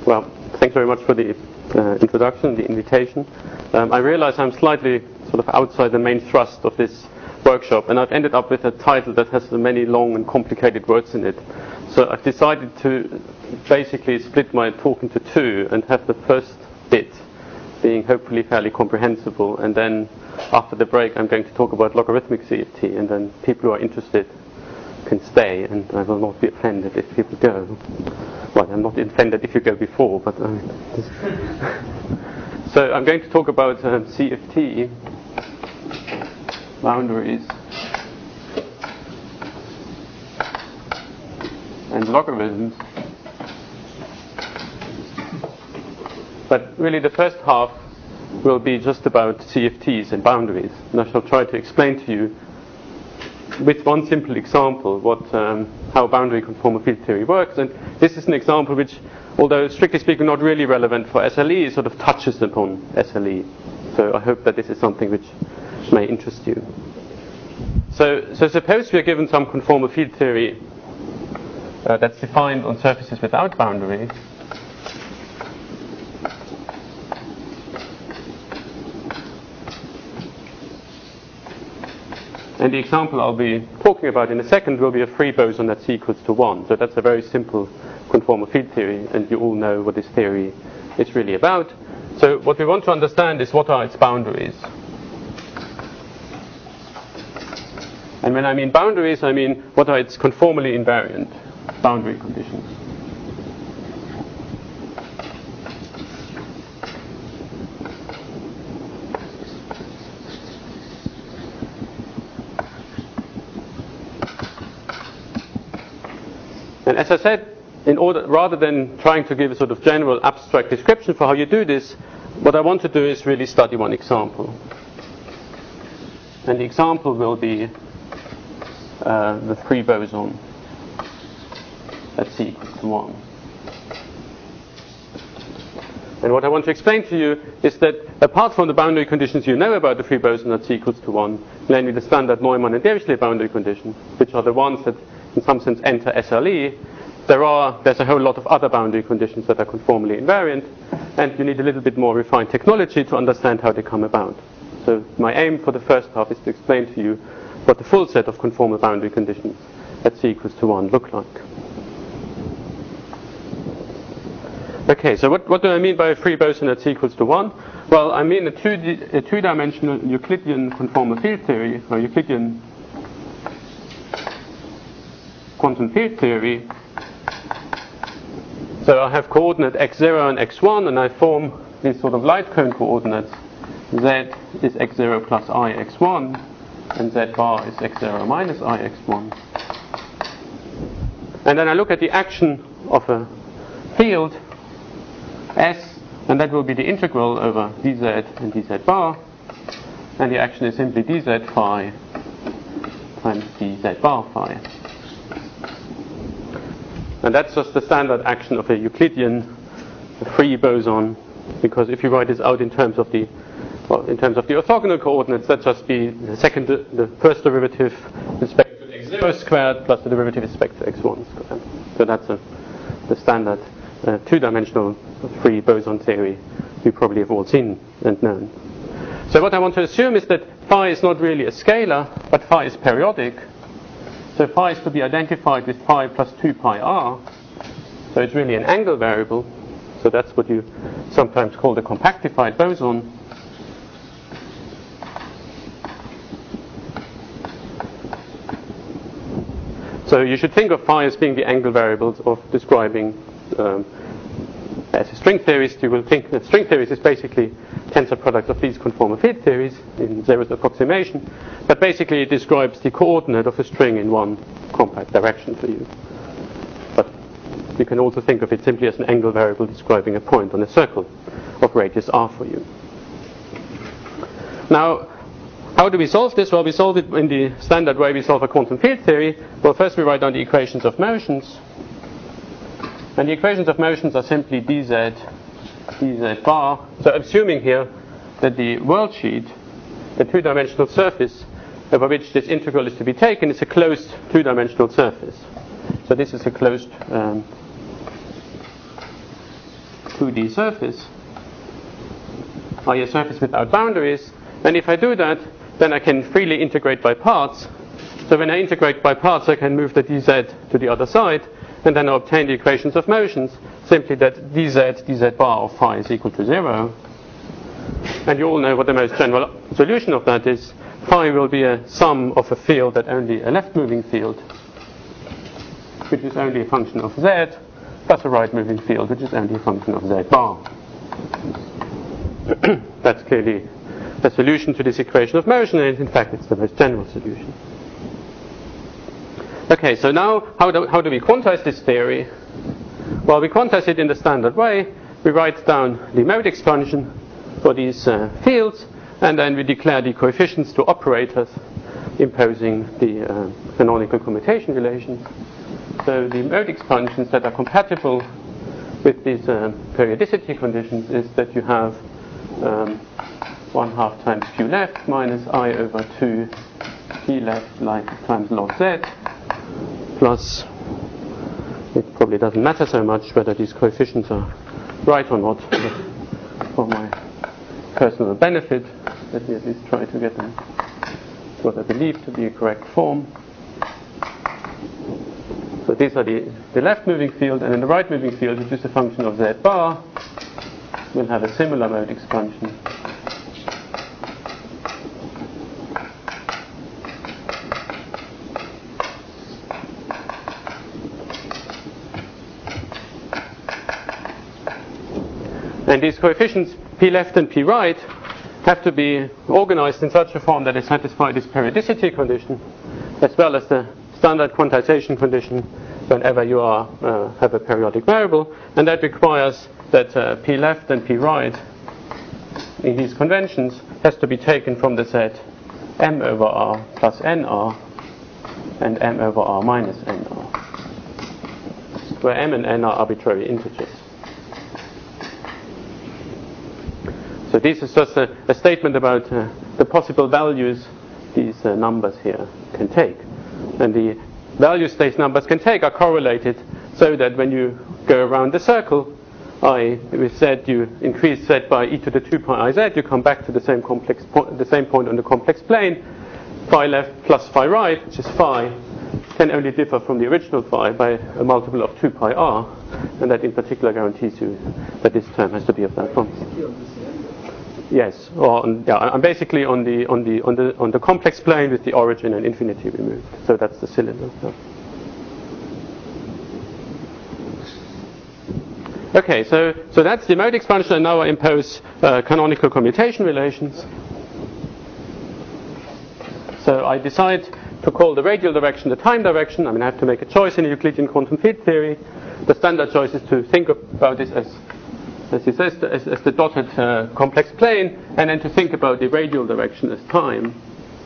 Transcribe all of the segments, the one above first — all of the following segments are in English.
Well, thanks very much for the introduction, the invitation. I realize I'm slightly sort of outside the main thrust of this workshop, and I've ended up with a title that has many long and complicated words in it. So I've decided to basically split my talk into two and have the first bit being hopefully fairly comprehensible, and then after the break I'm going to talk about logarithmic CFT, and then people who are interested can stay, and I will not be offended if people go. Well, I'm not offended if you go before, but so I'm going to talk about CFT, boundaries, and logarithms. But really the first half will be just about CFTs and boundaries, and I shall try to explain to you with one simple example how boundary conformal field theory works. And this is an example which, although strictly speaking not really relevant for SLE, sort of touches upon SLE. So I hope that this is something which may interest you. So suppose we are given some conformal field theory that's defined on surfaces without boundaries. And the example I'll be talking about in a second will be a free boson at c equals to 1. So that's a very simple conformal field theory, and you all know what this theory is really about. So what we want to understand is what are its boundaries. And when I mean boundaries, I mean what are its conformally invariant boundary conditions. And as I said, rather than trying to give a sort of general abstract description for how you do this, what I want to do is really study one example. And the example will be the free boson at c equals to 1. And what I want to explain to you is that apart from the boundary conditions you know about the free boson at c equals to 1, namely the standard Neumann and Dirichlet boundary conditions, which are the ones that in some sense enter SLE, there's a whole lot of other boundary conditions that are conformally invariant, and you need a little bit more refined technology to understand how they come about. So my aim for the first half is to explain to you what the full set of conformal boundary conditions at c equals to 1 look like. Okay, so what do I mean by a free boson at c equals to 1? Well, I mean a two-dimensional Euclidean conformal field theory, or Euclidean quantum field theory. So I have coordinate x0 and x1, and I form these sort of light cone coordinates. Z is x0 plus I x1, and z bar is x0 minus I x1. And then I look at the action of a field S, and that will be the integral over dz and dz bar, and the action is simply dz phi times dz bar phi. And that's just the standard action of a Euclidean free boson, because if you write this out in terms of the orthogonal coordinates, that just be the first derivative with respect to x0 squared plus the derivative with respect to x1 squared. So that's the standard two-dimensional free boson theory you probably have all seen and known. So what I want to assume is that phi is not really a scalar, but phi is periodic. So phi is to be identified with phi plus 2 pi r. So it's really an angle variable. So that's what you sometimes call the compactified boson. So you should think of phi as being the angle variables of describing, as a string theorist, you will think that string theories is basically tensor product of these conformal field theories in zeroth approximation, but basically it describes the coordinate of a string in one compact direction for you. But you can also think of it simply as an angle variable describing a point on a circle of radius r for you. Now, how do we solve this? Well, we solve it in the standard way we solve a quantum field theory. Well, first we write down the equations of motions. And the equations of motions are simply dz bar. So assuming here that the world sheet, the two-dimensional surface over which this integral is to be taken, is a closed two-dimensional surface. So this is a closed 2D surface, i.e. a surface without boundaries. And if I do that, then I can freely integrate by parts. So when I integrate by parts, I can move the dz to the other side, and then I obtain the equations of motions, simply that dz bar of phi is equal to 0. And you all know what the most general solution of that is. Phi will be a sum of a field that only a left-moving field, which is only a function of z, plus a right-moving field, which is only a function of z bar. That's clearly a solution to this equation of motion, and in fact it's the most general solution. Okay, so now how do we quantize this theory? Well, we quantize it in the standard way. We write down the mode expansion for these fields, and then we declare the coefficients to operators imposing the canonical commutation relations. So the mode expansions that are compatible with these periodicity conditions is that you have 1/2 times q left minus I over 2 p left like times log z, plus, it probably doesn't matter so much whether these coefficients are right or not, but for my personal benefit, let me at least try to get them to what I believe to be a correct form. So these are the left moving field, and in the right moving field, which is a function of z bar, we'll have a similar mode expansion. And these coefficients, p left and p right, have to be organized in such a form that they satisfy this periodicity condition, as well as the standard quantization condition whenever you have a periodic variable. And that requires that p left and p right in these conventions has to be taken from the set m over r plus nr and m over r minus nr, where m and n are arbitrary integers. So this is just a statement about the possible values these numbers here can take. And the values these numbers can take are correlated so that when you go around the circle, with z you increase z by e to the 2 pi iz, you come back to the same point on the complex plane. Phi left plus phi right, which is phi, can only differ from the original phi by a multiple of 2 pi r, and that in particular guarantees you that this term has to be of that form. Yes, I'm basically on the complex plane with the origin and infinity removed. So that's the cylinder. Okay, so that's the mode expansion, and now I impose canonical commutation relations. So I decide to call the radial direction the time direction. I mean, I have to make a choice in Euclidean quantum field theory. The standard choice is to think about this as he says, as the dotted complex plane, and then to think about the radial direction as time.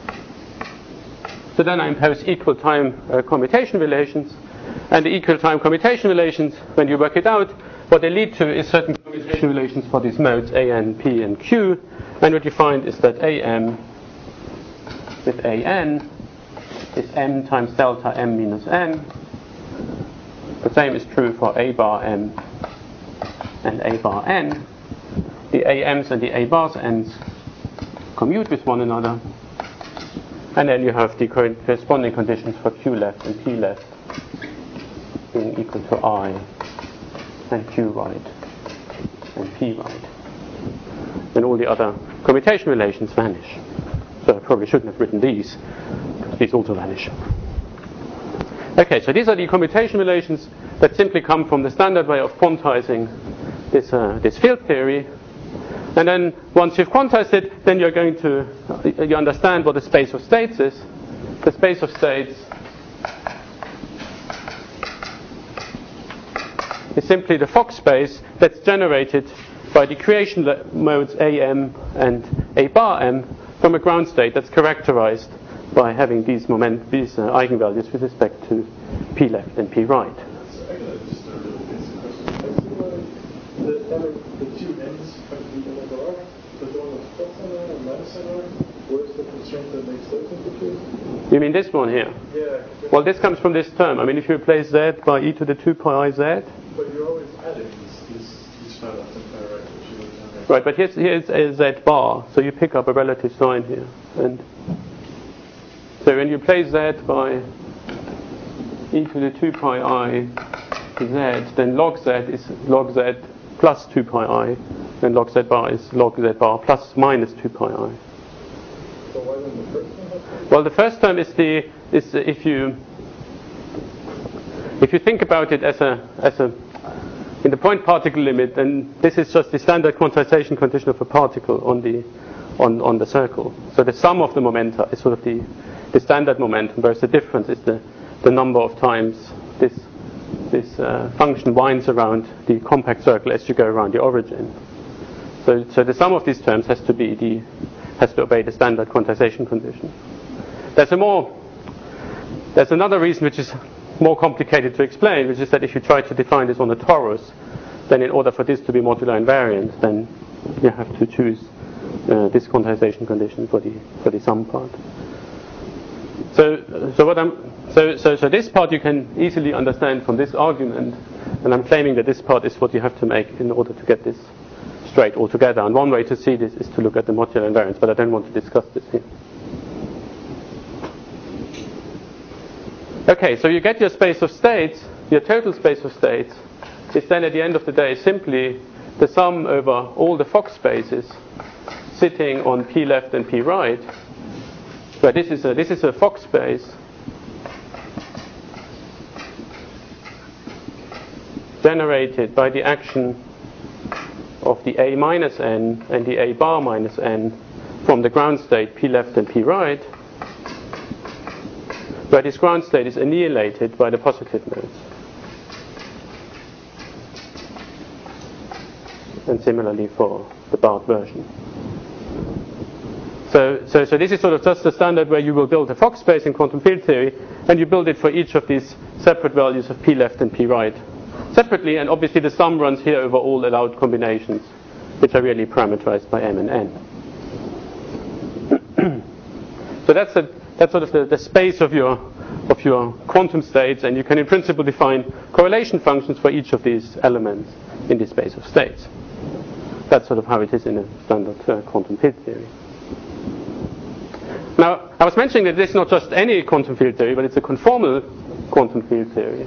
So then I impose equal time commutation relations, and the equal time commutation relations, when you work it out, what they lead to is certain commutation relations for these modes an, p, and q, and what you find is that am with an is m times delta m minus n. The same is true for a bar m and a bar n. The AMs and the a bars n's commute with one another, and then you have the corresponding conditions for q left and p left being equal to I and q right and p right, and all the other commutation relations vanish. So I probably shouldn't have written these also vanish. Okay, so these are the commutation relations that simply come from the standard way of quantizing this field theory. And then once you've quantized it, then you understand what the space of states is. The space of states is simply the Fock space that's generated by the creation modes AM and A bar M from a ground state that's characterized by having these eigenvalues with respect to P left and P right. The two ends have to be M over R, but the one that's plus NR and minus NR, where's the constraint that makes those integers? You mean this one here? Yeah. Well, this comes from this term. I mean, if you replace z by e to the 2 pi z. But you're always adding adding these far left and far right, which you wrote down there. Right, but here's a z bar, so you pick up a relative sign here. And so when you place z by e to the 2 pi I z, then log z is log z plus 2 pi I, and log z bar is log z bar plus minus 2 pi I. So why didn't the first one have to? Well, the first term is if you think about it as a in the point particle limit, then this is just the standard quantization condition of a particle on the circle. So the sum of the momenta is sort of the standard momentum, whereas the difference is the number of times this function winds around the compact circle as you go around the origin. So the sum of these terms has to obey the standard quantization condition. There's another reason which is more complicated to explain, which is that if you try to define this on a torus, then in order for this to be modular invariant, then you have to choose this quantization condition for the sum part. So this part you can easily understand from this argument, and I'm claiming that this part is what you have to make in order to get this straight altogether. And one way to see this is to look at the modular invariance, but I don't want to discuss this here. Okay, so you get your space of states, your total space of states is then at the end of the day simply the sum over all the Fock spaces sitting on P left and P right, where this is a Fock space generated by the action of the A minus n and the A bar minus n from the ground state P left and P right, where this ground state is annihilated by the positive nodes. And similarly for the barred version. So this is sort of just the standard where you will build a Fock space in quantum field theory, and you build it for each of these separate values of P left and P right separately, and obviously the sum runs here over all allowed combinations, which are really parameterized by m and n. So that's sort of the space of your quantum states, and you can in principle define correlation functions for each of these elements in this space of states. That's sort of how it is in a standard quantum field theory. Now, I was mentioning that this is not just any quantum field theory, but it's a conformal quantum field theory.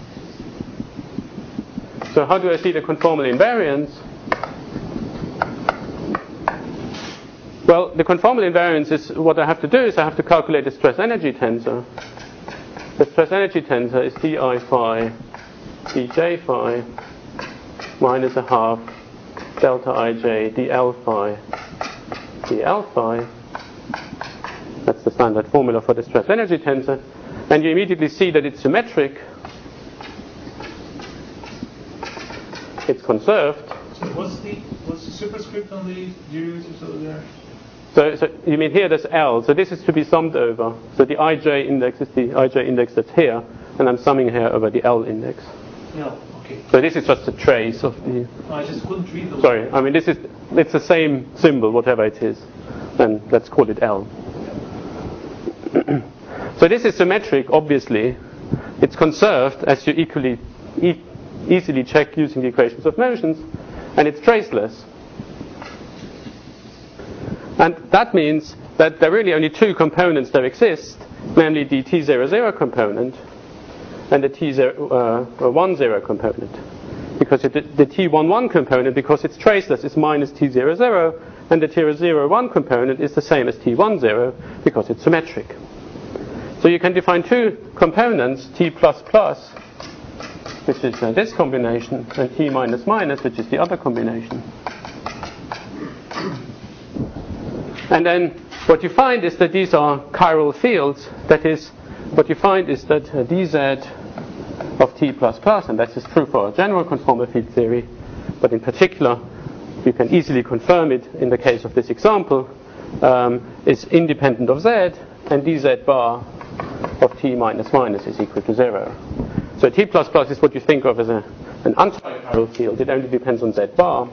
So how do I see the conformal invariance? Well, the conformal invariance is what I have to do is I have to calculate the stress energy tensor. The stress energy tensor is di phi dj phi minus a half delta ij dl phi dl phi. That's the standard formula for the stress energy tensor. And you immediately see that it's symmetric. It's conserved. So what's the superscript on the derivatives over there? So you mean here there's L. So this is to be summed over. So the ij index is the ij index that's here, and I'm summing here over the L index. No, okay. So this is just a trace of the. No, I just couldn't read those. Sorry, I mean it's the same symbol, whatever it is, and let's call it L. So this is symmetric, obviously. It's conserved, as you easily check using the equations of motions, and it's traceless. And that means that there are really only two components that exist, namely the T00 component and the T10 component. Because the T11 component, because it's traceless, is minus T00, and the T01 component is the same as T10 because it's symmetric. So you can define two components, T++, which is this combination, and T minus minus, which is the other combination. And then what you find is that these are chiral fields. That is, what you find is that dz of T++, and that is true for general conformal field theory, but in particular, you can easily confirm it in the case of this example, is independent of z, and dz bar of T minus minus is equal to 0. So T++ is what you think of as an anti-chiral field. It only depends on z bar.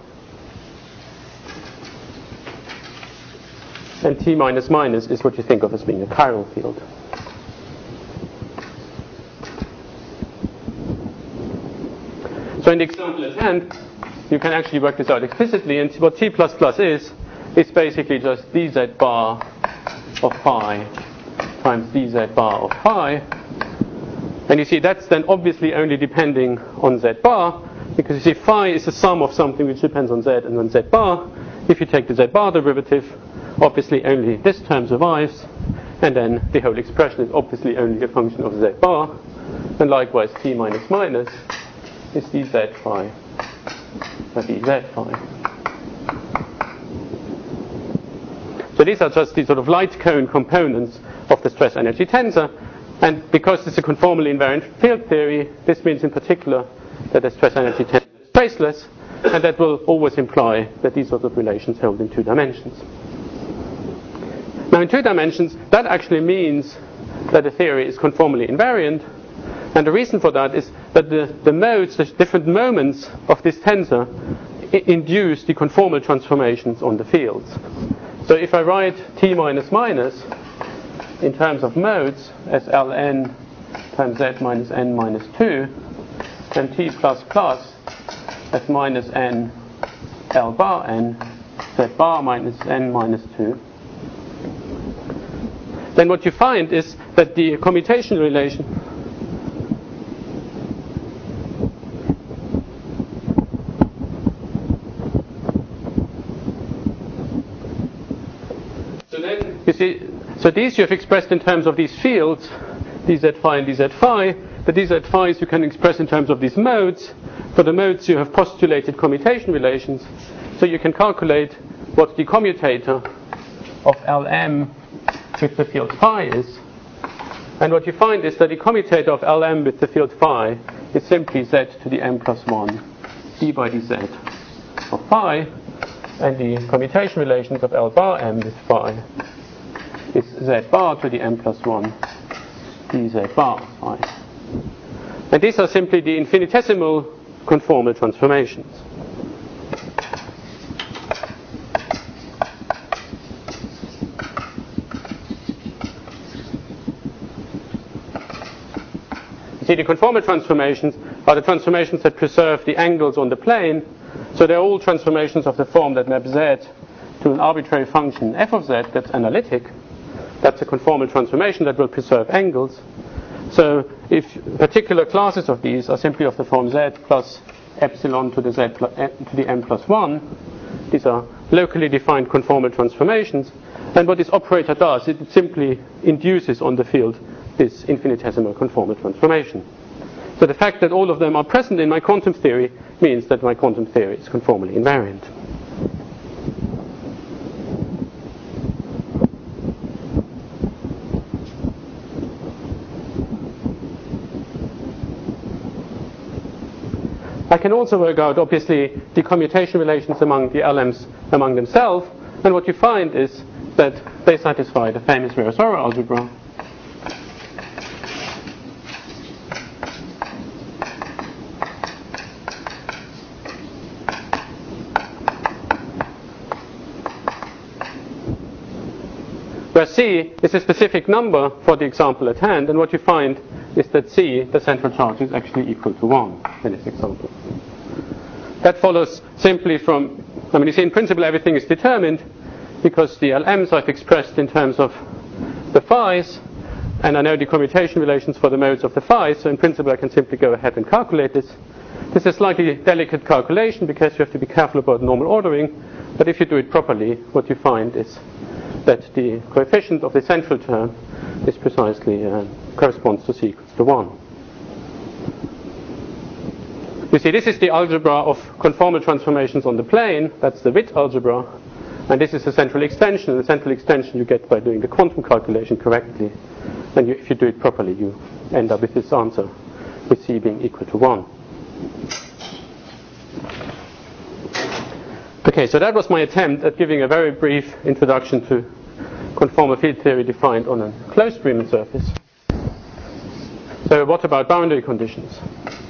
And T minus minus is what you think of as being a chiral field. So in the example at hand, you can actually work this out explicitly, and what T++ is basically just dz bar of phi times dz bar of phi. And you see that's then obviously only depending on z bar, because you see phi is the sum of something which depends on z and on z bar. If you take the z bar derivative, obviously only this term survives, and then the whole expression is obviously only a function of z bar. And likewise T minus minus is dz phi by dz phi. So these are just the sort of light cone components of the stress energy tensor. And because it's a conformally invariant field theory, this means in particular that the stress energy tensor is traceless, and that will always imply that these sorts of relations hold in 2 dimensions. Now in 2 dimensions, that actually means that the theory is conformally invariant, and the reason for that is that the modes, the different moments of this tensor induce the conformal transformations on the fields. So if I write T minus minus in terms of modes as Ln times z minus n minus 2, and T plus plus as minus n L bar n z bar minus n minus 2, then what you find is that the commutation relation so these you have expressed in terms of these fields, dz phi and dz phi. The dz phi's you can express in terms of these modes. For the modes you have postulated commutation relations, so you can calculate what the commutator of Lm with the field phi is. And what you find is that the commutator of Lm with the field phi is simply z to the m plus 1 d by dz of phi, and the commutation relations of L bar m with phi is z bar to the m plus 1 dz bar of phi. And these are simply the infinitesimal conformal transformations. You see, the conformal transformations are the transformations that preserve the angles on the plane. So they're all transformations of the form that map z to an arbitrary function f of z that's analytic. That's a conformal transformation that will preserve angles. So if particular classes of these are simply of the form z plus epsilon to the z plus, to the m plus 1, these are locally defined conformal transformations. And what this operator does, it simply induces on the field this infinitesimal conformal transformation. So the fact that all of them are present in my quantum theory means that my quantum theory is conformally invariant. I can also work out, obviously, the commutation relations among the LMs among themselves, and what you find is that they satisfy the famous Virasoro algebra. Where C is a specific number for the example at hand, and what you find is that C, the central charge, is actually equal to 1 in this example. That follows simply from, you see, in principle everything is determined because the LMs I've expressed in terms of the phi's, and I know the commutation relations for the modes of the phi's, so in principle I can simply go ahead and calculate this. This is a slightly delicate calculation because you have to be careful about normal ordering, but if you do it properly, what you find is that the coefficient of the central term is precisely corresponds to C equals to 1. You see, this is the algebra of conformal transformations on the plane. That's the Witt algebra. And this is the central extension. The central extension you get by doing the quantum calculation correctly. And if you do it properly, you end up with this answer, with C being equal to 1. Okay, so that was my attempt at giving a very brief introduction to conformal field theory defined on a closed Riemann surface. So what about boundary conditions?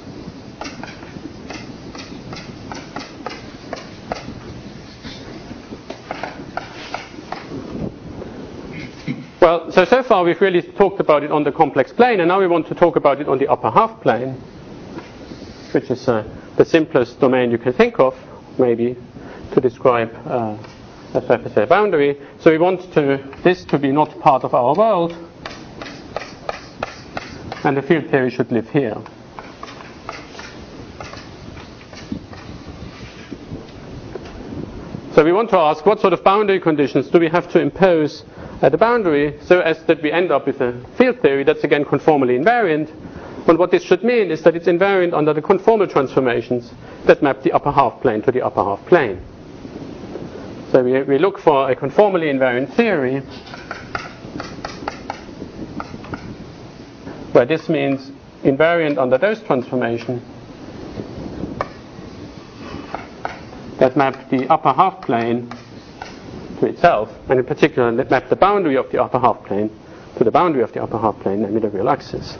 Well, so far we've really talked about it on the complex plane, and now we want to talk about it on the upper half plane, which is the simplest domain you can think of, maybe, to describe a surface area boundary. So we want this to be not part of our world, and the field theory should live here. So we want to ask, what sort of boundary conditions do we have to impose at the boundary so as that we end up with a field theory that's again conformally invariant? And what this should mean is that it's invariant under the conformal transformations that map the upper half plane to the upper half plane. So we look for a conformally invariant theory where this means invariant under those transformations that map the upper half plane to itself, and in particular that map the boundary of the upper half plane to the boundary of the upper half plane, namely the real axis.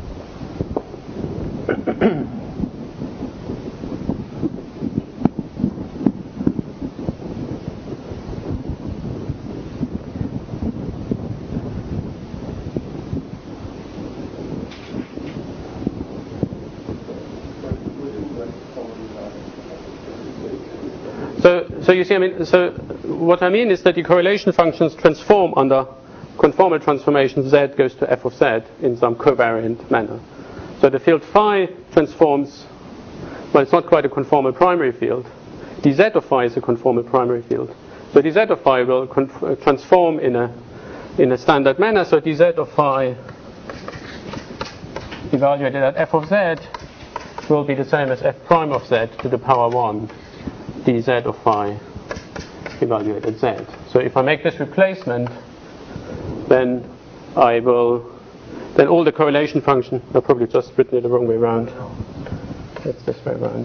So you see, what I mean is that the correlation functions transform under conformal transformation. Z goes to f of z in some covariant manner. So the field phi transforms, well, it's not quite a conformal primary field. dz of phi is a conformal primary field. So dz of phi will transform in a standard manner. So dz of phi evaluated at f of z will be the same as f prime of z to the power 1 dz of phi evaluated z. So if I make this replacement, then all the correlation function, I've probably just written it the wrong way around. It's this way around.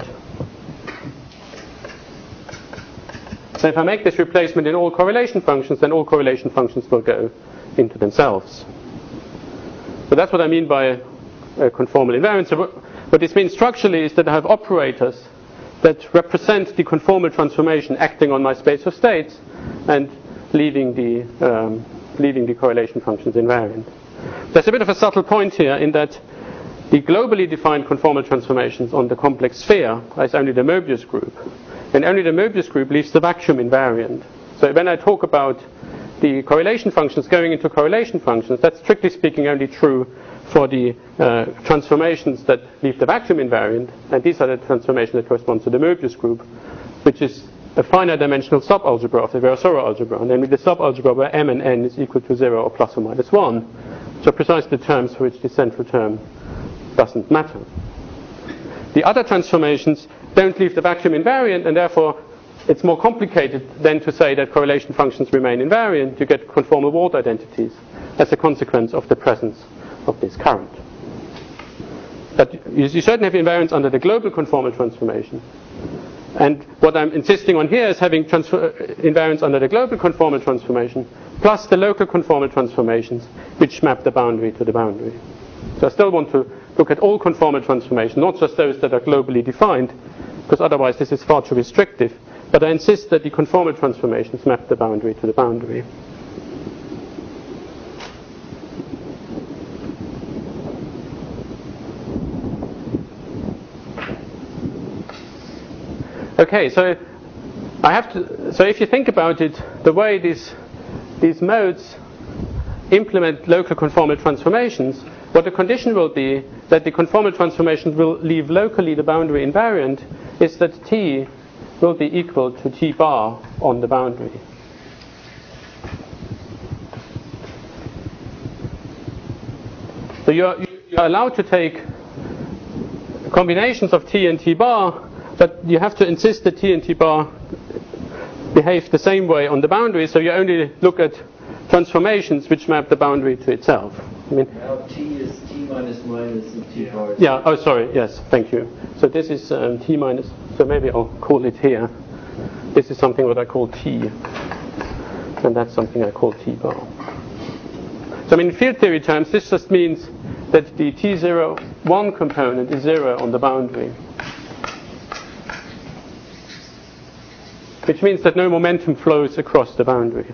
So if I make this replacement in all correlation functions, then all correlation functions will go into themselves. So that's what I mean by a conformal invariance. So what this means structurally is that I have operators that represent the conformal transformation acting on my space of states and leaving the correlation functions invariant. There's a bit of a subtle point here in that the globally defined conformal transformations on the complex sphere is only the Möbius group, and only the Möbius group leaves the vacuum invariant. So when I talk about the correlation functions going into correlation functions, that's strictly speaking only true for the transformations that leave the vacuum invariant, and these are the transformations that correspond to the Möbius group, which is a finite dimensional subalgebra of the Virasoro algebra, namely the subalgebra where m and n is equal to 0 or plus or minus 1, which are precisely the terms for which the central term doesn't matter. The other transformations don't leave the vacuum invariant, and therefore it's more complicated than to say that correlation functions remain invariant. You get conformal Ward identities as a consequence of the presence of this current. But you certainly have invariance under the global conformal transformation. And what I'm insisting on here is having invariance under the global conformal transformation plus the local conformal transformations which map the boundary to the boundary. So I still want to look at all conformal transformations, not just those that are globally defined, because otherwise this is far too restrictive. But I insist that the conformal transformations map the boundary to the boundary. Okay, so if you think about it, the way these modes implement local conformal transformations, what the condition will be that the conformal transformations will leave locally the boundary invariant is that T will be equal to T bar on the boundary. So you're allowed to take combinations of T and T bar, but you have to insist that T and T bar behave the same way on the boundary, so you only look at transformations which map the boundary to itself. Now T is T minus minus and T bar is... Yeah, oh sorry, yes, thank you. So this is T minus, so maybe I'll call it here. This is something that I call T, and that's something I call T bar. So in field theory terms, this just means that the T01 component is 0 on the boundary, which means that no momentum flows across the boundary.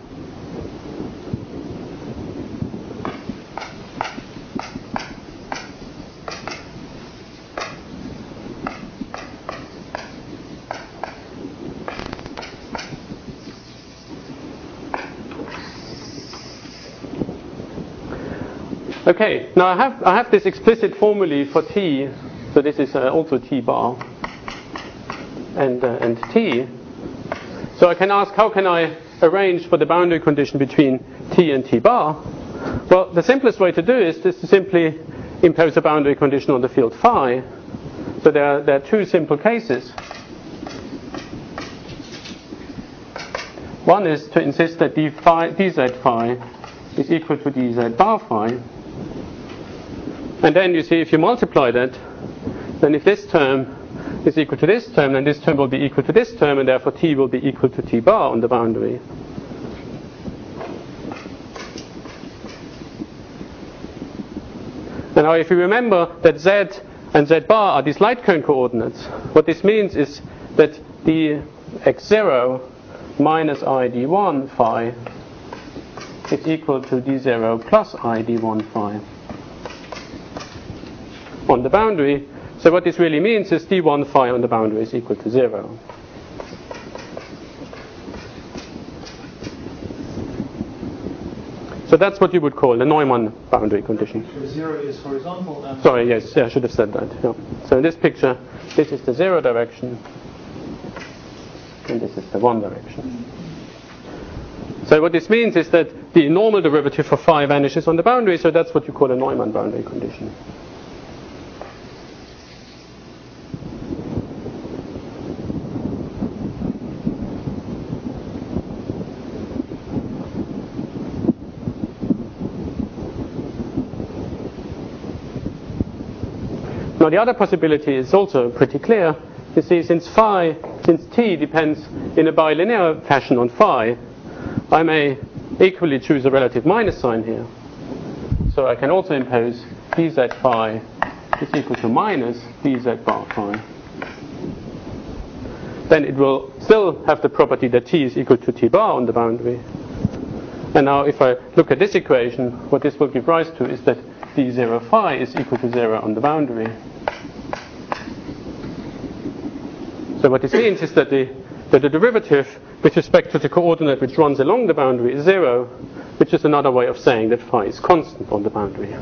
Okay, now I have this explicit formulae for t, so this is also t bar and t. So I can ask, how can I arrange for the boundary condition between t and t bar? Well, the simplest way to do is just to simply impose a boundary condition on the field phi. So there are two simple cases. One is to insist that dz phi is equal to dz bar phi. And then you see, if you multiply that, then if this term is equal to this term, then this term will be equal to this term, and therefore t will be equal to t bar on the boundary. And now if you remember that z and z bar are these light cone coordinates, what this means is that the x0 minus I d1 phi is equal to d0 plus I d1 phi on the boundary. So what this really means is d1 phi on the boundary is equal to 0. So that's what you would call a Neumann boundary condition. 0 is horizontal. And Sorry, yes, I should have said that. Yeah. So in this picture, this is the 0 direction, and this is the 1 direction. So what this means is that the normal derivative for phi vanishes on the boundary, so that's what you call a Neumann boundary condition. Now the other possibility is also pretty clear. You see, since t depends in a bilinear fashion on phi, I may equally choose a relative minus sign here. So I can also impose dz phi is equal to minus dz bar phi. Then it will still have the property that t is equal to t bar on the boundary. And now if I look at this equation, what this will give rise to is that d0 phi is equal to 0 on the boundary. So what this means is that the derivative with respect to the coordinate which runs along the boundary is 0, which is another way of saying that phi is constant on the boundary.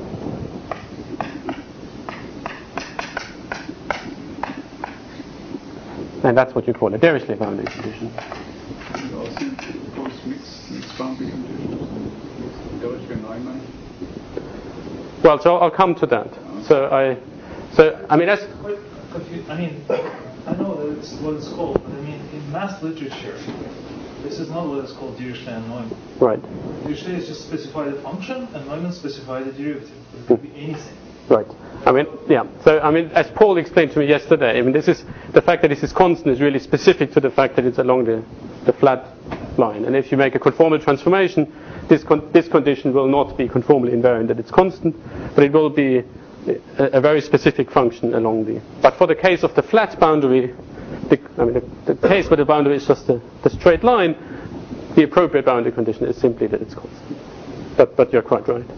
And that's what you call a Dirichlet boundary condition. And also, suppose mixed boundary conditions, Dirichlet Neumann. Well, so I'll come to that. So I mean that's quite confused. I mean, I know that it's what it's called, but I mean, in math literature, this is not what it's called Dirichlet and Neumann. right. Dirichlet is just specify the function, and Neumann specify the derivative. It could be anything. Right. I mean, yeah. So, I mean, as Paul explained to me yesterday, I mean, this is the fact that this is constant is really specific to the fact that it's along the flat line. And if you make a conformal transformation, this condition will not be conformally invariant that it's constant, but it will be a very specific function along the. But for the case of the flat boundary, the case where the boundary is just the straight line, the appropriate boundary condition is simply that it's constant. But you're quite right.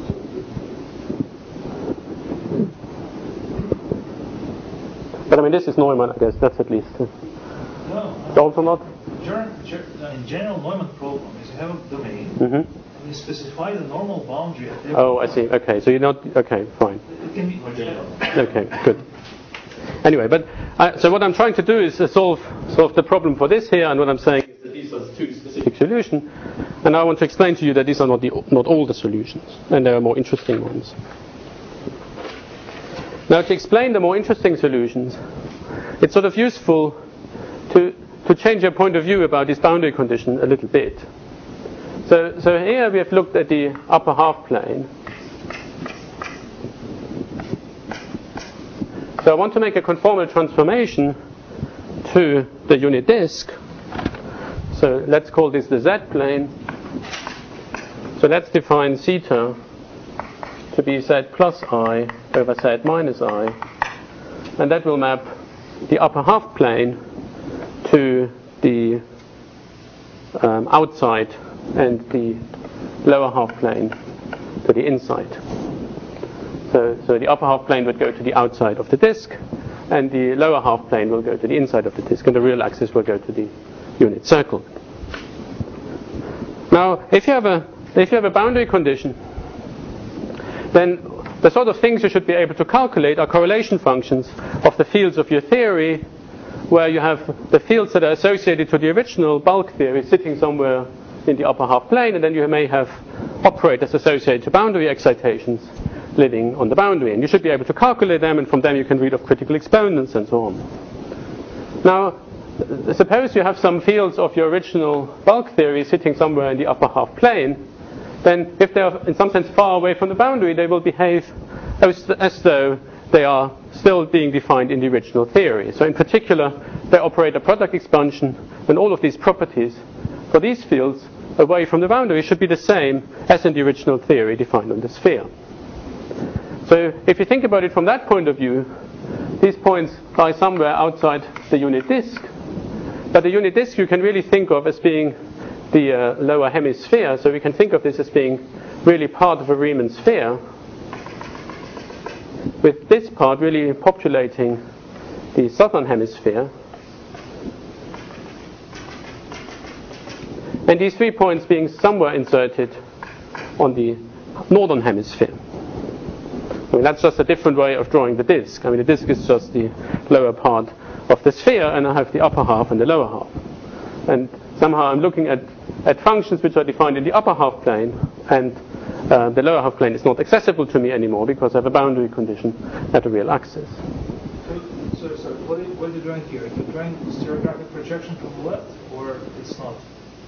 But I mean, this is Neumann, I guess. That's at least. No. Also not. In general, Neumann problem is you have a domain, Mm-hmm. and you specify the normal boundary at every Oh, I point. see. Okay, so you're not. Okay, fine. It can be general. Okay, good. Anyway, but so what I'm trying to do is solve the problem for this here, and what I'm saying is that these are two specific solutions, and I want to explain to you that these are not all the solutions, and there are more interesting ones. Now, to explain the more interesting solutions, it's sort of useful to change your point of view about this boundary condition a little bit. So here we have looked at the upper half plane. So I want to make a conformal transformation to the unit disk. So let's call this the Z plane. So let's define theta to be Z plus I over Z minus I. And that will map the upper half plane to the outside and the lower half plane to the inside. So the upper half plane would go to the outside of the disk, and the lower half plane will go to the inside of the disk, and the real axis will go to the unit circle. Now, if you have a boundary condition then the sort of things you should be able to calculate are correlation functions of the fields of your theory, where you have the fields that are associated to the original bulk theory sitting somewhere in the upper half plane, and then you may have operators associated to boundary excitations living on the boundary. And you should be able to calculate them, and from them you can read off critical exponents and so on. Now, suppose you have some fields of your original bulk theory sitting somewhere in the upper half plane, then if they are in some sense far away from the boundary, they will behave as though they are still being defined in the original theory. So in particular, they operate a product expansion, and all of these properties for these fields away from the boundary should be the same as in the original theory defined on the sphere. So if you think about it from that point of view, these points lie somewhere outside the unit disk. But the unit disk you can really think of as being the lower hemisphere. So we can think of this as being really part of a Riemann sphere, with this part really populating the southern hemisphere. And these 3 points being somewhere inserted on the northern hemisphere. I mean, that's just a different way of drawing the disk. I mean, the disk is just the lower part of the sphere, and I have the upper half and the lower half. And somehow I'm looking at functions which are defined in the upper half plane, and the lower half plane is not accessible to me anymore because I have a boundary condition at the real axis. So what are you drawing here? You're drawing stereographic projection from the left, or it's not?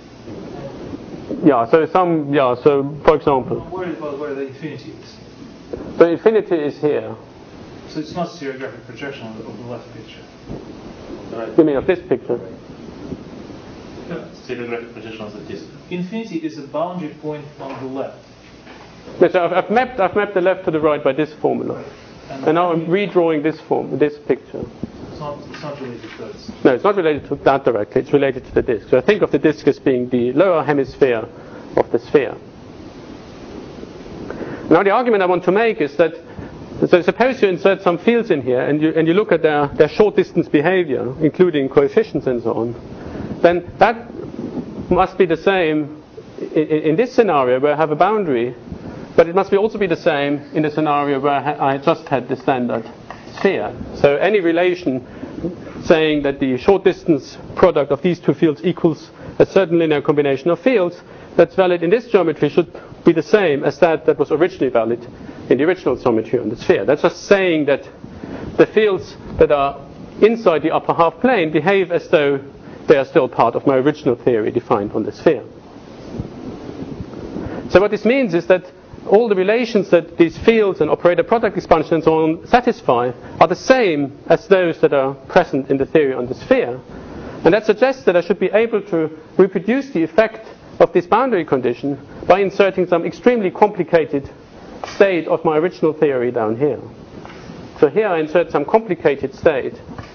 So for example, I'm worried about where the infinity is. the infinity is here. So it's not stereographic projection of the left picture. You mean of this picture? No. Stereographic projection of the disk. Infinity is a boundary point on the left. No, so I've mapped the left to the right by this formula. And now I'm redrawing this picture. It's not related to this. No, it's not related to that directly. It's related to the disk. So I think of the disk as being the lower hemisphere of the sphere. Now the argument I want to make is that, so suppose you insert some fields in here and you look at their short distance behavior, including coefficients and so on, then that must be the same in this scenario where I have a boundary, but it must also be the same in the scenario where I just had the standard sphere. So any relation saying that the short distance product of these two fields equals a certain linear combination of fields that's valid in this geometry should be the same as that was originally valid in the original geometry on the sphere. That's just saying that the fields that are inside the upper half plane behave as though they are still part of my original theory defined on the sphere. So what this means is that all the relations that these fields and operator product expansion and so on satisfy are the same as those that are present in the theory on the sphere. And that suggests that I should be able to reproduce the effect of this boundary condition by inserting some extremely complicated state of my original theory down here. So here I insert some complicated state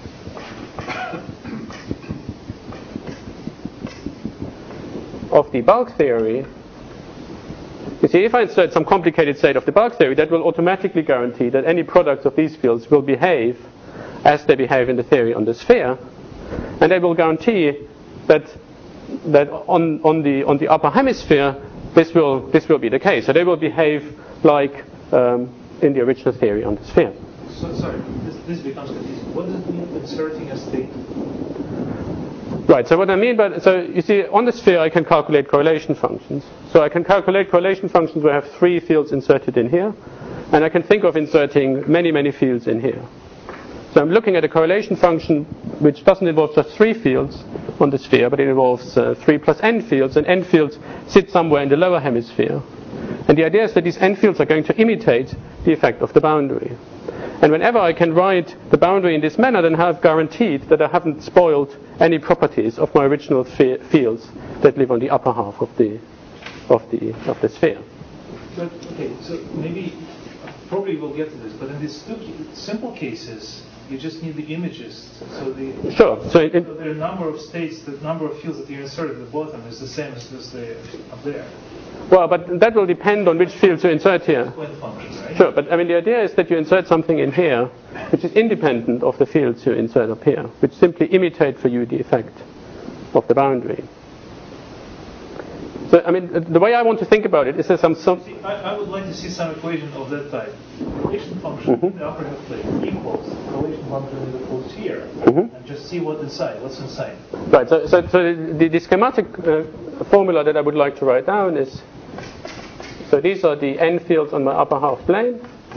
of the bulk theory. You see, if I insert some complicated state of the bulk theory, that will automatically guarantee that any products of these fields will behave as they behave in the theory on the sphere, and they will guarantee that on the upper hemisphere this will be the case. So they will behave like in the original theory on the sphere. So sorry, this becomes confusing. What does it mean inserting a state? Right, so what I mean by, so you see, on the sphere I can calculate correlation functions. So I can calculate correlation functions where I have 3 fields inserted in here, and I can think of inserting many, many fields in here. So I'm looking at a correlation function which doesn't involve just 3 fields on the sphere, but it involves 3 plus n fields, and n fields sit somewhere in the lower hemisphere. And the idea is that these n fields are going to imitate the effect of the boundary. And whenever I can write the boundary in this manner, then I have guaranteed that I haven't spoiled any properties of my original fields that live on the upper half of the sphere. But okay, so maybe probably we'll get to this. But in these 2 simple cases, you just need the images. So sure. So the number of states, the number of fields that you insert at the bottom is the same as up there. Well, but that will depend on which fields you insert here. Function, right? Sure, but I mean the idea is that you insert something in here which is independent of the fields you insert up here, which simply imitate for you the effect of the boundary. So, I mean, the way I want to think about it is that some See, I would like to see some equation of that type. Correlation function in the upper half plane equals correlation function in the posterior, and just see what's inside. Right. So the schematic formula that I would like to write down is. So these are the n fields on my upper half plane.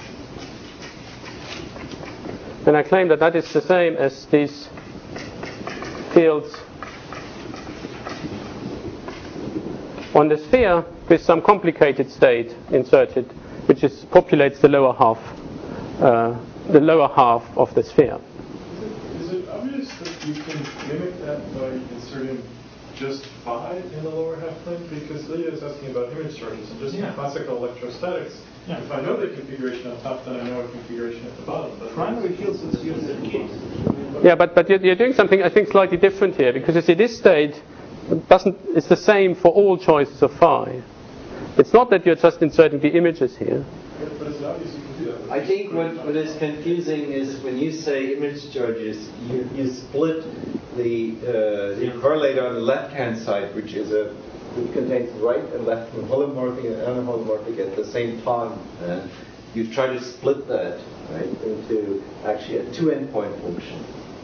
And I claim that that is the same as these fields on the sphere with some complicated state inserted, which populates the lower half of the sphere. Is it obvious that you can mimic that by inserting just phi in the lower half plane? Because Leah is asking about image charges, and just in classical electrostatics, if I know the configuration on top, then I know a configuration at the bottom. But Primary fields is used in case. Yeah, but you're doing something I think slightly different here, because you see this state it's the same for all choices of phi. It's not that you're just inserting the images here. but it's obvious you can do that. I think what is confusing is when you say image charges, you split the correlator on the left-hand side, which contains right and left and holomorphic and anahomorphic at the same time. You try to split that right into actually a two-endpoint function.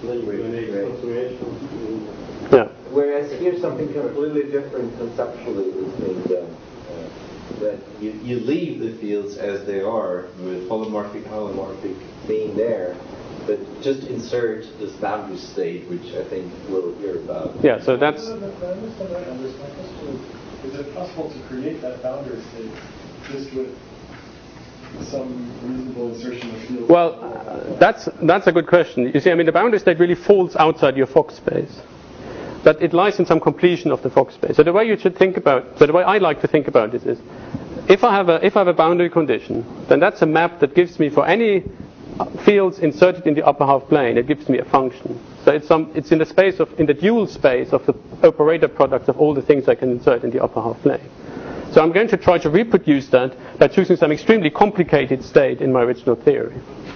Yeah. Whereas here something completely different conceptually is being done. That you leave the fields as they are, with holomorphic being there, but just insert this boundary state, which I think we'll hear about. Yeah, so that's... I understand that. And my question is it possible to create that boundary state just with some reasonable insertion of fields? Well, that's a good question. You see, I mean, the boundary state really falls outside your Fock space, but it lies in some completion of the Fock space. So the way I like to think about this is, if I have a boundary condition, then that's a map that gives me, for any fields inserted in the upper half plane, it gives me a function. So it's in the dual space of the operator products of all the things I can insert in the upper half plane. So I'm going to try to reproduce that by choosing some extremely complicated state in my original theory.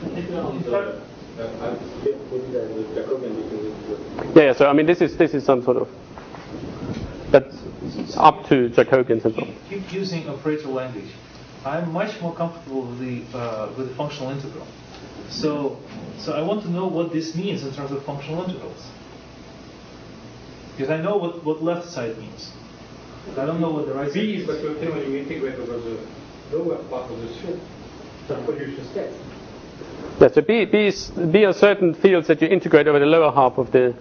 Yeah, so I mean this is some sort of that's up to Jacobians and so on. Keep using operator language. I'm much more comfortable with the functional integral. So I want to know what this means in terms of functional integrals. Because I know what left side means. I don't know what the right side B means. is what you obtain when you integrate over the lower part of the sphere. That's what you just said. Yeah, so B are certain fields that you integrate over the lower half of the...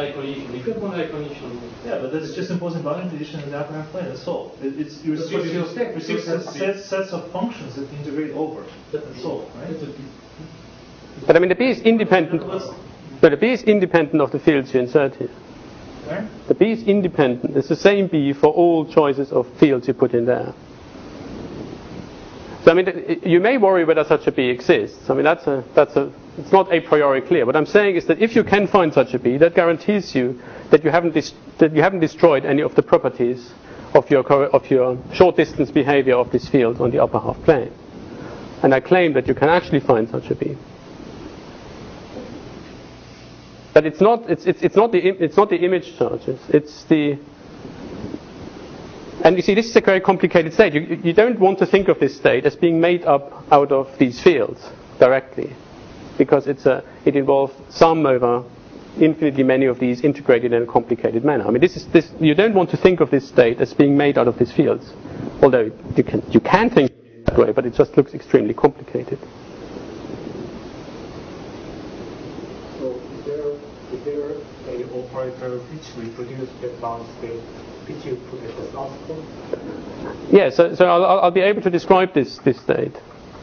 Yeah, but that's just imposing boundary condition in the upper half plane. That's all. It's restricts sets of functions that you integrate over. That's all, right? But I mean the B is independent. But the B is independent of the fields you insert here. Where? The B is independent. It's the same B for all choices of fields you put in there. So I mean, you may worry whether such a B exists. I mean, it's not a priori clear. What I'm saying is that if you can find such a B, that guarantees you that you haven't destroyed any of the properties of your short distance behavior of this field on the upper half plane. And I claim that you can actually find such a B. But it's not the image charges. And you see, this is a very complicated state. You don't want to think of this state as being made up out of these fields directly, because it involves sum over infinitely many of these integrated in a complicated manner. I mean, you don't want to think of this state as being made out of these fields, although you can think of it that way, but it just looks extremely complicated. So is there a operator which reproduces that bound state which you put at the last point? Yeah, so I'll be able to describe this state.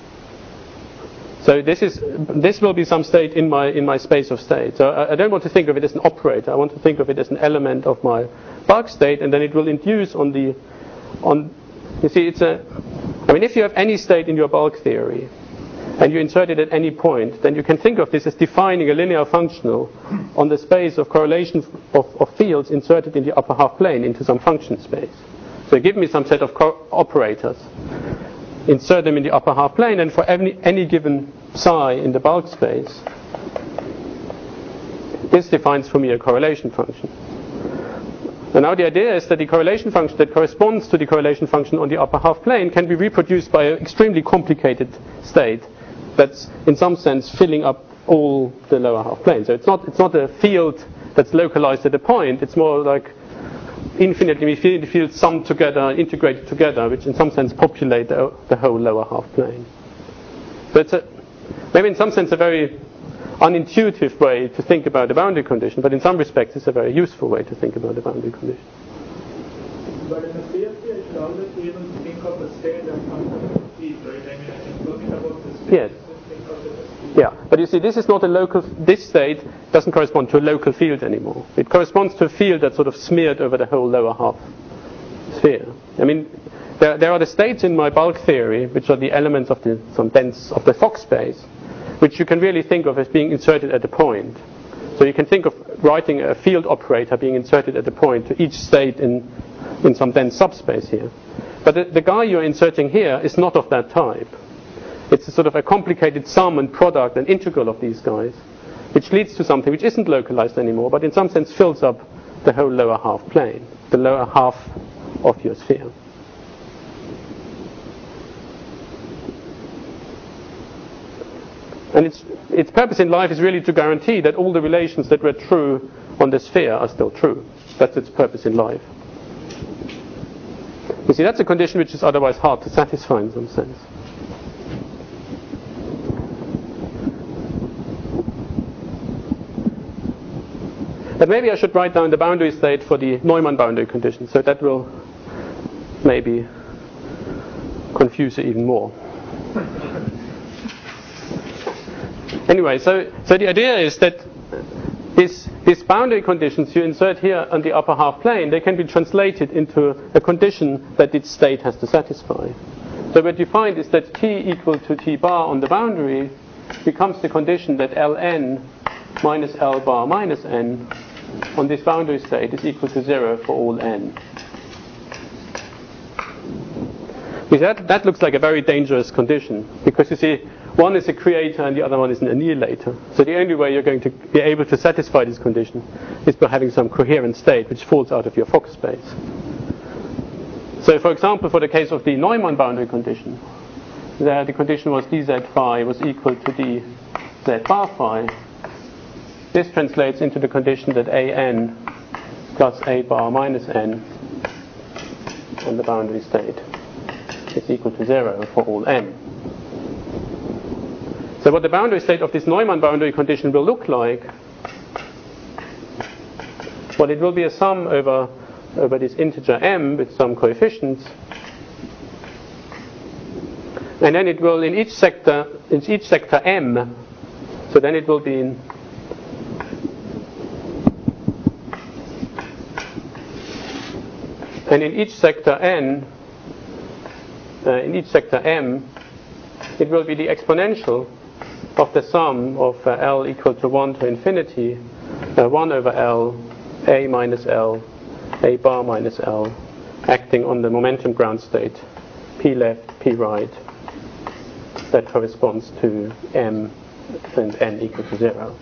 So this will be some state in my space of state. So I don't want to think of it as an operator. I want to think of it as an element of my bulk state, and then it will induce you see, if you have any state in your bulk theory and you insert it at any point, then you can think of this as defining a linear functional on the space of correlation of fields inserted in the upper half plane into some function space. So give me some set of operators, insert them in the upper half plane, and for any given psi in the bulk space, this defines for me a correlation function. And now the idea is that the correlation function that corresponds to the correlation function on the upper half plane can be reproduced by an extremely complicated state that's in some sense filling up all the lower half plane. So it's not a field that's localized at a point, it's more like infinitely many fields summed together, integrated together, which in some sense populate the whole lower half plane. So it's maybe in some sense a very unintuitive way to think about the boundary condition, but in some respects it's a very useful way to think about the boundary condition. But in the CFD, I should always be able to think of a state as some field, right? I mean, I can forget about this state. Yes. Think of it as field. Yeah, but you see, this is not a local. This state doesn't correspond to a local field anymore. It corresponds to a field that's sort of smeared over the whole lower half sphere. I mean, there are the states in my bulk theory, which are the elements of the Fock space, which you can really think of as being inserted at a point. So you can think of writing a field operator being inserted at a point to each state in some dense subspace here. But the guy you're inserting here is not of that type. It's a sort of a complicated sum and product and integral of these guys, which leads to something which isn't localized anymore, but in some sense fills up the whole lower half plane, the lower half of your sphere. And its purpose in life is really to guarantee that all the relations that were true on the sphere are still true. That's its purpose in life. You see, that's a condition which is otherwise hard to satisfy in some sense. But maybe I should write down the boundary state for the Neumann boundary condition, so that will maybe confuse you even more. Anyway, so the idea is that these boundary conditions you insert here on the upper half plane, they can be translated into a condition that its state has to satisfy. So what you find is that t equal to t bar on the boundary becomes the condition that ln minus l bar minus n on this boundary state is equal to 0 for all n. That looks like a very dangerous condition, because you see, one is a creator and the other one is an annihilator. So the only way you're going to be able to satisfy this condition is by having some coherent state which falls out of your Fock space. So for example, for the case of the Neumann boundary condition, there the condition was dz phi was equal to dz bar phi. This translates into the condition that an plus a bar minus n on the boundary state is equal to 0 for all n. So what the boundary state of this Neumann boundary condition will look like, well, it will be a sum over this integer m with some coefficients, and then it will in each sector m, so then it will be in and in each sector n, in each sector m, it will be the exponential of the sum of L equal to 1 to infinity, 1 over L, A minus L, A bar minus L, acting on the momentum ground state, P left, P right, that corresponds to M and N equal to 0.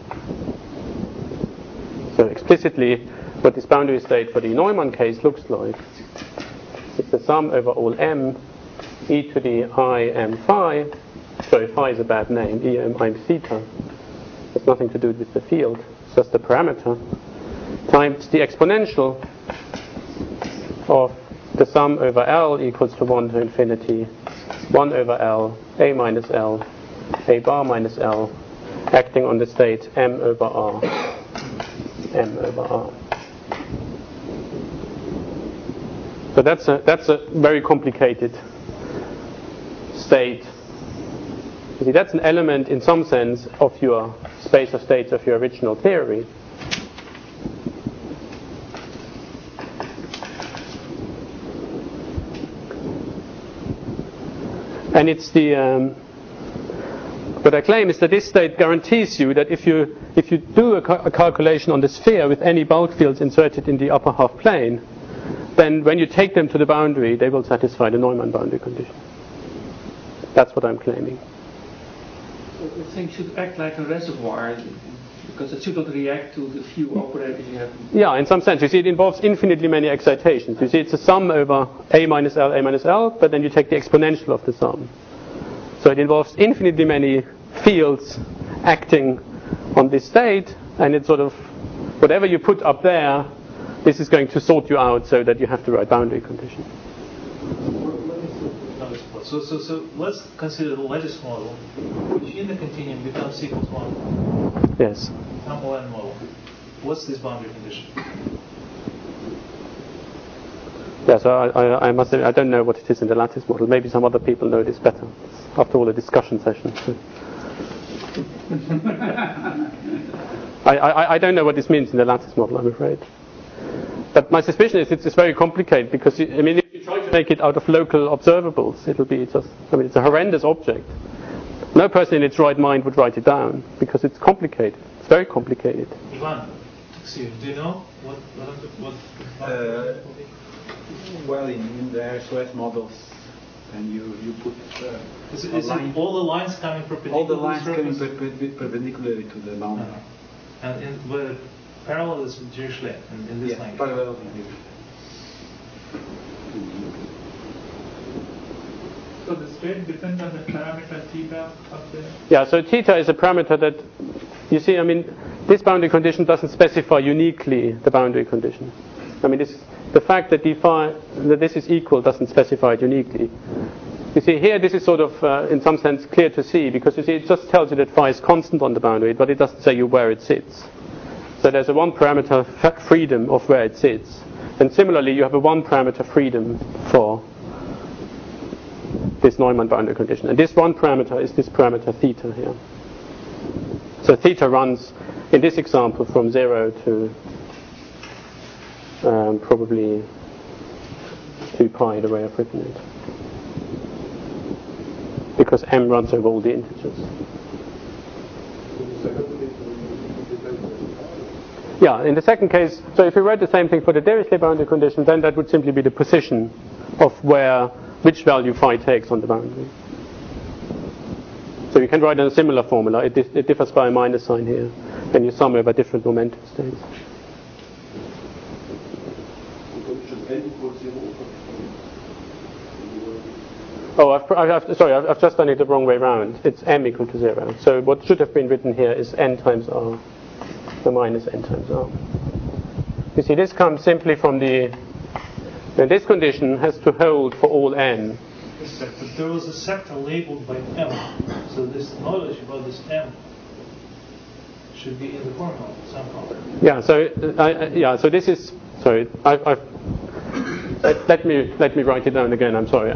So explicitly, what this boundary state for the Neumann case looks like is the sum over all M, e to the I m phi. Sorry, phi is a bad name, I'm theta. Has nothing to do with the field, it's just a parameter, times the exponential of the sum over L equals to 1 to infinity, 1 over L, A minus L, A bar minus L, acting on the state M over R, M over R. So that's a very complicated state. You see, that's an element in some sense of your space of states of your original theory. And it's what I claim is that this state guarantees you that if you do a calculation on the sphere with any bulk fields inserted in the upper half plane, then when you take them to the boundary, they will satisfy the Neumann boundary condition. That's what I'm claiming. The thing should act like a reservoir. Because it should not react to the few operators you have. Yeah, in some sense. You see, it involves infinitely many excitations. You see, it's a sum over A minus L, but then you take the exponential of the sum. So it involves infinitely many fields acting on this state, and it's sort of, whatever you put up there, this is going to sort you out so that you have the right boundary condition. So let's consider the lattice model, which in the continuum becomes C equals 1. Yes. MON model. What's this boundary condition? Yeah, so I must say, I don't know what it is in the lattice model. Maybe some other people know this better, after all the discussion sessions. I don't know what this means in the lattice model, I'm afraid. But my suspicion is it's very complicated, because, if you try to make it out of local observables, it'll be just, it's a horrendous object. No person in its right mind would write it down, because it's complicated. It's very complicated. Ivan, do you know what well, in the SOS models, and you put is it all the lines coming perpendicular? All the lines coming perpendicularly to the boundary. And where parallel is with Dirichlet in this language. Parallel. So the state depends on the parameter theta up there? Yeah, so theta is a parameter that, you see, this boundary condition doesn't specify uniquely the boundary condition. The fact that this is equal doesn't specify it uniquely. You see, here this is sort of, in some sense, clear to see, because you see, it just tells you that phi is constant on the boundary, but it doesn't say you where it sits. So there's a one parameter freedom of where it sits. And similarly, you have a one parameter freedom for this Neumann boundary condition. And this one parameter is this parameter theta here. So theta runs, in this example, from 0 to probably 2 pi, the way I've written it. Because m runs over all the integers. Yeah, in the second case, so if we write the same thing for the Dirichlet boundary condition, then that would simply be the position of which value phi takes on the boundary. So you can write in a similar formula. It differs by a minus sign here, and you sum over different momentum states. Oh, I've just done it the wrong way round. It's m equal to 0. So what should have been written here is n times r, the minus n times r. You see, this comes simply from this condition has to hold for all n. But there was a sector labeled by m, so this knowledge about this m should be in the formula somehow. Yeah. So this is. Sorry. Let me write it down again. I'm sorry.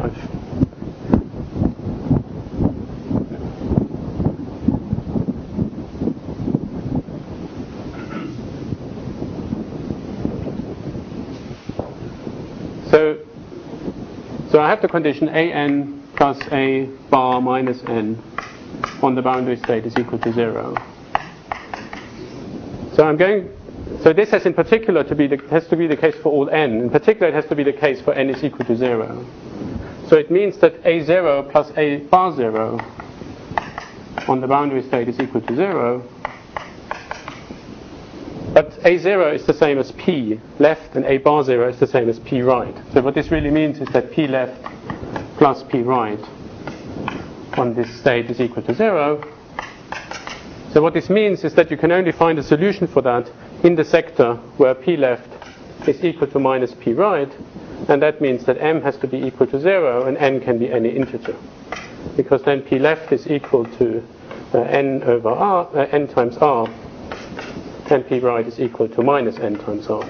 So I have the condition an plus a bar minus n on the boundary state is equal to 0. So this has in particular has to be the case for all n. In particular, it has to be the case for n is equal to 0. So it means that a0 plus a bar 0 on the boundary state is equal to 0. But a0 is the same as p left, and a bar 0 is the same as p right. So what this really means is that p left plus p right on this state is equal to 0. So what this means is that you can only find a solution for that in the sector where p left is equal to minus p right, and that means that m has to be equal to 0 and n can be any integer, because then p left is equal to n over r, n times r, and p right is equal to minus n times r.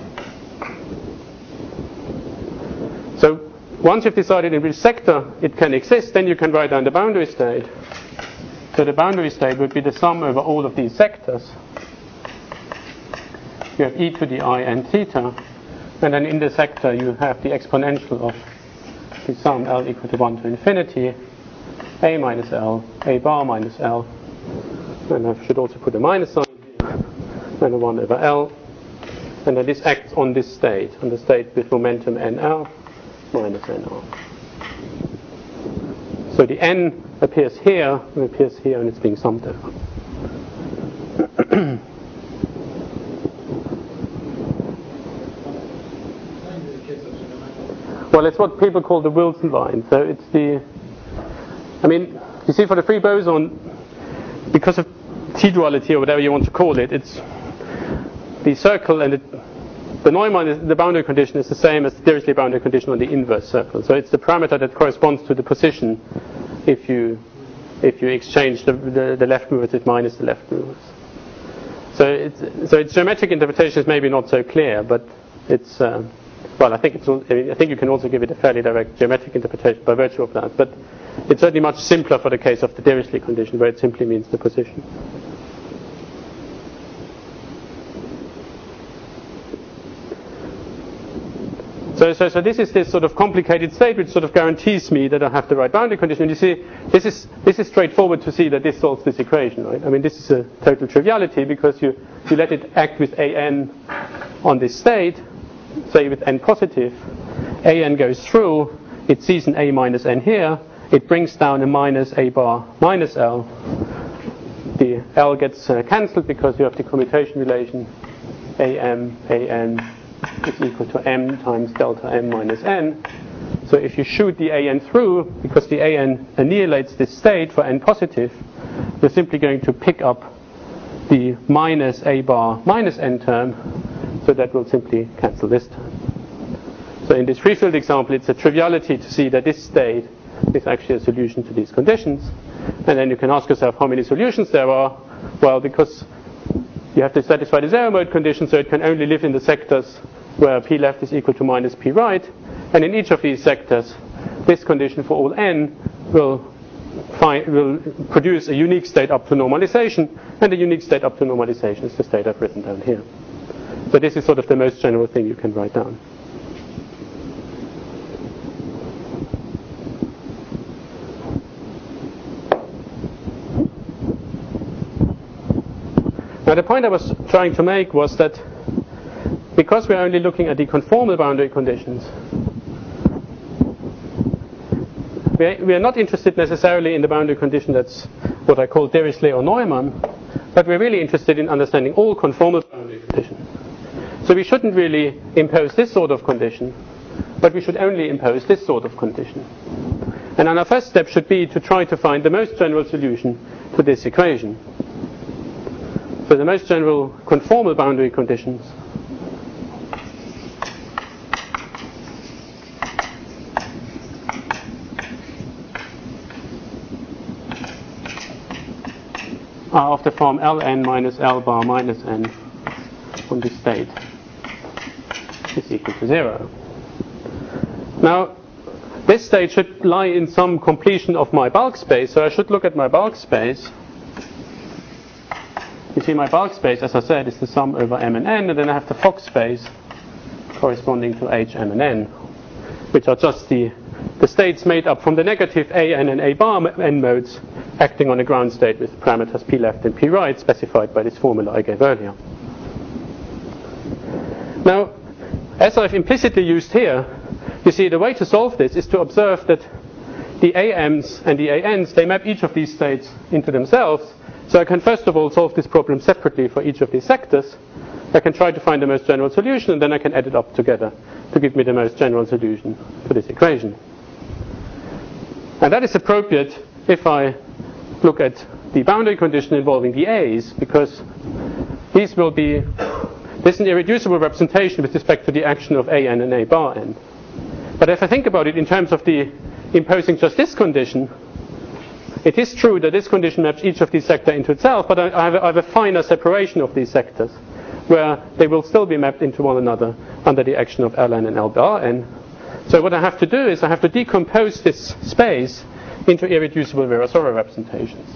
So once you've decided in which sector it can exist, then you can write down the boundary state. So the boundary state would be the sum over all of these sectors. You have e to the I n theta, and then in the sector you have the exponential of the sum L equal to 1 to infinity, a minus L, a bar minus L, and I should also put a minus sign here, and a 1 over L, and then this acts on this state, on the state with momentum NL minus NR. So the N appears here, and it's being summed over. Well, it's what people call the Wilson line. So it's the, I mean, you see, for the free boson, because of T-duality or whatever you want to call it, it's the circle and the Neumann, the boundary condition is the same as the Dirichlet boundary condition on the inverse circle. So it's the parameter that corresponds to the position if you exchange the left movers with minus the left movers. So its geometric interpretation is maybe not so clear, but it's well, I think you can also give it a fairly direct geometric interpretation by virtue of that. But it's certainly much simpler for the case of the Dirichlet condition, where it simply means the position. So this is this sort of complicated state which sort of guarantees me that I have the right boundary condition. And you see, this is straightforward to see that this solves this equation, right? I mean, this is a total triviality because you let it act with an on this state, say with n positive. An goes through, it sees an a minus n here, it brings down a minus a bar minus l. The l gets cancelled because you have the commutation relation an is equal to m times delta m minus n. So if you shoot the an through, because the an annihilates this state for n positive, you're simply going to pick up the minus a bar minus n term, so that will simply cancel this term. So in this free field example, it's a triviality to see that this state is actually a solution to these conditions. And then you can ask yourself how many solutions there are. Well, because you have to satisfy the zero mode condition, so it can only live in the sectors where p left is equal to minus p right. And in each of these sectors, this condition for all n will produce a unique state up to normalization, and the unique state up to normalization is the state I've written down here. So this is sort of the most general thing you can write down. Now the point I was trying to make was that because we're only looking at the conformal boundary conditions, we are not interested necessarily in the boundary condition that's what I call Dirichlet or Neumann, but we're really interested in understanding all conformal boundary conditions. So we shouldn't really impose this sort of condition, but we should only impose this sort of condition. And our first step should be to try to find the most general solution to this equation. So the most general conformal boundary conditions are of the form Ln minus L bar minus n on this state is equal to 0. Now, this state should lie in some completion of my bulk space, so I should look at my bulk space. You see, my bulk space, as I said, is the sum over m and n, and then I have the Fock space corresponding to h, m, and n, which are just the states made up from the negative a, n, and a bar n modes acting on a ground state with parameters p left and p right specified by this formula I gave earlier. Now, as I've implicitly used here, you see, the way to solve this is to observe that the AMs and the ANs, they map each of these states into themselves. So I can first of all solve this problem separately for each of these sectors. I can try to find the most general solution, and then I can add it up together to give me the most general solution for this equation. And that is appropriate if I look at the boundary condition involving the A's, because these will be, this is an irreducible representation with respect to the action of AN and A bar n. But if I think about it in terms of the imposing just this condition, it is true that this condition maps each of these sectors into itself, but I have a finer separation of these sectors, where they will still be mapped into one another under the action of Ln and L bar n. So what I have to do is I have to decompose this space into irreducible Virasoro representations.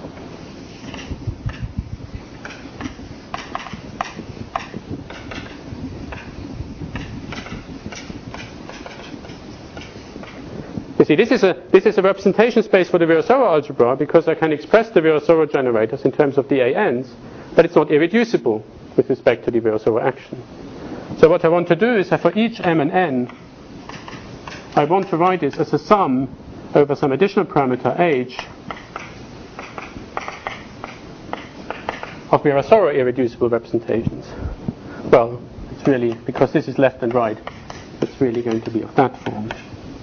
You see, this is a representation space for the Virasoro algebra because I can express the Virasoro generators in terms of the ANs, but it's not irreducible with respect to the Virasoro action. So what I want to do is that for each m and n, I want to write this as a sum over some additional parameter h of Virasoro irreducible representations. Well, it's really, because this is left and right, it's really going to be of that form.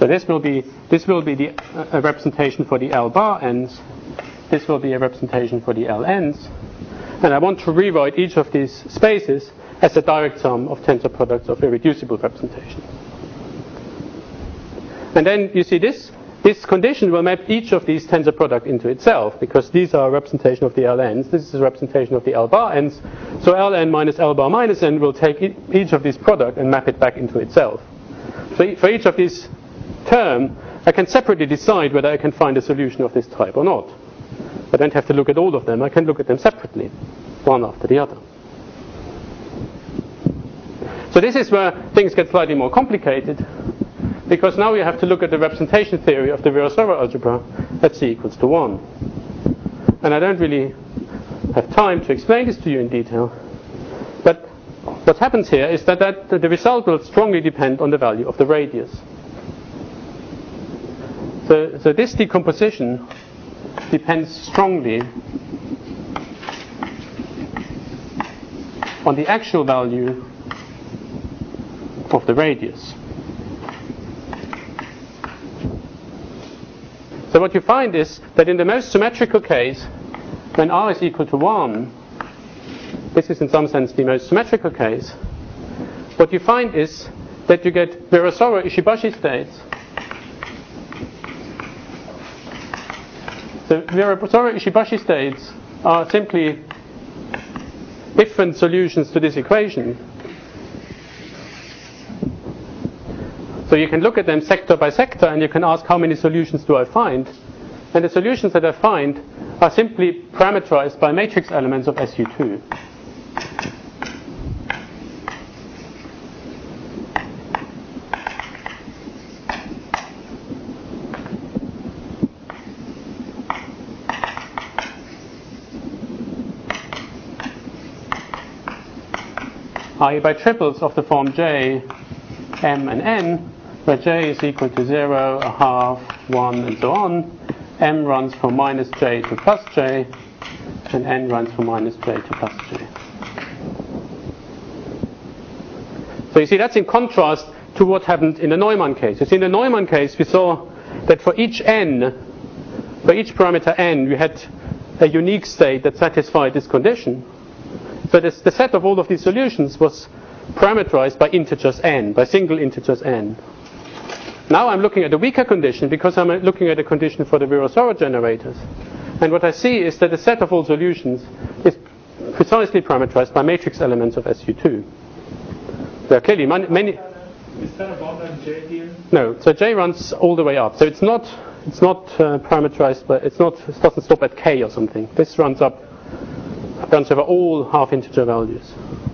So this will be a representation for the L bar ends. This will be a representation for the L ends. And I want to rewrite each of these spaces as a direct sum of tensor products of irreducible representations. And then you see this condition will map each of these tensor products into itself, because these are a representation of the L ends. This is a representation of the L bar ends. So Ln minus L bar minus n will take each of these products and map it back into itself. So for each of these terms, I can separately decide whether I can find a solution of this type or not. I don't have to look at all of them. I can look at them separately, one after the other. So this is where things get slightly more complicated, because now we have to look at the representation theory of the Virasoro algebra at c equals to 1. And I don't really have time to explain this to you in detail, but what happens here is that the result will strongly depend on the value of the radius. So this decomposition depends strongly on the actual value of the radius. So what you find is that in the most symmetrical case, when r is equal to 1, this is in some sense the most symmetrical case, what you find is that you get Virasoro Ishibashi states. So Virasoro Ishibashi states are simply different solutions to this equation. So you can look at them sector by sector and you can ask how many solutions do I find. And the solutions that I find are simply parameterized by matrix elements of SU2. i.e. by triples of the form J, M and N, where J is equal to 0, a half, 1 and so on. M runs from minus J to plus J, and N runs from minus J to plus J. So you see that's in contrast to what happened in the Neumann case. You see in the Neumann case we saw that for each n, for each parameter n, we had a unique state that satisfied this condition. So the set of all of these solutions was parameterized by integers n, by single integers n. Now I'm looking at a weaker condition because I'm looking at a condition for the Virasoro generators. And what I see is that the set of all solutions is precisely parameterized by matrix elements of SU2. There are clearly many. Is there a bound on J here? No, so J runs all the way up. So it's not parameterized, but it doesn't stop at K or something. This runs over all half-integer values.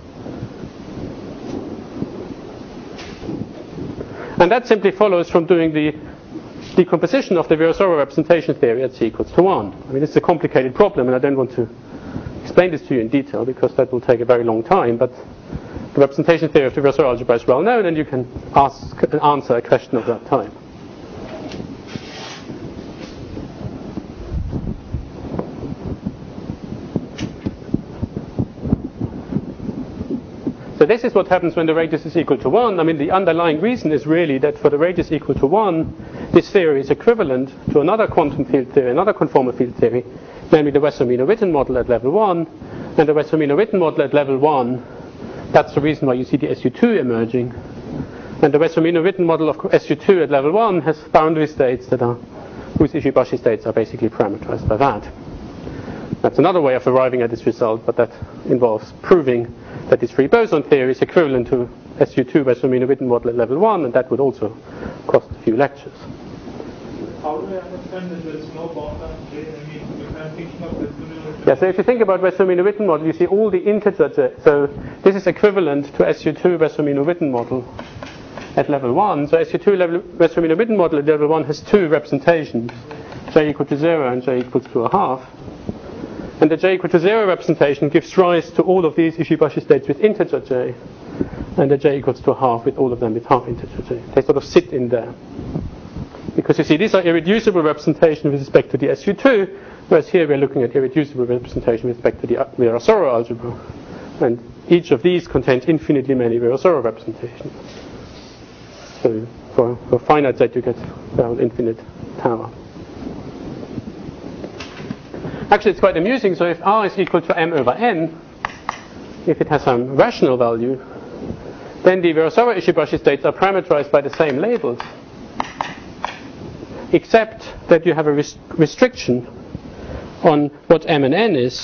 And that simply follows from doing the decomposition of the Virasoro representation theory at c equals to 1. I mean, it's a complicated problem, and I don't want to explain this to you in detail because that will take a very long time, but the representation theory of the Virasoro algebra is well known, and you can ask and answer a question of that type. So this is what happens when the radius is equal to 1. I mean, the underlying reason is really that for the radius equal to 1, this theory is equivalent to another quantum field theory, another conformal field theory, namely the Wessel-Minor-Witten model at level 1. And the Wessel-Minor-Witten model at level 1, that's the reason why you see the SU2 emerging. And the Wessel-Minor-Witten model of SU2 at level 1 has boundary states whose Ishibashi states are basically parameterized by that. That's another way of arriving at this result, but that involves proving that this free boson theory is equivalent to SU2 Wessel-Minor-Witten model at level 1, and that would also cost a few lectures. How do I understand that there's no bound on J? I mean, if I'm thinking of Wessel-Minor-Witten. Yeah, so if you think about Wessel-Minor-Witten model, you see all the integer J. So this is equivalent to SU2 Wessel-Minor-Witten model at level 1. So SU2 Wessel-Minor-Witten model at level 1 has two representations, J equal to 0 and J equals to a half. And the J equal to 0 representation gives rise to all of these Ishibashi states with integer J, and the J equals to a half with all of them with half integer J. They sort of sit in there. Because you see, these are irreducible representations with respect to the SU2, whereas here we're looking at irreducible representation with respect to the Virasoro algebra. And each of these contains infinitely many Virasoro representations. So for finite Z you get an infinite tower. Actually, it's quite amusing. So if R is equal to m over n, if it has some rational value, then the Virasoro Ishibashi states are parameterized by the same labels, except that you have a restriction on what m and n is.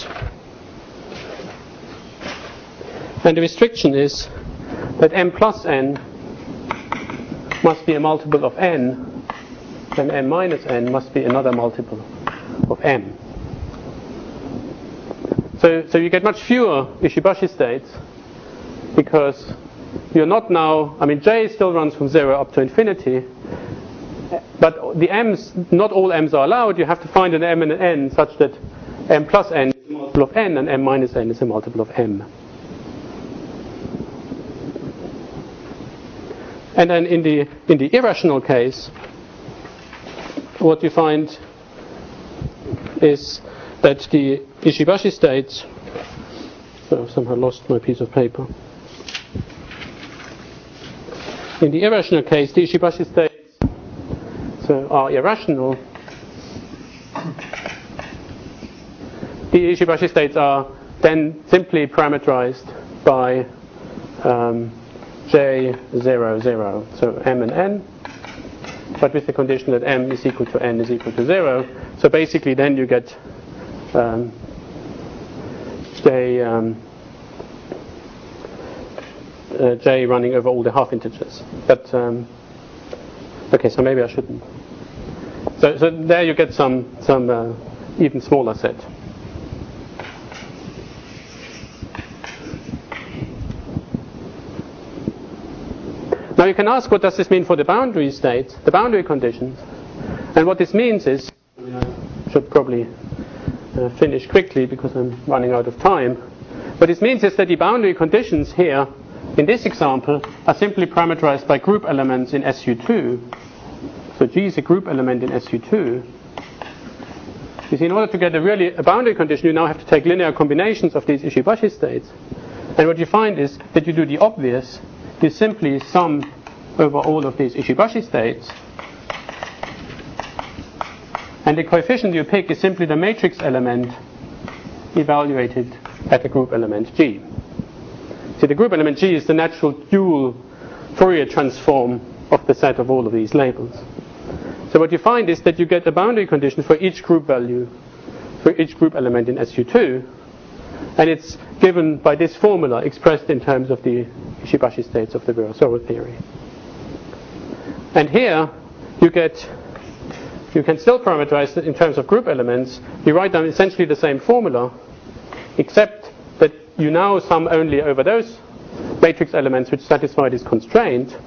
And the restriction is that m plus n must be a multiple of n, then m minus n must be another multiple of m. So you get much fewer Ishibashi states because you're not now, I mean, J still runs from 0 up to infinity, but the m's, not all m's are allowed. You have to find an m and an n such that m plus n is a multiple of n and m minus n is a multiple of m. And then in the irrational case, what you find is that the Ishibashi states, so I've somehow lost my piece of paper. In the irrational case, the Ishibashi states are irrational. The Ishibashi states are then simply parameterized by J0, 0, so m and n, but with the condition that m is equal to n is equal to 0. So basically then you get J running over all the half integers. But okay, so maybe I shouldn't. So there you get some even smaller set. Now you can ask, what does this mean for the boundary states, the boundary conditions? And what this means is, I should probably finish quickly because I'm running out of time. What this means is that the boundary conditions here, in this example, are simply parameterized by group elements in SU2. So G is a group element in SU2. You see, in order to get a boundary condition, you now have to take linear combinations of these Ishibashi states. And what you find is that you do the obvious. You simply sum over all of these Ishibashi states, and the coefficient you pick is simply the matrix element evaluated at the group element G. See, the group element G is the natural dual Fourier transform of the set of all of these labels. So what you find is that you get a boundary condition for each group value, for each group element in SU2, and it's given by this formula expressed in terms of the Ishibashi states of the Virasoro theory. And here you can still parameterize it in terms of group elements. You write down essentially the same formula, except that you now sum only over those matrix elements which satisfy this constraint.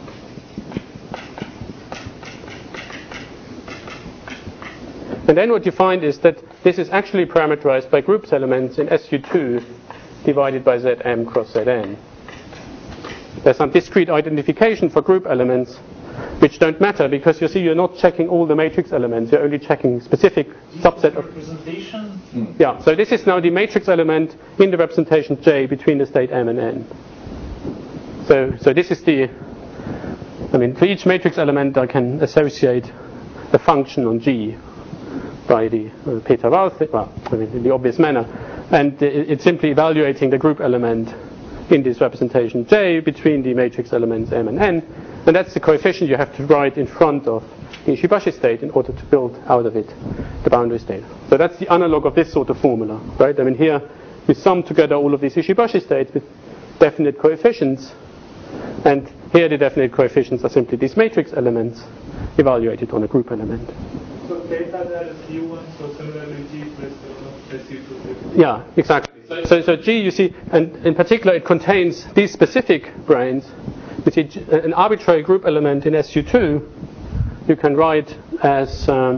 And then what you find is that this is actually parameterized by groups elements in SU2 divided by Zm cross Zn. There's some discrete identification for group elements which don't matter because you see you're not checking all the matrix elements, you're only checking specific subset of representation. Yeah, so this is now the matrix element in the representation J between the state M and N. So this is for each matrix element I can associate a function on G by the Peter-Wald, in the obvious manner, and it's simply evaluating the group element in this representation J between the matrix elements M and N, and that's the coefficient you have to write in front of the Ishibashi state in order to build out of it the boundary state. So that's the analog of this sort of formula, right? Here we sum together all of these Ishibashi states with definite coefficients, and here the definite coefficients are simply these matrix elements evaluated on a group element. So data that is U1, so similarly G plus SU2. Yeah, exactly. So G, you see, and in particular it contains these specific branes. You see, an arbitrary group element in SU2 you can write as a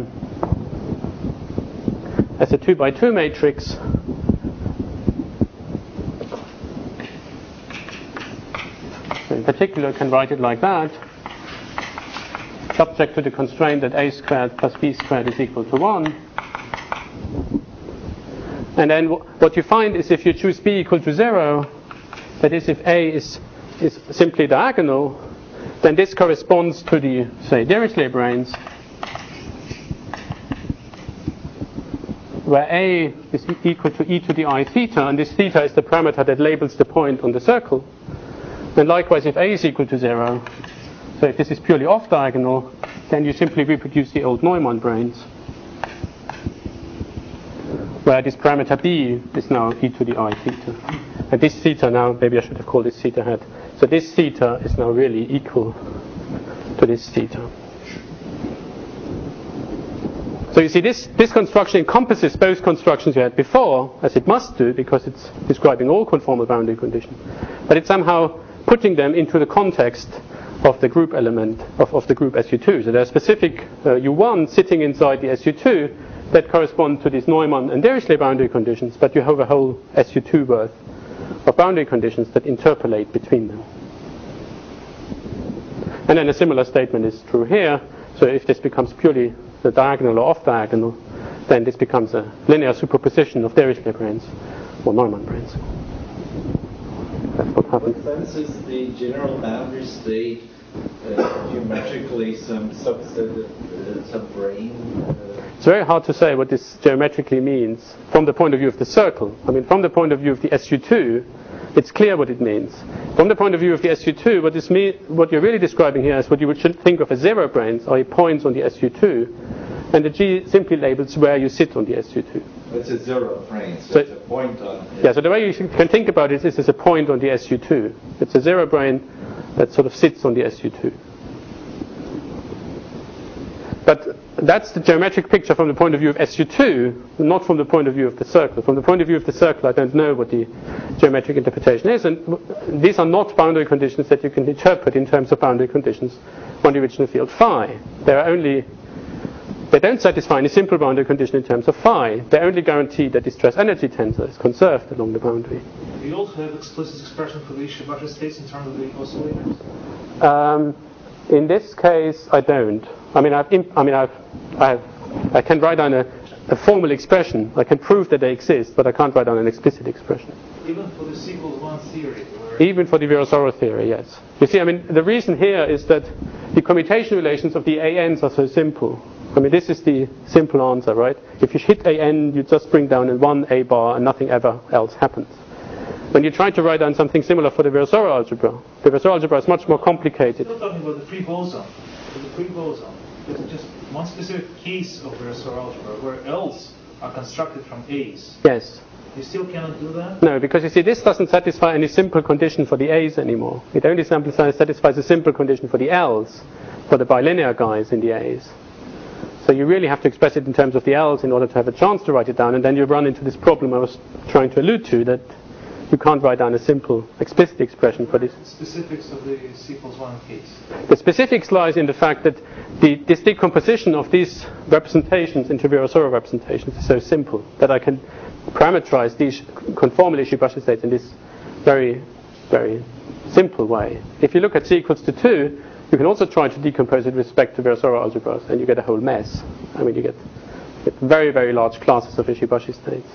2x2 matrix. So in particular, you can write it like that, subject to the constraint that a squared plus b squared is equal to 1. And then what you find is if you choose b equal to 0, that is if a is simply diagonal, then this corresponds to the, say, Dirichlet branes, where A is equal to e to the I theta, and this theta is the parameter that labels the point on the circle. And likewise, if A is equal to 0, so if this is purely off-diagonal, then you simply reproduce the old Neumann branes, where this parameter B is now e to the I theta. And this theta now, maybe I should have called this theta hat. So this theta is now really equal to this theta. So you see, this construction encompasses both constructions you had before, as it must do, because it's describing all conformal boundary conditions. But it's somehow putting them into the context of the group element, of the group SU2. So there are specific U1 sitting inside the SU2 that correspond to these Neumann and Dirichlet boundary conditions, but you have a whole SU2 worth of boundary conditions that interpolate between them. And then a similar statement is true here. So if this becomes purely the diagonal or off-diagonal, then this becomes a linear superposition of Dirichlet branes or Neumann branes. That's what happens. In what sense is the general boundary state geometrically some subset of some brane? It's very hard to say what this geometrically means from the point of view of the circle. I mean, from the point of view of the SU2, it's clear what it means. From the point of view of the SU2, what you're really describing here is what you should think of as zero branes, i.e. points on the SU2, and the G simply labels where you sit on the SU2. It's a zero brane, so it's a point on it. Yeah, so the way you can think about it is as a point on the SU2. It's a zero brane that sort of sits on the SU2. But that's the geometric picture from the point of view of SU2, not from the point of view of the circle. From the point of view of the circle, I don't know what the geometric interpretation is, and these are not boundary conditions that you can interpret in terms of boundary conditions on the original field phi. They don't satisfy any simple boundary condition in terms of phi. They only guarantee that the stress energy tensor is conserved along the boundary. Do you also have explicit expression for the Ishikawa states in terms of the oscillators? In this case, I don't. I can write down a formal expression. I can prove that they exist, but I can't write down an explicit expression. Even for the C=1 theory? Even for the Virasoro theory, yes. You see, the reason here is that the commutation relations of the ANs are so simple. This is the simple answer, right? If you hit AN, you just bring down in one A bar and nothing ever else happens. When you try to write down something similar for the Virasoro algebra, the Virasoro algebra is much more complicated. Still talking about the free boson. The free boson. There's just one specific case of Virasoro algebra where L's are constructed from A's. Yes. You still cannot do that? No, because you see, this doesn't satisfy any simple condition for the A's anymore. It only satisfies a simple condition for the L's, for the bilinear guys in the A's. So you really have to express it in terms of the L's in order to have a chance to write it down, and then you run into this problem I was trying to allude to, that you can't write down a simple explicit expression for this. Specifics of the C=1 case. The specifics lies in the fact that this decomposition of these representations into Virasoro representations is so simple that I can parameterize these conformal Ishibashi states in this very, very simple way. If you look at C=2, you can also try to decompose it with respect to Virasoro algebras, and you get a whole mess. You get very, very large classes of Ishibashi states.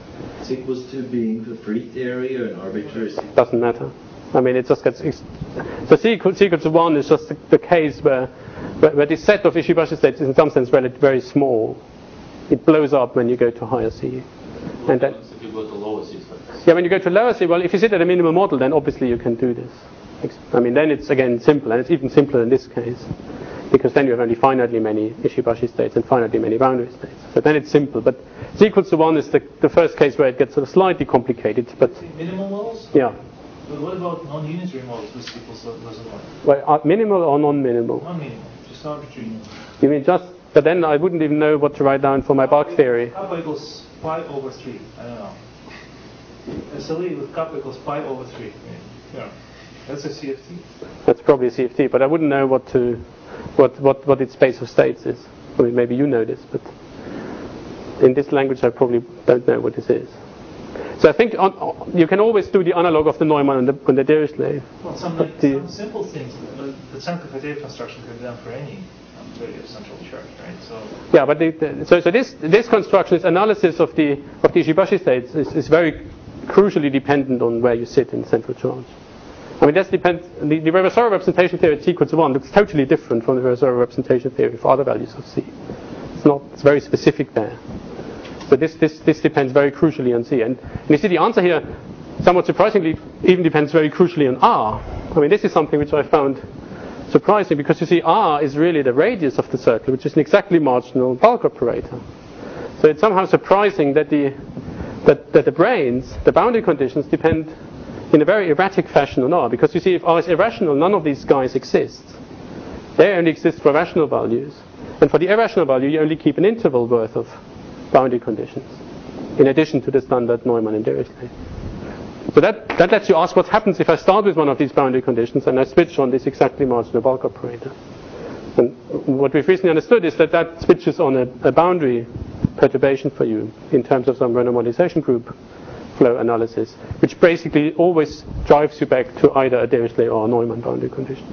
C=2 being the free theory or an arbitrary? Doesn't matter. It just gets. So C=1 is just the case where this set of Ishibashi states is in some sense very small. It blows up when you go to higher C. And then, if you go to lower C states. Yeah, when you go to lower C, well, if you sit at a minimal model, then obviously you can do this. Then it's again simple, and it's even simpler in this case, because then you have only finitely many Ishibashi states and finitely many boundary states. So then it's simple. But C=1 is the first case where it gets sort of slightly complicated. But minimal models? Yeah. But what about non-unitary models with C=1? Well, minimal or non-minimal? Non-minimal, just arbitrary. You mean just? But then I wouldn't even know what to write down for my Bach theory. Kappa equals pi/3. I don't know. SLE with kappa equals pi/3. Yeah. That's a CFT. That's probably a CFT, but I wouldn't know what its space of states is. Maybe you know this, but in this language I probably don't know what this is. So I think you can always do the analog of the Neumann and the Dirichlet. Well, some simple things. The central construction can be done for any central church, right? So yeah, but this construction, this analysis of the Ishibashi states is very crucially dependent on where you sit in central charge. I mean, that depends. The Virasoro representation theory at t equals 1 looks totally different from the Virasoro representation theory for other values of c. It's very specific there. So this depends very crucially on c. And you see the answer here, somewhat surprisingly, even depends very crucially on r. I mean, this is something which I found surprising, because you see r is really the radius of the circle, which is an exactly marginal bulk operator. So it's somehow surprising that the branes, the boundary conditions, depend in a very erratic fashion on r, because you see, if r is irrational, none of these guys exist. They only exist for rational values, and for the irrational value you only keep an interval worth of boundary conditions, in addition to the standard Neumann and Dirichlet. So that lets you ask what happens if I start with one of these boundary conditions and I switch on this exactly marginal bulk operator. And what we've recently understood is that switches on a boundary perturbation for you in terms of some renormalization group flow analysis, which basically always drives you back to either a Dirichlet or a Neumann boundary condition.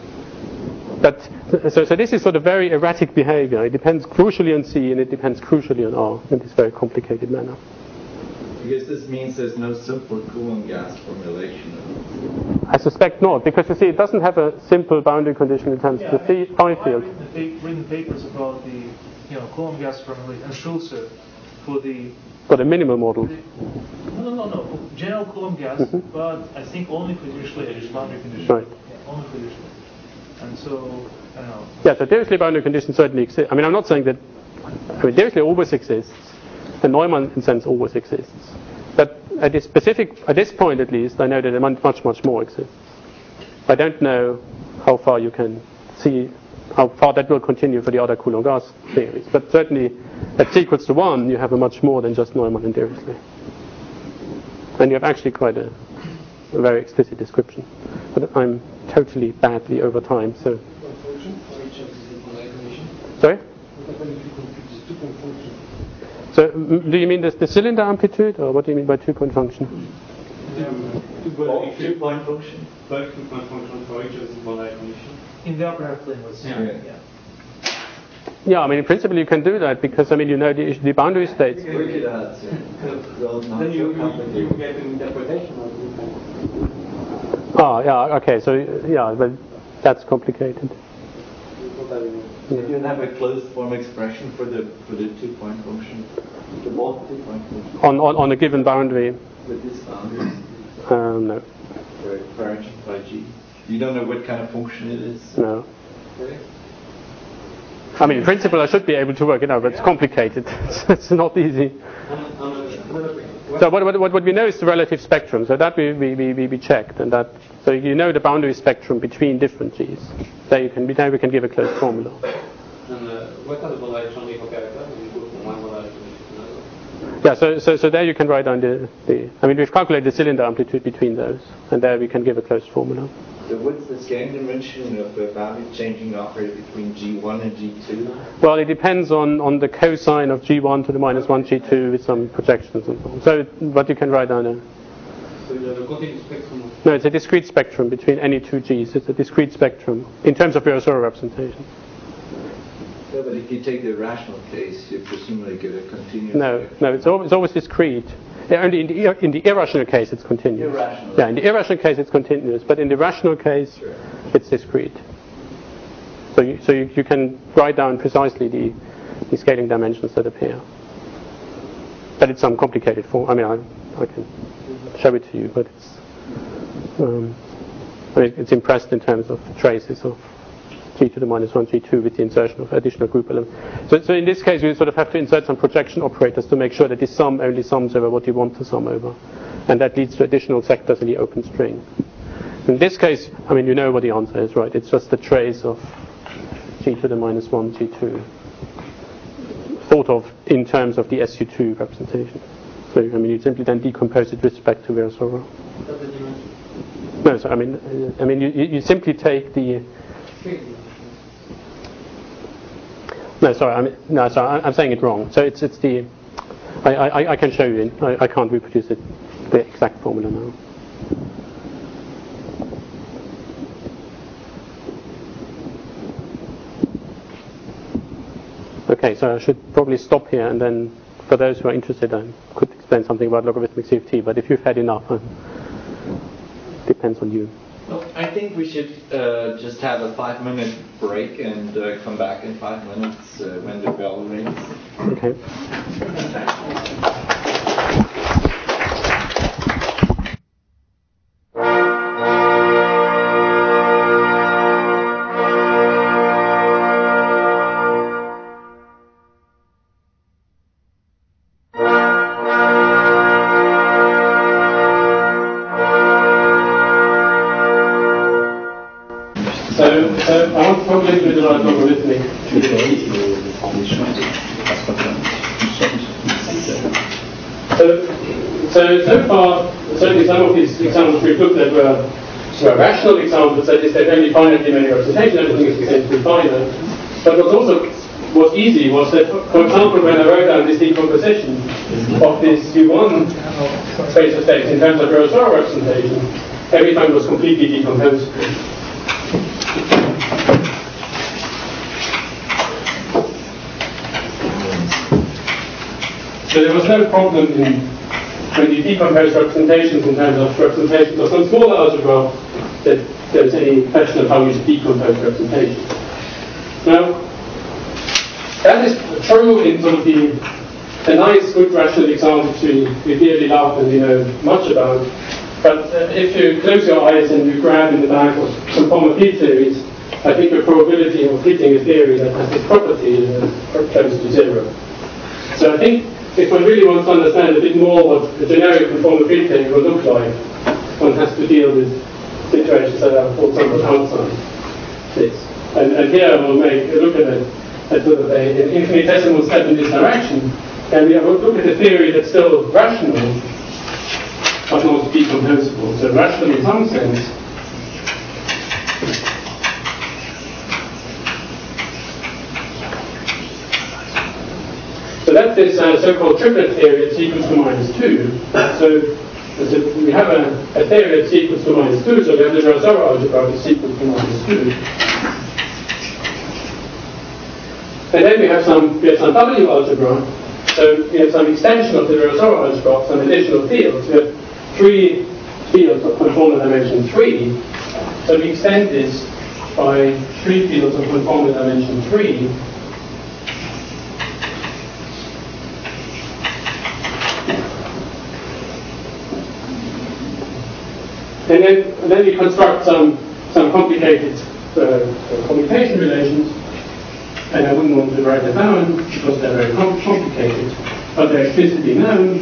So this is sort of very erratic behavior. It depends crucially on C and it depends crucially on R in this very complicated manner. Because this means there's no simple Coulomb gas formulation. I suspect not, because you see, it doesn't have a simple boundary condition in terms of the phi field. I've written papers about the Coulomb gas formulation and Schulze for the minimal model. No. For general Coulomb gas, but I think only for Dirichlet boundary condition. Right. Yeah, only for Dirichlet. And so, I don't know. Yeah, so Dirichlet boundary conditions certainly exist. I mean, I'm not saying that. I mean, Dirichlet always exists, and Neumann, in sense, always exists. But at this point at least, I know that much more exists. I don't know how far you can see, how far that will continue for the other Coulomb gas theories. But certainly, at t equals to 1, you have a much more than just Neumann and Dirichlet. And you have actually quite a very explicit description. But I'm totally badly over time, so. Sorry? So, do you mean the cylinder amplitude, or what do you mean by two-point function? Two-point function. Both two-point function for each of the Born condition. In the upper half plane, let's say. Yeah, I mean, in principle you can do that, because, I mean, you know the boundary states. Then you get an interpretation of it. Oh, yeah, okay, so, yeah, but that's complicated. You don't have a closed form expression for the two-point function, the both two-point function. On a given boundary. With these boundaries. No. Variant by G. You don't know what kind of function it is. No. Okay. I mean, in principle, I should be able to work it out, but it's complicated. It's not easy. So what we know is the relative spectrum. So that we checked, and that so you know the boundary spectrum between different G's. There we can give a closed formula. And what are the electronic operators? You go from one electron to another. Yeah. So there you can write down the. I mean, we've calculated the cylinder amplitude between those, and there we can give a closed formula. So what's the scaling dimension of the value changing operator between G1 and G2? Well, it depends on the cosine of G1 to the minus 1 G2 with some projections and so on. So what you can write down there. So you have a continuous spectrum? No, it's a discrete spectrum between any two G's. It's a discrete spectrum in terms of Virasoro representation. No, but if you take the rational case, you presumably get a continuous No, it's always discrete. Yeah, only in the irrational case it's continuous. Irrational. Yeah, in the irrational case it's continuous, but in the rational case it's discrete. So you can write down precisely the scaling dimensions that appear. But it's some complicated form. I mean, I can show it to you, but it's impressed in terms of traces of G to the minus 1 G2 with the insertion of additional group elements. So in this case, you sort of have to insert some projection operators to make sure that this sum only sums over what you want to sum over. And that leads to additional sectors in the open string. In this case, I mean, you know what the answer is, right? It's just the trace of G to the minus 1 G2 thought of in terms of the SU2 representation. So, I mean, you simply then decompose it with respect to Virasoro. No, so I mean, you simply take the. No, sorry. I'm saying it wrong. So it's the. I can show you. I can't reproduce it, the exact formula now. Okay, so I should probably stop here, and then for those who are interested, I could explain something about logarithmic CFT. But if you've had enough, depends on you. Well, I think we should just have a 5-minute break and come back in 5 minutes when the bell rings. Okay. So I want to talk a little bit about logarithmic. So far, certainly some of these examples we've looked at were rational examples, that is, they've only finitely many representations, everything is essentially finite. But what's easy was that, for example, when I wrote down this decomposition of this U1 space of states in terms of Virasoro representation, every time it was completely decomposable. So there was no problem when you decompose representations in terms of representations of some smaller algebra that there's any question of how you should decompose representations. Now, that is true in sort of the nice, good rational examples we dearly love and we know much about. But if you close your eyes and you grab in the back of some form of field theories, I think the probability of hitting a theory that has this property is close to zero. So I think if one really wants to understand a bit more what a generic conformal field theory will look like, one has to deal with situations that are fall somewhat outside this. And here I will make a look at it as sort of an infinitesimal step in this direction, and we will look at a theory that's still rational, but not decomposable. So rational in some sense. So that's this so-called triplet theory at c equals to minus 2. So we have a theory at c equals to minus 2, so we have the Virasoro algebra at c equals to minus 2. And then we have some W algebra, so we have some extension of the Virasoro algebra, some additional fields. We have 3 fields of conformal dimension 3, so we extend this by 3 fields of conformal dimension 3. And then we construct some complicated commutation relations, and I wouldn't want to write them down because they're very complicated, but they're explicitly known.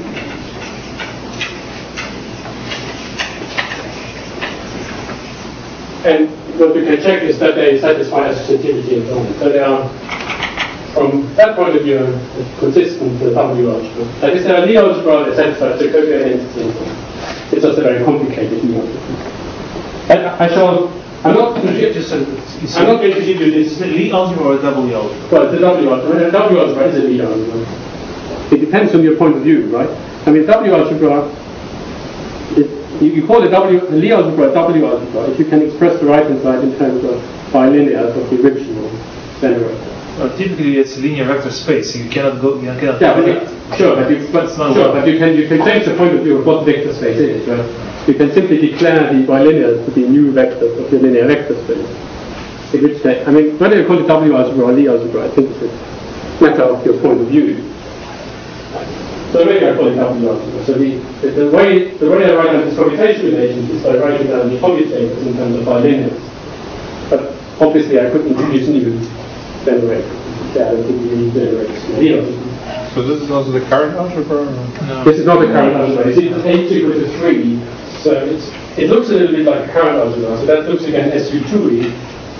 And what we can check is that they satisfy associativity and so on. So they are, from that point of view, consistent with W algebra. That is, there are Lie algebra that satisfies the Jacobian entity. It's also very complicated Lie algebra. I'm not going to give you this. Is it Lie algebra or W algebra? Well, the W algebra. W algebra is a Lie algebra. It depends on your point of view, right? I mean, W algebra, you call it Lie algebra W algebra if you can express the right-hand side in terms of bilinears of the original generator. Well, typically it's a linear vector space, so you cannot go. You cannot. Yeah, but you can change the point of view of what vector space is, right? You can simply declare the bilinears to be new vectors of your linear vector space. In which case, I mean, whether you call it W algebra or Lie algebra, I think it's a matter of your point of view. So maybe I call it W algebra. So the way I write down this commutation relation is by writing down the commutators in terms of bilinears. But obviously I could introduce new generators. Yeah, I don't think you need generators. Lie algebra. So this is also the current algebra? No. This is not the current algebra. It's h equal to 3. So it looks a little bit like a current algebra. So that looks again SU2E.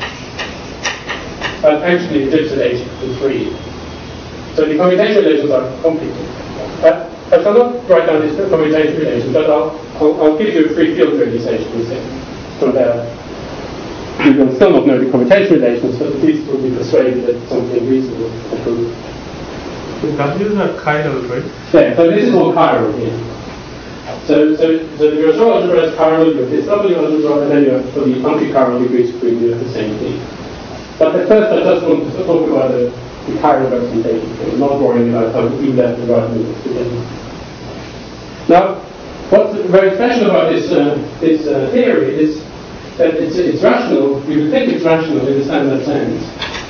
But actually it lives at h equal to 3. So the commutation relations are complicated. I shall not write down this commutation relation, but I'll give you a free field realization instead. From there, you will still not know the commutation relations, but at least will be persuaded that something reasonable is true. The W's are chiral, right? Yeah, so this is all chiral here. So the Virasoro algebra is chiral with this W algebra, and then you have, for the anti-chiral degrees between you have the same thing. But at first I just want to talk about the chiral representation. I'm not worrying about how to do left and right movements together. Now, what's very special about this theory is that it's rational, you would think it's rational in the standard sense.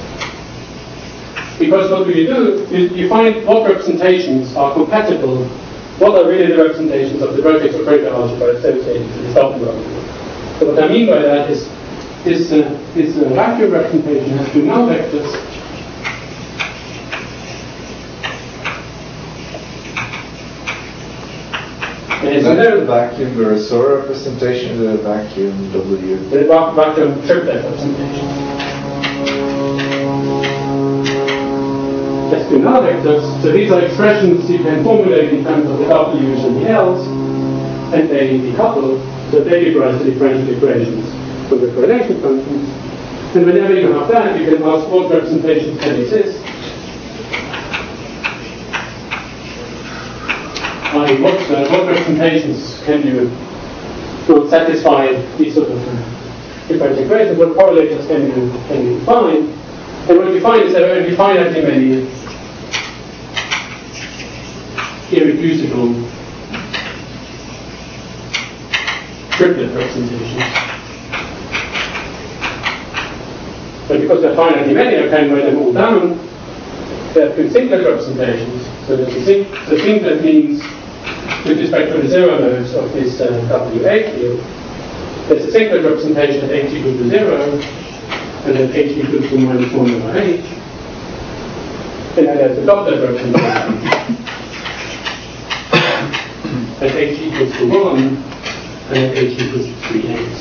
Because what you do is you find what representations are compatible, what are really the representations of the vertex operator algebra associated with the double algebra. So what I mean by that is this vacuum representation has two null vectors. Is that the vacuum, the Resor representation, the vacuum W? The vacuum triplet representation. There's two null vectors, so these are expressions you can formulate in terms of the W's and the L's, and they decouple, so they give rise to differential equations for the correlation functions. And whenever you have that, you can ask what representations can exist. What representations can you satisfy these sort of differential equations? What correlators can you find? And what you find is there are only finitely many irreducible triplet representations. But because there are finitely many, I can write them all down. There are two singlet representations. So there's a singlet means, with respect to the zero nodes of this WA field, there's a singlet representation at h equals to 0, and then h equals to minus 1 over h. And then there's a doublet representation at h equals to 1, and then h equals to 3h.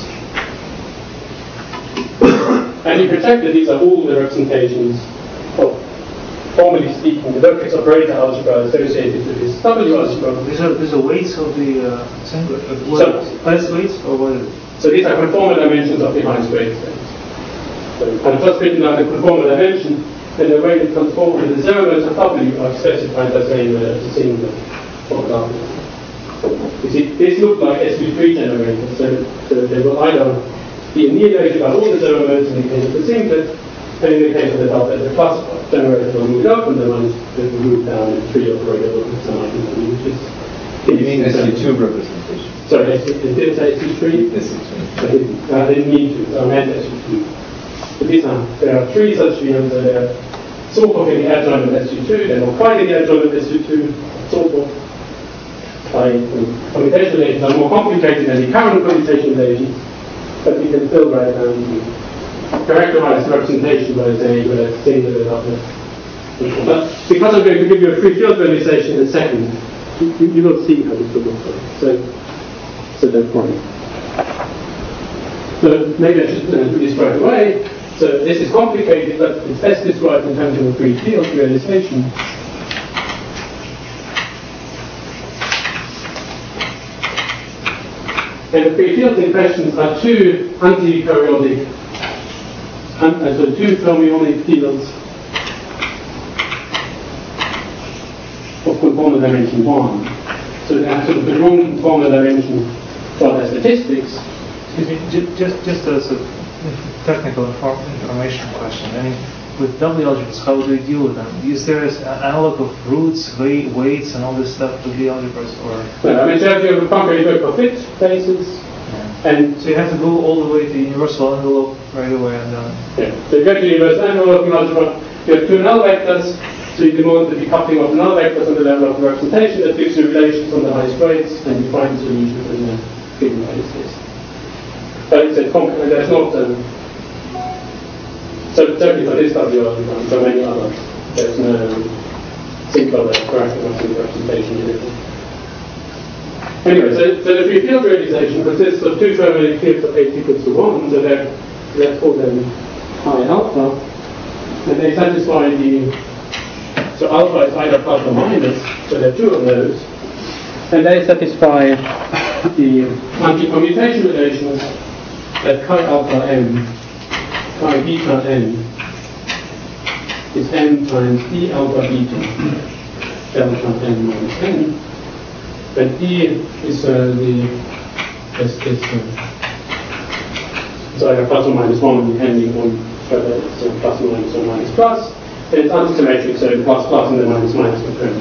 And you can check that these are all the representations of, formally speaking, the vertex operator algebra associated with this W algebra. These are weights of the singlet. That's weights or what is it? So these are conformal dimensions of the Heinz weight space. So I've just written out the conformal dimension, and the way it conforms with the zero nodes of W are specified as a singlet for W. You see, these look like sp3 generators, so they will either be annihilated by all the zero nodes in the case of the singlet, and in the case of the doublet, the plus generator will move up, and the ones that will move down, and 3 operator will put some item, which is. You mean SU2 representation? Sorry, it didn't say SU3? SU3. I didn't mean to, so I meant SU2. But there are 3 such fields, and they're sort of in the adjoint of SU2, they're not quite in the adjoint of SU2, sort of. Commutation relations are more complicated than the current commutation relations, but we can still write down the characterize the representation by saying whether it's singular or doublet. But because I'm going to give you a free field realization in a second, you will see how this will look like. So that's fine. So maybe I should do this right away. So this is complicated, but it's best described in terms of a free field realization. And the free fields in question are two anti-periodic, so two fermionic fields of conformal dimension 1. So they have sort of the wrong conformal dimension for their statistics. Excuse me, just as a technical information question. I mean, with W algebras, how do you deal with them? Is there an analog of roots, weights, and all this stuff to the algebras, or? No, I mean, so you can't really go for fit basis, and so you have to go all the way to universal envelope right away, and then. Yeah. So you go to universal envelope in algebra. You have two null vectors, so you demand the decoupling of null vectors on the level of the representation that gives you relations on the highest grades, and you find the solution in the given basis. But it's a complicated. There's not. So certainly for this W algebra and for many others, there's no simpler way of characterizing the representation in it. Anyway, so the free field realization consists of two fermionic fields of h equals to 1, so let's call them high alpha, and they satisfy so alpha is either plus or minus, so there are two of those, and they satisfy the anti-commutation relations that chi alpha m chi beta n is n times e alpha beta delta n minus n. And e is it's either plus or minus 1 depending on whether it's plus or minus plus. And it's antisymmetric, so the plus and the minus confirms.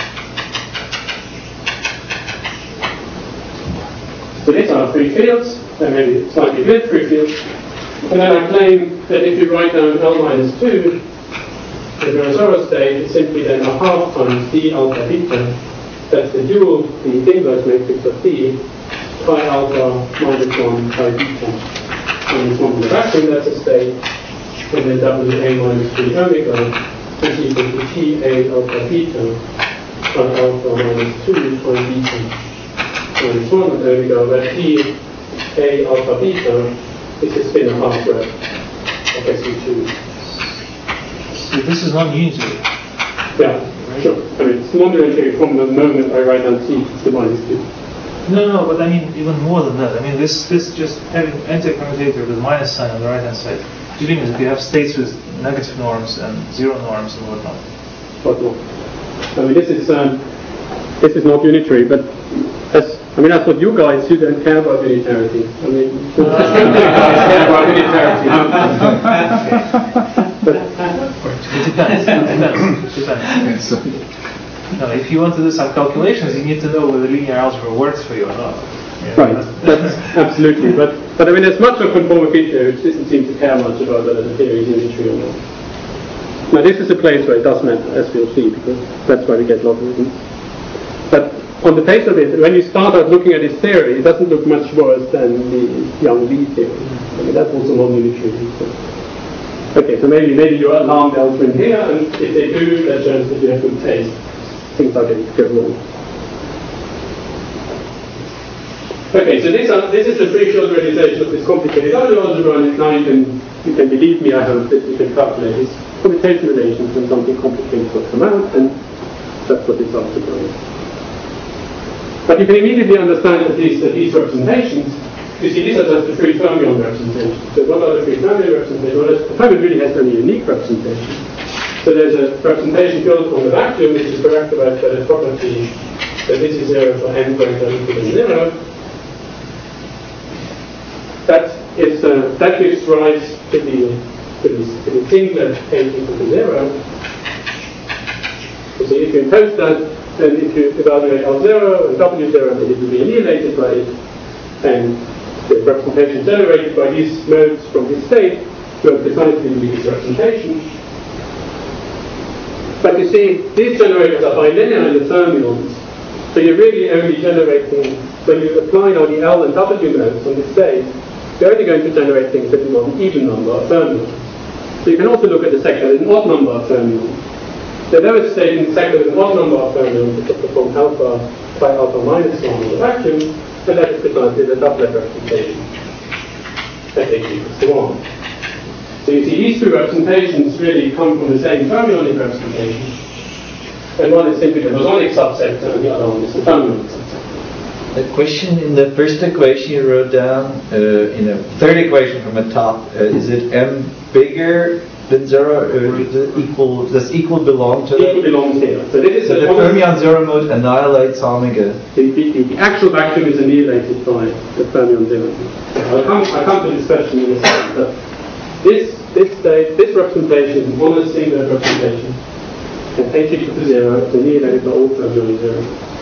So these are free fields. maybe slightly electric field. And then I claim that if you write down L minus 2, the Virasoro state is simply then a half times d alpha beta. That's the dual, the inverse matrix of d, pi alpha minus 1 pi beta. Minus 1 in the vacuum, that's a state. And then WA minus 3 omega is equal to TA alpha beta pi alpha minus 2 pi beta minus 1 omega, where TA alpha beta is a spin half rep of SU2. So this is non-unitary. Yeah, sure. I mean, it's non-unitary from the moment I write down T to minus 2. No, but I mean even more than that. I mean this just having anti-commutator with minus sign on the right hand side. What do you mean is if you have states with negative norms and zero norms and whatnot? What not? I mean this is not unitary, but that's what you guys, you don't care about unitarity. I mean, you guys care about unitarity. It depends. No, if you want to do some calculations, you need to know whether linear algebra works for you or not. Yeah, right, that's absolutely. But I mean, there's much of conformity theory which doesn't seem to care much about whether the theory is unitary or not. Now, this is a place where it does matter, as we'll see, because that's why we get logarithms. But on the face of it, when you start out looking at this theory, it doesn't look much worse than the Young Lee theory. I mean, that's also non-unitary. So. Okay, so maybe you're alarmed elsewhere in here, and if they do, that shows that you have good taste. Things like it go wrong. Okay, so this is a pretty short realization of this complicated algebra, and now you can believe me, I hope, that you can calculate these commutation relations when something complicated will come out, and that's what this algebra is. But you can immediately understand at least that these representations, you see, these are just the free fermion representations. So what are the free fermion representations? Well, the fermion really has only unique representation. So there's a representation built on the vacuum, which is characterized by the property that this is 0 for n greater than equal than 0. That gives rise to the singlet k equal to 0. So if you impose that, then if you evaluate L0 and W0, then it will be annihilated by it, and the representation generated by these modes from this state will precisely be this representation. But you see, these generators are bilinear in the fermions, so you're really only generating, when you apply now the L and W modes on this state, you're only going to generate things that involve an even number of fermions. So you can also look at the sector with an odd number of fermions. The lowest state in the sector with an odd number of fermions is of the form alpha by alpha minus 1 in the vacuum, and that is precisely the doublet representation. That equals to 1. So you see, these two representations really come from the same fermionic representation, and one is simply the bosonic subsector, and the other one is the fermionic subsector. The question in the first equation you wrote down, in a third equation from the top, is it m bigger than 0? Does equal belong to that? Equal belongs here. So this is the fermion 0 mode annihilates omega. The actual vacuum is annihilated by the fermion 0. I'll come to this question in a second, but this representation is one of the singular representation, and h equal to 0 is annihilated by all fermion 0.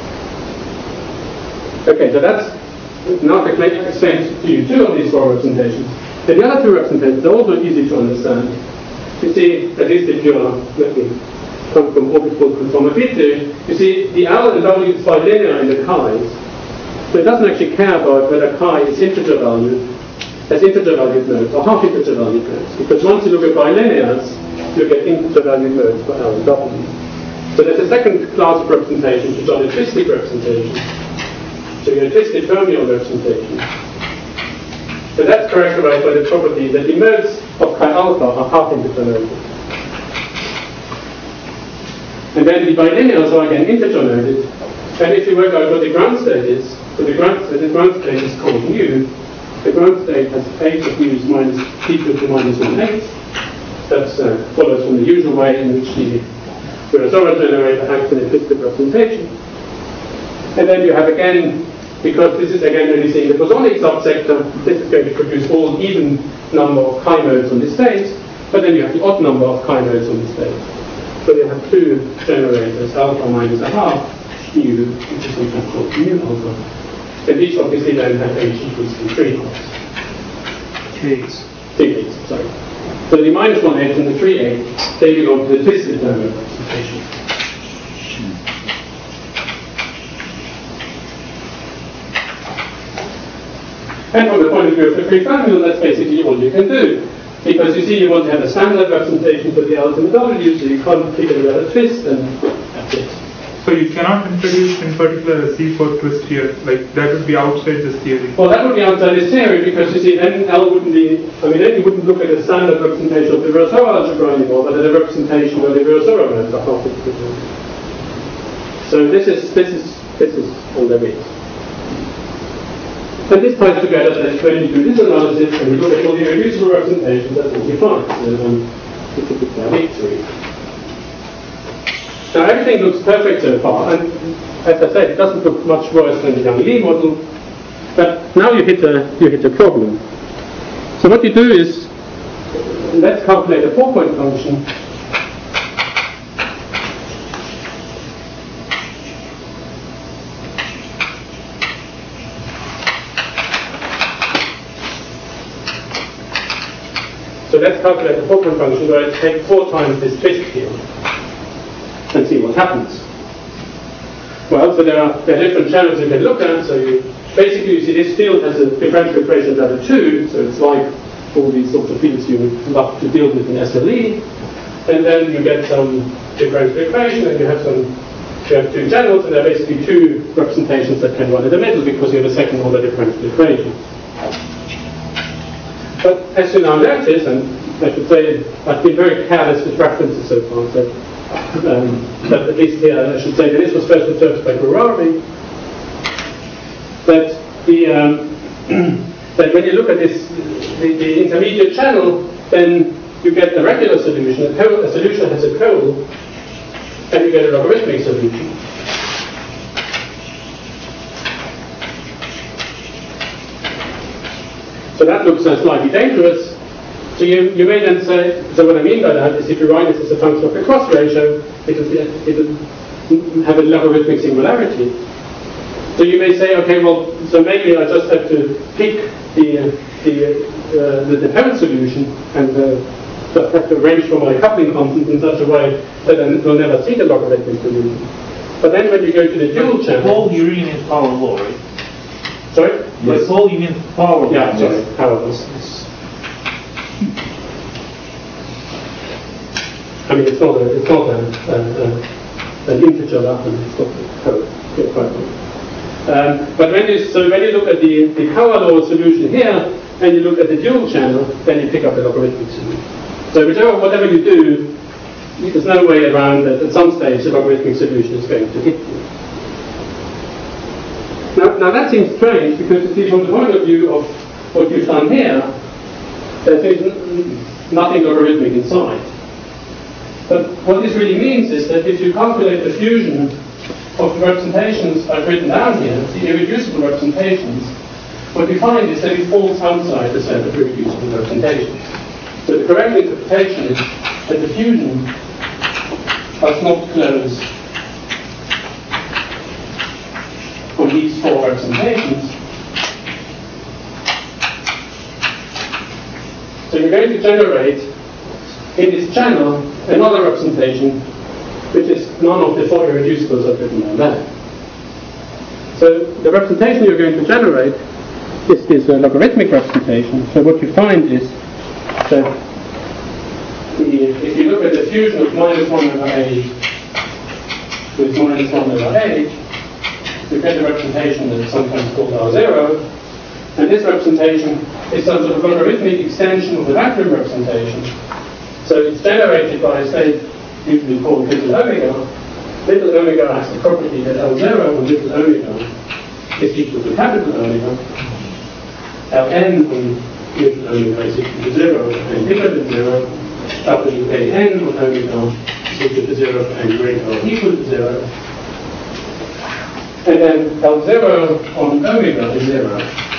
Okay, so that's now to explain to you two of these four representations. And the other two representations are also easy to understand. You see, at least if you're looking from orbital conformity theory, you see the L and W is bilinear in the chi's, so it doesn't actually care about whether chi is integer valued, as integer valued nodes or half integer valued nodes, because once you look at bilinears, you get integer valued nodes for L and W. So there's a second class of representations which are the twisted representations. So you get a twisted fermion representation. So that's characterized by the property that the modes of chi alpha are half integer nodes. And then the bilinears are again integer noded. And if you work out what the ground state is, so the ground state is called mu. The ground state has h of mu is minus equal to minus 1/8. That follows from the usual way in which the Virasoro generator acts in a twisted representation. And then you have again, because this is again only seeing the bosonic subsector, this is going to produce all even number of chi modes on this state, but then you have the odd number of chi modes on this state. So you have two generators, alpha minus a half, mu, which is sometimes called mu alpha, And each obviously then have H equals to 3 halves. K's. 3 H's, sorry. So the minus 1 H and the 3 H, they belong to the twisted term representation. And from the point of view of the free formula, that's basically all you can do. Because you see, you want to have a standard representation for the ultimate W, so you can't figure out a twist, and that's it. So you cannot introduce in particular a C4 twist here, like that would be outside this theory. Well, that would be outside this theory, because you see, then L wouldn't be, I mean, then you wouldn't look at a standard representation of the Virasoro algebra anymore, but at a representation where the Virasoro modes are half equivalent. So this is all there is. And this ties together that when you do this analysis and you look at all the irreducible representations, that's what you find. So it's a bit victory. Now everything looks perfect so far, and as I said, it doesn't look much worse than the Young-Lee model. But now you hit a problem. So what you do is, let's calculate a 4-point function. So let's calculate the 4-point function where it takes 4 times this twist field and see what happens. Well, so there are different channels you can look at. So you basically see this field has a differential equation level 2, so it's like all these sorts of fields you would love to deal with in SLE. And then you get some differential equation, and you have 2 channels, and there are basically 2 representations that can run in the middle because you have a second order differential equation. But as you now notice, and I should say I've been very careless with references so far, so, but at least here I should say that this was first observed by Gurari, that that when you look at this, the intermediate channel, then you get a regular solution. A solution has a curl, and you get a logarithmic solution. So that looks slightly dangerous. So you may then say, so what I mean by that is if you write this as a function of the cross ratio, it'll have a logarithmic singularity. So you may say, okay, well, so maybe I just have to pick the parent solution and just have to arrange for my coupling constant in such a way that I will never see the logarithmic solution. But then when you go to the dual channel... Paul, you really mean power law, right? Sorry? Yes. Paul, you mean power law? Yeah, sorry, power law. I mean, it's not an integer up, and it's not a code. But when you look at the power law solution here, and you look at the dual channel, then you pick up the logarithmic solution. So whatever you do, there's no way around that at some stage the logarithmic solution is going to hit you. Now that seems strange, because you see from the point of view of what you've done here, there's nothing logarithmic inside. But what this really means is that if you calculate the fusion of the representations I've written down here, the irreducible representations, what you find is that it falls outside the set of irreducible representations. So the correct interpretation is that the fusion does not close on these 4 representations. So you're going to generate in this channel another representation which is none of the 4 irreducibles I've written down there. So the representation you're going to generate is this logarithmic representation. So what you find is that if you look at the fusion of -1 over A with -1 over A, you get a representation that is sometimes called R0, and this representation is some sort of logarithmic extension of the vacuum representation. So it's generated by a state usually called little omega. Little omega has the property that L0 on little omega is equal to capital omega. Ln on little omega is equal to 0 and bigger than 0. WAN on omega is equal to 0 and greater or equal to 0. And then L0 on omega is 0.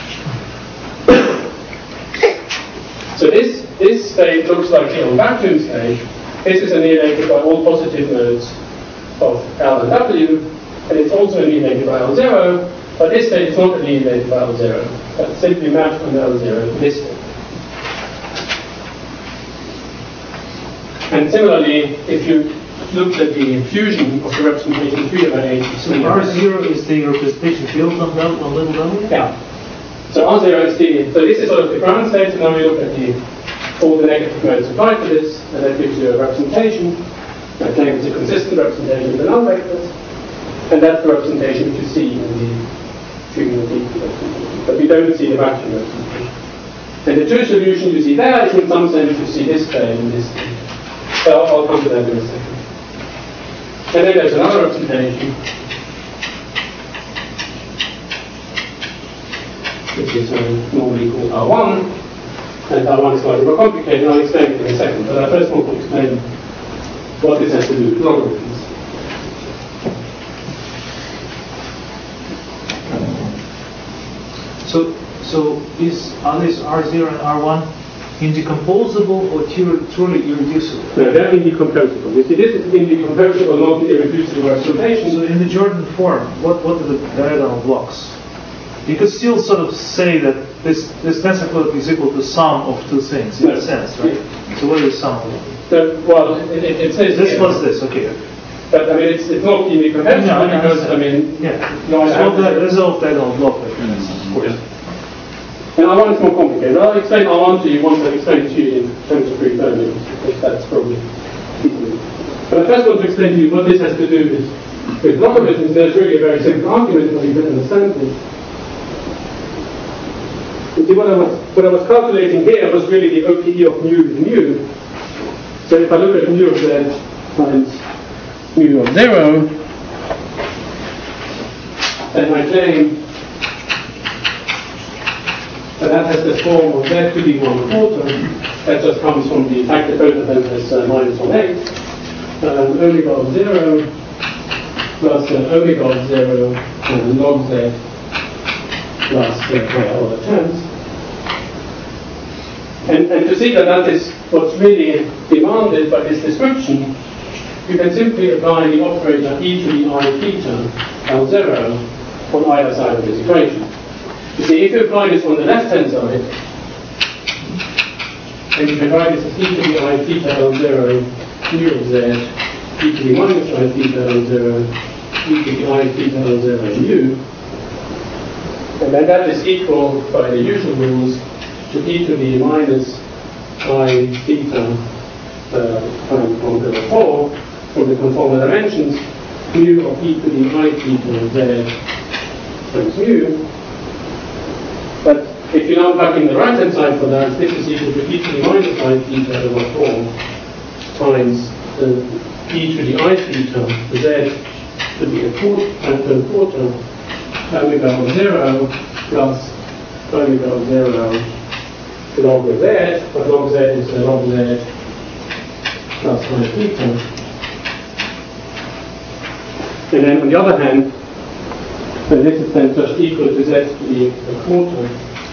So this state looks like the vacuum state. This is annihilated by all positive modes of L and W, and it's also annihilated by L0, But this state is not alleviated by L0. That's simply mapped from L0 to this state. And similarly, if you looked at the fusion of the representation 3 over 8, so R0 is the representation field on level W? Yeah. So R0 is so this is sort of the ground state, and then we look at all the negative modes applied to this, and that gives you a representation. That claims it's a consistent representation with the null vectors, and that's the representation which you see in the fusion of the representation. But we don't see the vacuum representation. And the true solution you see there is in some sense you see this state and this state. So I'll come to that in a second. And then there's another representation, which is normally called R1, and R1 is slightly more complicated, I'll explain it in a second, but I first want to explain what this has to do with logarithms. So are these R0 and R1 indecomposable or truly irreducible? No, they're indecomposable. You see, this is indecomposable, not the irreducible representation. So in the Jordan form, what are the diagonal blocks? You could still sort of say that this tensor product is equal to sum of two things, in a sense, right? So what is sum of them? Well, it says this plus this, okay. But I mean, it's not indecomposable because, I mean, there's no diagonal block, of course. And R1 is more complicated. I'll explain R1 to you once I've explained to you in terms of free fermions, because that's probably easier. But I first want to explain to you what this has to do with logarithms. There's really a very simple argument for you to understand this. You see, what I was calculating here was really the OPE of mu with mu. So if I look at mu of z times mu of 0, then I claim that that has the form of z to the 1/4. That just comes from the fact that both of them has minus 1/8. Omega of 0 plus omega of 0 log z plus all the terms. And to see that that is what's really demanded by this description, you can simply apply the operator e to the I theta L0 on either side of this equation. You see, if you apply this on the left-hand side, then you can write this as e to the I theta L0 mu of z, e to the minus I theta L0, e to the I theta L0 mu. And then that is equal, by the usual rules, to e to the minus I theta times 1/4 from the conformal dimensions, mu of e to the I theta z times mu. But if you now plug in the right hand side for that, this is equal to e to the minus I theta over 4 times e to the I theta z to be a quarter omega of 0 plus omega of 0 log of z, but log z is log z plus I theta. And then on the other hand, so this is then just equal to z to the quarter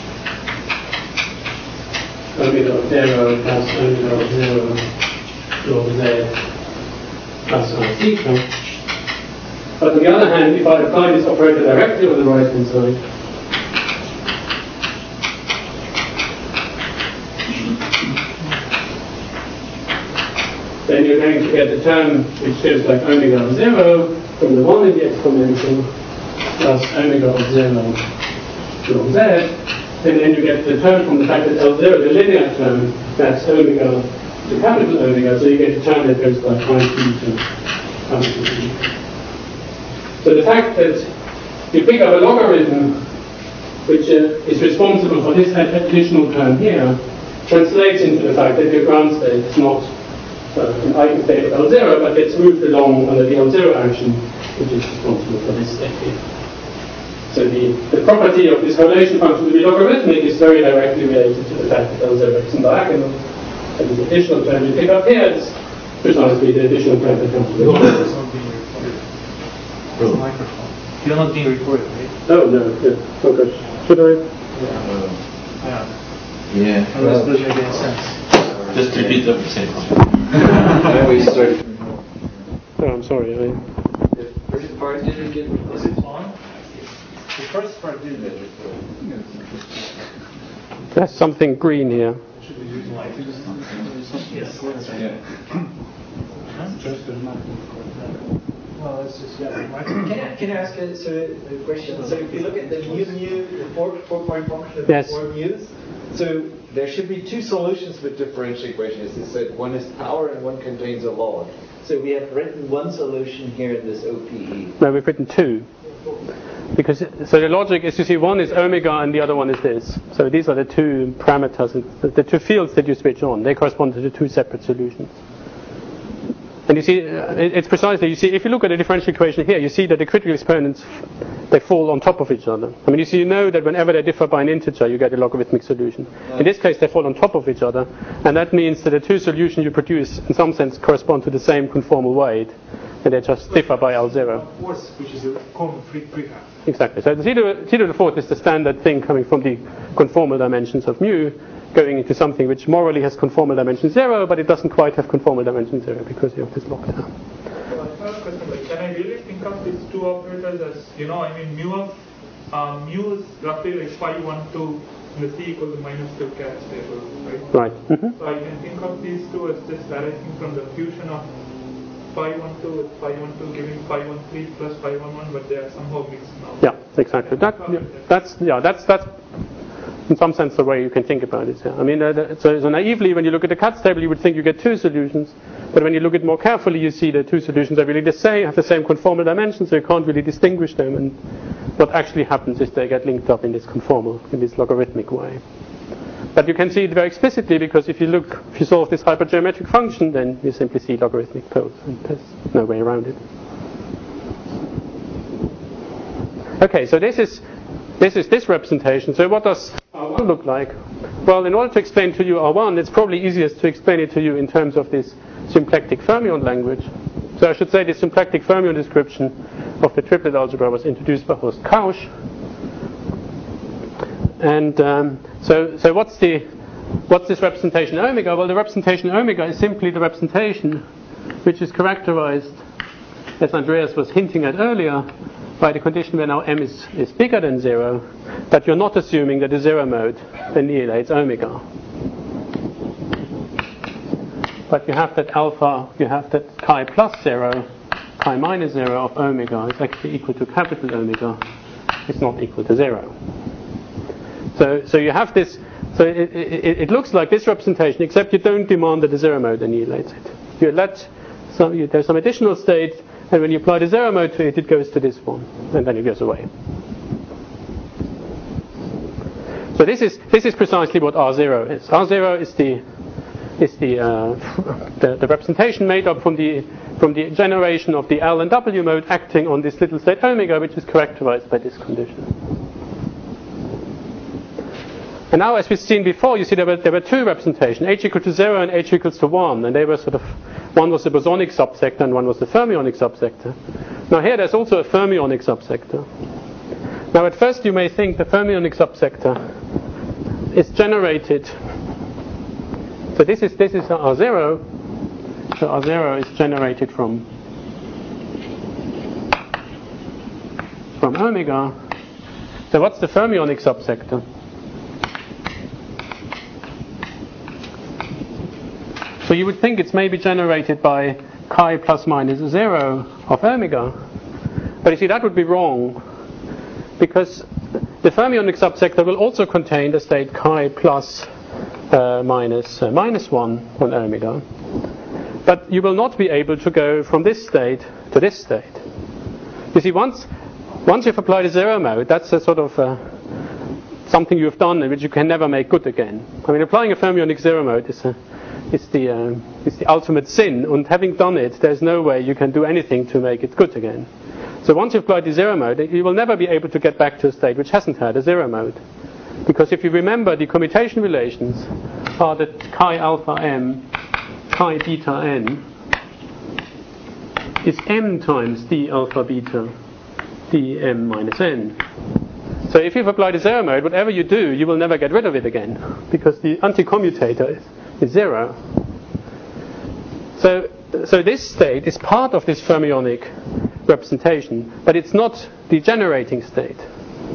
omega of 0 plus omega of 0 log z plus I theta. But on the other hand, if I apply this operator directly on the right hand side, then you're going to get the term which feels like omega of 0 from the 1 in the exponential plus omega of 0 log z, and then you get the term from the fact that L0, the linear term, that's omega to capital omega, so you get a term that goes by I theta. So the fact that you pick up a logarithm which is responsible for this additional term here translates into the fact that your ground state is not an eigenstate of L0, but gets moved along under the L0 action, which is responsible for this state here. So the property of this correlation function to be logarithmic is very directly related to the fact that L0 is in diagonal, and the additional term you pick up here is precisely the additional term that comes to the logarithm. It's a microphone. You're not being recorded, right? Oh, no, yeah. Okay. Should I? Yeah. Otherwise, it doesn't make any sense. Just repeat everything. Oh, I'm sorry. Which part did you get? Is it on? The first part is it. There's something green here. Should be using light. Yes. Well, it's just, yeah. Can I ask a question? So if you look at the mu, the four-point function of Yes. the four mu's, so there should be two solutions with differential equations. You said one is power and one contains a log. So we have written one solution here in this OPE. No, we've written two. Because so the logic is, you see, one is omega and the other one is this. So these are the two parameters, the two fields that you switch on. They correspond to the two separate solutions. And you see, it's precisely, you see, if you look at the differential equation here, you see that the critical exponents, they fall on top of each other. I mean, you know that whenever they differ by an integer, you get a logarithmic solution. In this case, they fall on top of each other, and that means that the two solutions you produce, in some sense, correspond to the same conformal weight, and they just differ by L0. Force, which is a common prefix. Exactly. So the t to the fourth is the standard thing coming from the conformal dimensions of mu, going into something which morally has conformal dimension 0, but it doesn't quite have conformal dimension 0 because you have this lockdown. So I have a question, like, can I really think of these two operators as, I mean, mu is roughly like phi 1, 2 in the C equals to minus 2 cat stable, right? Right. Mm-hmm. So I can think of these two as just arising from the fusion of phi 1, 2 with phi 1, 2 giving phi 1, 3 plus phi 1, 1, but they are somehow mixed now. Yeah, exactly. That's in some sense the way you can think about it. Yeah. I mean, so naively, when you look at the Katz table, you would think you get two solutions, but when you look at it more carefully, you see the two solutions are really the same, have the same conformal dimensions, so you can't really distinguish them. And what actually happens is they get linked up in this conformal, in this logarithmic way. But you can see it very explicitly because if you solve this hypergeometric function, then you simply see logarithmic poles, and there's no way around it. Okay, so this is this representation. So what does R1 look like? Well, in order to explain to you R1, it's probably easiest to explain it to you in terms of this symplectic fermion language. So I should say the symplectic fermion description of the triplet algebra was introduced by Horst Kausch. And so what's this representation omega? Well, the representation omega is simply the representation which is characterized, as Andreas was hinting at earlier, by the condition where now m is bigger than 0, that you're not assuming that the zero mode annihilates omega. But you have that chi plus 0, chi minus 0 of omega is actually equal to capital omega. It's not equal to 0. So you have this, so it looks like this representation, except you don't demand that the zero mode annihilates it. There's some additional state, and when you apply the zero mode to it, it goes to this one, and then it goes away. So this is precisely what R0 is. R0 is the representation made up from the generation of the L and W mode acting on this little state omega, which is characterized by this condition. And now, as we've seen before, you see there were two representations, h equal to 0 and h equals to 1, and they were one was the bosonic subsector and one was the fermionic subsector. Now here there's also a fermionic subsector. Now at first you may think the fermionic subsector is generated, so this is R0, so R0 is generated from omega. So what's the fermionic subsector? So you would think it's maybe generated by chi plus minus 0 of omega. But you see, that would be wrong, because the fermionic subsector will also contain the state chi plus minus 1 on omega. But you will not be able to go from this state to this state. You see, once you've applied a zero mode, that's a sort of something you've done which you can never make good again. I mean, applying a fermionic zero mode is the ultimate sin, and having done it, there's no way you can do anything to make it good again. So once you've applied the zero mode, you will never be able to get back to a state which hasn't had a zero mode. Because if you remember, the commutation relations are that chi alpha m, chi beta n is m times d alpha beta dm minus n. So if you've applied a zero mode, whatever you do, you will never get rid of it again, because the anticommutator is 0. So this state is part of this fermionic representation, but it's not the generating state.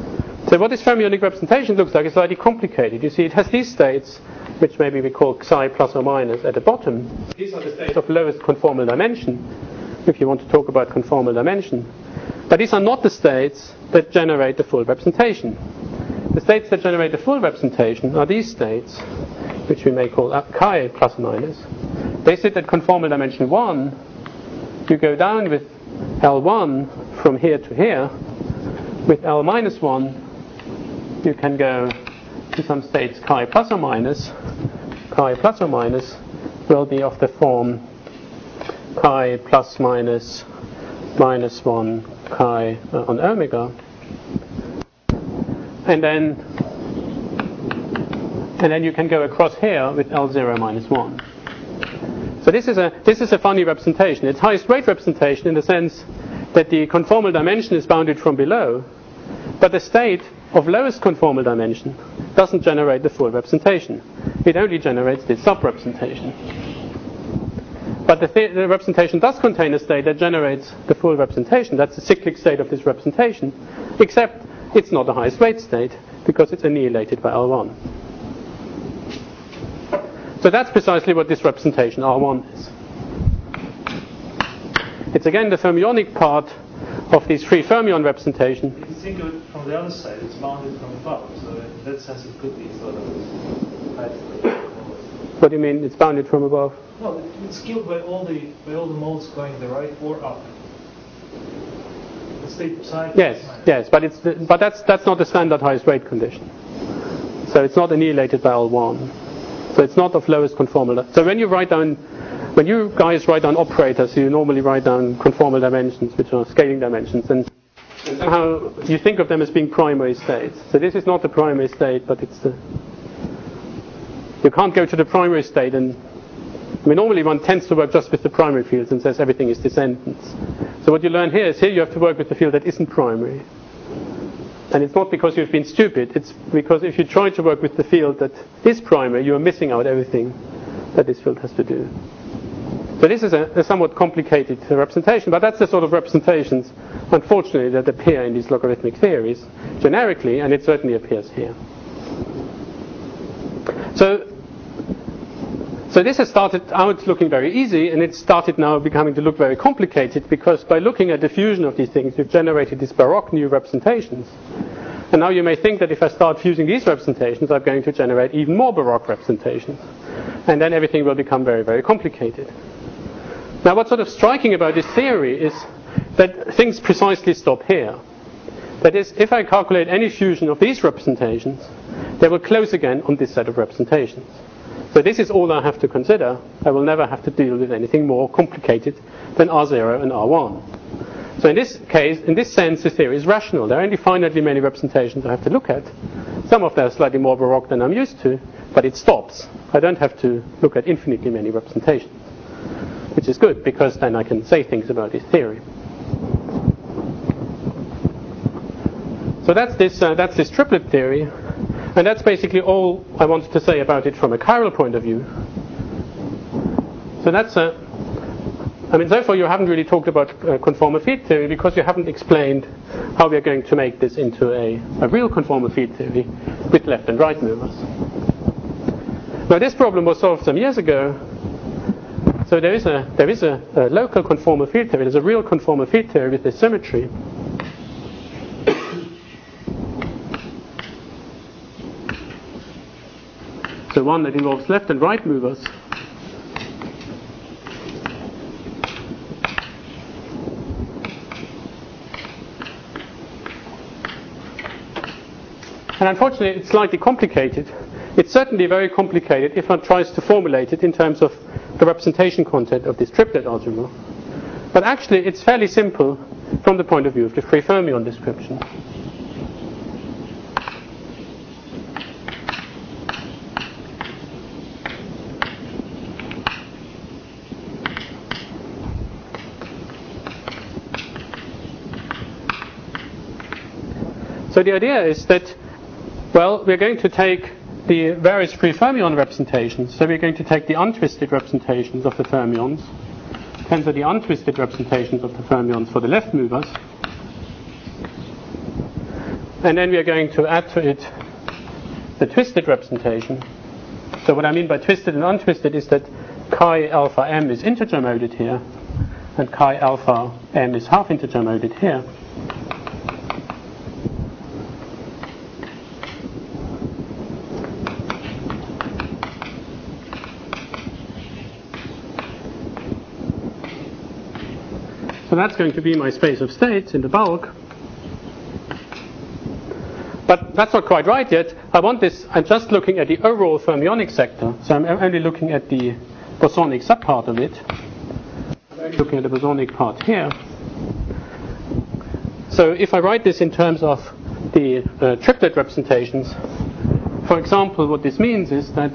So what this fermionic representation looks like is slightly complicated. You see, it has these states, which maybe we call psi plus or minus at the bottom. These are the states of lowest conformal dimension, if you want to talk about conformal dimension. But these are not the states that generate the full representation. The states that generate the full representation are these states, which we may call chi plus or minus. They sit at conformal dimension 1. You go down with L1 from here to here. With L minus 1, you can go to some states chi plus or minus. Chi plus or minus will be of the form chi plus minus minus 1 chi on omega. And then you can go across here with L0 minus 1. So this is a funny representation. It's highest rate representation in the sense that the conformal dimension is bounded from below, but the state of lowest conformal dimension doesn't generate the full representation. It only generates this sub-representation. But the representation does contain a state that generates the full representation. That's the cyclic state of this representation, except it's not the highest rate state because it's annihilated by L1. So that's precisely what this representation R1 is. It's again the fermionic part of this free fermion representation. If you think of it from the other side, it's bounded from above, so in that sense it could be sort of What do you mean it's bounded from above? No, it's killed by all the modes going to the right or up. The state psi. Yes, but that's not the standard highest rate condition. So it's not annihilated by L1. So it's not of lowest conformal. So when you guys write down operators, you normally write down conformal dimensions, which are scaling dimensions, and somehow you think of them as being primary states. So this is not the primary state, but it's the. You can't go to the primary state, and normally one tends to work just with the primary fields and says everything is descendants. So what you learn here is you have to work with the field that isn't primary. And it's not because you've been stupid, it's because if you try to work with the field that is primary, you are missing out everything that this field has to do. So this is a somewhat complicated representation, but that's the sort of representations, unfortunately, that appear in these logarithmic theories generically, and it certainly appears here. So this has started out looking very easy, and it started now becoming to look very complicated, because by looking at the fusion of these things, we've generated these baroque new representations. And now you may think that if I start fusing these representations, I'm going to generate even more baroque representations. And then everything will become very, very complicated. Now what's sort of striking about this theory is that things precisely stop here. That is, if I calculate any fusion of these representations, they will close again on this set of representations. So this is all I have to consider. I will never have to deal with anything more complicated than R0 and R1. So in this case, in this sense, this theory is rational. There are only finitely many representations I have to look at. Some of them are slightly more baroque than I'm used to, but it stops. I don't have to look at infinitely many representations, which is good, because then I can say things about this theory. So that's this triplet theory. And that's basically all I wanted to say about it from a chiral point of view. So that's so far you haven't really talked about conformal field theory, because you haven't explained how we are going to make this into a real conformal field theory with left and right movers. Now this problem was solved some years ago. So there is a local conformal field theory. There's a real conformal field theory with this symmetry. So one that involves left and right movers. And unfortunately, it's slightly complicated. It's certainly very complicated if one tries to formulate it in terms of the representation content of this triplet algebra. But actually, it's fairly simple from the point of view of the free fermion description. So the idea is that, well, we're going to take the various free fermion representations. So we're going to take the untwisted representations of the fermions, tensor the untwisted representations of the fermions for the left movers, And then we are going to add to it the twisted representation. So what I mean by twisted and untwisted is that chi alpha m is integer moded here, and chi alpha m is half integer moded here. So that's going to be my space of states in the bulk. But that's not quite right yet. I'm just looking at the overall fermionic sector, so I'm only looking at the bosonic subpart of it. I'm looking at the bosonic part here. So if I write this in terms of the triplet representations, for example, what this means is that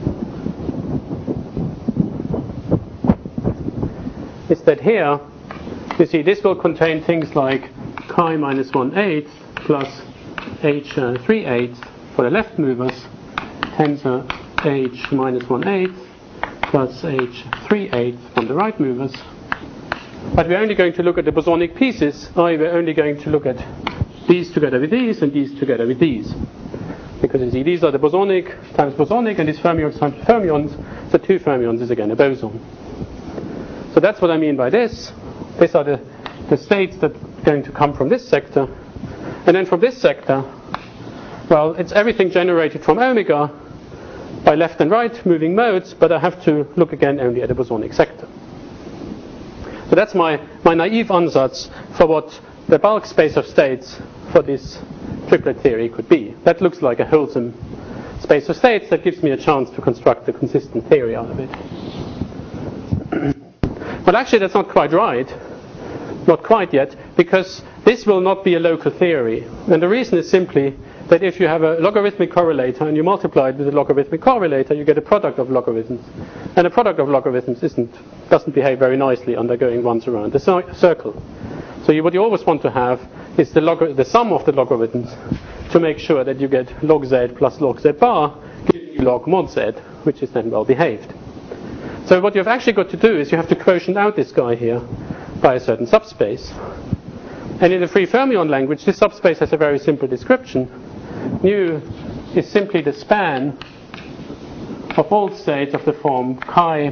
here, you see, this will contain things like chi minus 1/8 plus h 3/8 for the left movers, tensor h minus 1/8 plus h 3/8 from the right movers. But we're only going to look at the bosonic pieces, i.e. we're only going to look at these together with these and these together with these. Because you see, these are the bosonic times bosonic, and these fermions times fermions, so 2 fermions is again a boson. So that's what I mean by this. These are the states that are going to come from this sector. And then from this sector, well, it's everything generated from omega by left and right moving modes, but I have to look again only at the bosonic sector. So that's my naive ansatz for what the bulk space of states for this triplet theory could be. That looks like a wholesome space of states that gives me a chance to construct a consistent theory out of it. But actually that's not quite right. Not quite yet, because this will not be a local theory. And the reason is simply that if you have a logarithmic correlator and you multiply it with a logarithmic correlator, you get a product of logarithms. And a product of logarithms doesn't behave very nicely under going once around the circle. So what you always want to have is the sum of the logarithms to make sure that you get log z plus log z bar, giving you log mod z, which is then well behaved. So what you've actually got to do is you have to quotient out this guy here by a certain subspace. And in the free fermion language, this subspace has a very simple description. Nu is simply the span of all states of the form chi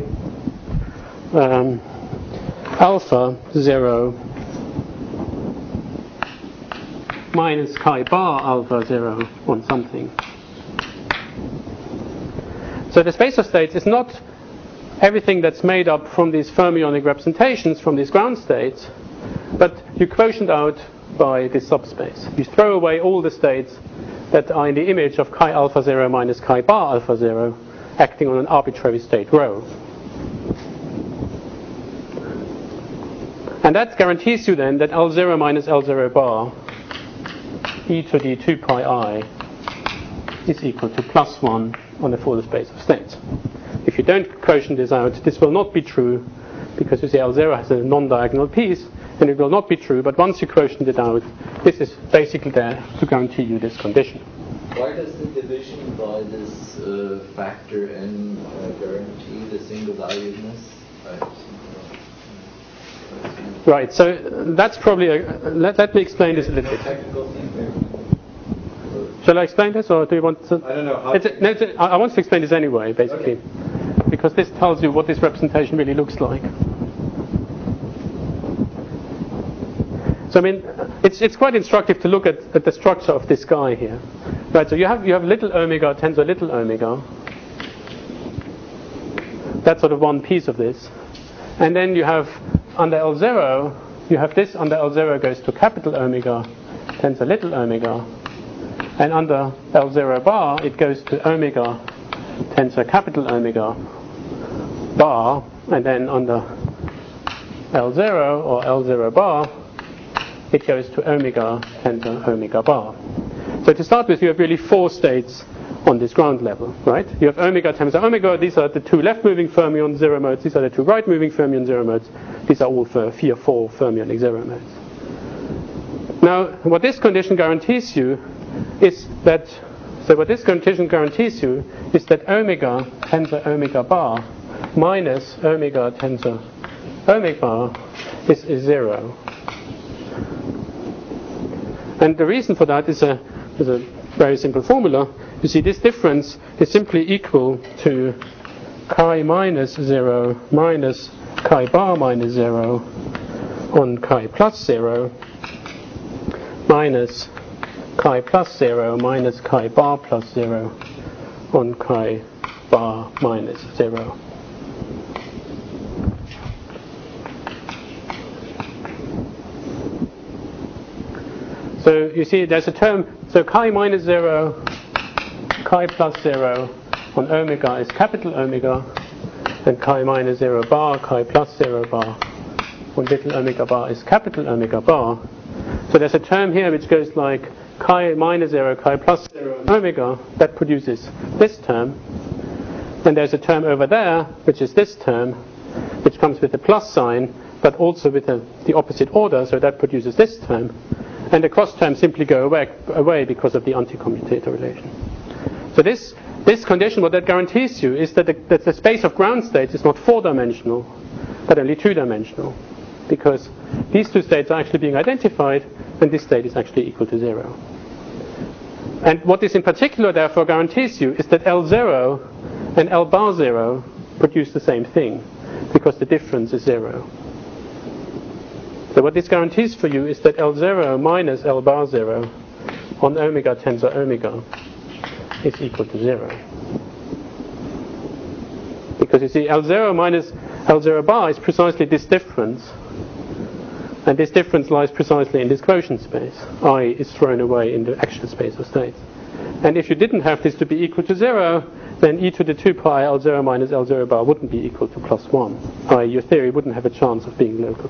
alpha 0 minus chi bar alpha 0 on something. So the space of states is not everything that's made up from these fermionic representations from these ground states, but you quotient out by this subspace. You throw away all the states that are in the image of chi alpha 0 minus chi bar alpha 0 acting on an arbitrary state rho. And that guarantees you then that L0 minus L0 bar e to the 2 pi I is equal to plus 1 on the full space of states. If you don't quotient this out, this will not be true, because you see L0 has a non-diagonal piece, and it will not be true, but once you quotient it out, this is basically there to guarantee you this condition. Why does the division by this factor n guarantee the single valuedness? Right, so that's probably let me explain this a little bit. Technical thing there. Shall I explain this, or do you want to? I don't know how. I want to explain this anyway, basically, because this tells you what this representation really looks like. So I mean, it's quite instructive to look at the structure of this guy here, right? So you have little omega tensor little omega. That's sort of one piece of this, and then you have under L0, you have this under L0 goes to capital omega tensor little omega. And under L0 bar, it goes to omega tensor capital omega bar, and then under L0 or L0 bar, it goes to omega tensor omega bar. So to start with, you have really 4 states on this ground level, right? You have omega tensor omega, these are the 2 left-moving fermion zero modes, these are the 2 right-moving fermion zero modes, these are all for 4 fermionic zero modes. Now, what this condition guarantees you is that, omega tensor omega bar minus omega tensor omega bar is 0. And the reason for that is as a very simple formula, you see this difference is simply equal to chi minus 0 minus chi bar minus 0 on chi plus 0 minus chi plus 0 minus chi bar plus 0 on chi bar minus 0. So you see there's a term, so chi minus 0, chi plus 0 on omega is capital omega, and chi minus 0 bar, chi plus 0 bar on little omega bar is capital omega bar. So there's a term here which goes like chi minus 0, chi plus 0 omega, that produces this term. And there's a term over there, which is this term, which comes with a plus sign, but also with the opposite order, so that produces this term. And the cross terms simply go away because of the anti-commutator relation. So this condition, what that guarantees you, is that the space of ground states is not 4-dimensional, but only 2-dimensional. Because these two states are actually being identified, and this state is actually equal to 0. And what this in particular therefore guarantees you is that L0 and L bar 0 produce the same thing, because the difference is 0. So what this guarantees for you is that L0 minus L bar 0 on omega tensor omega is equal to 0. Because you see, L0 minus L0 bar is precisely this difference. And this difference lies precisely in this quotient space. I is thrown away in the actual space of states. And if you didn't have this to be equal to 0, then e to the 2 pi L0 minus L0 bar wouldn't be equal to plus 1. I, your theory wouldn't have a chance of being local.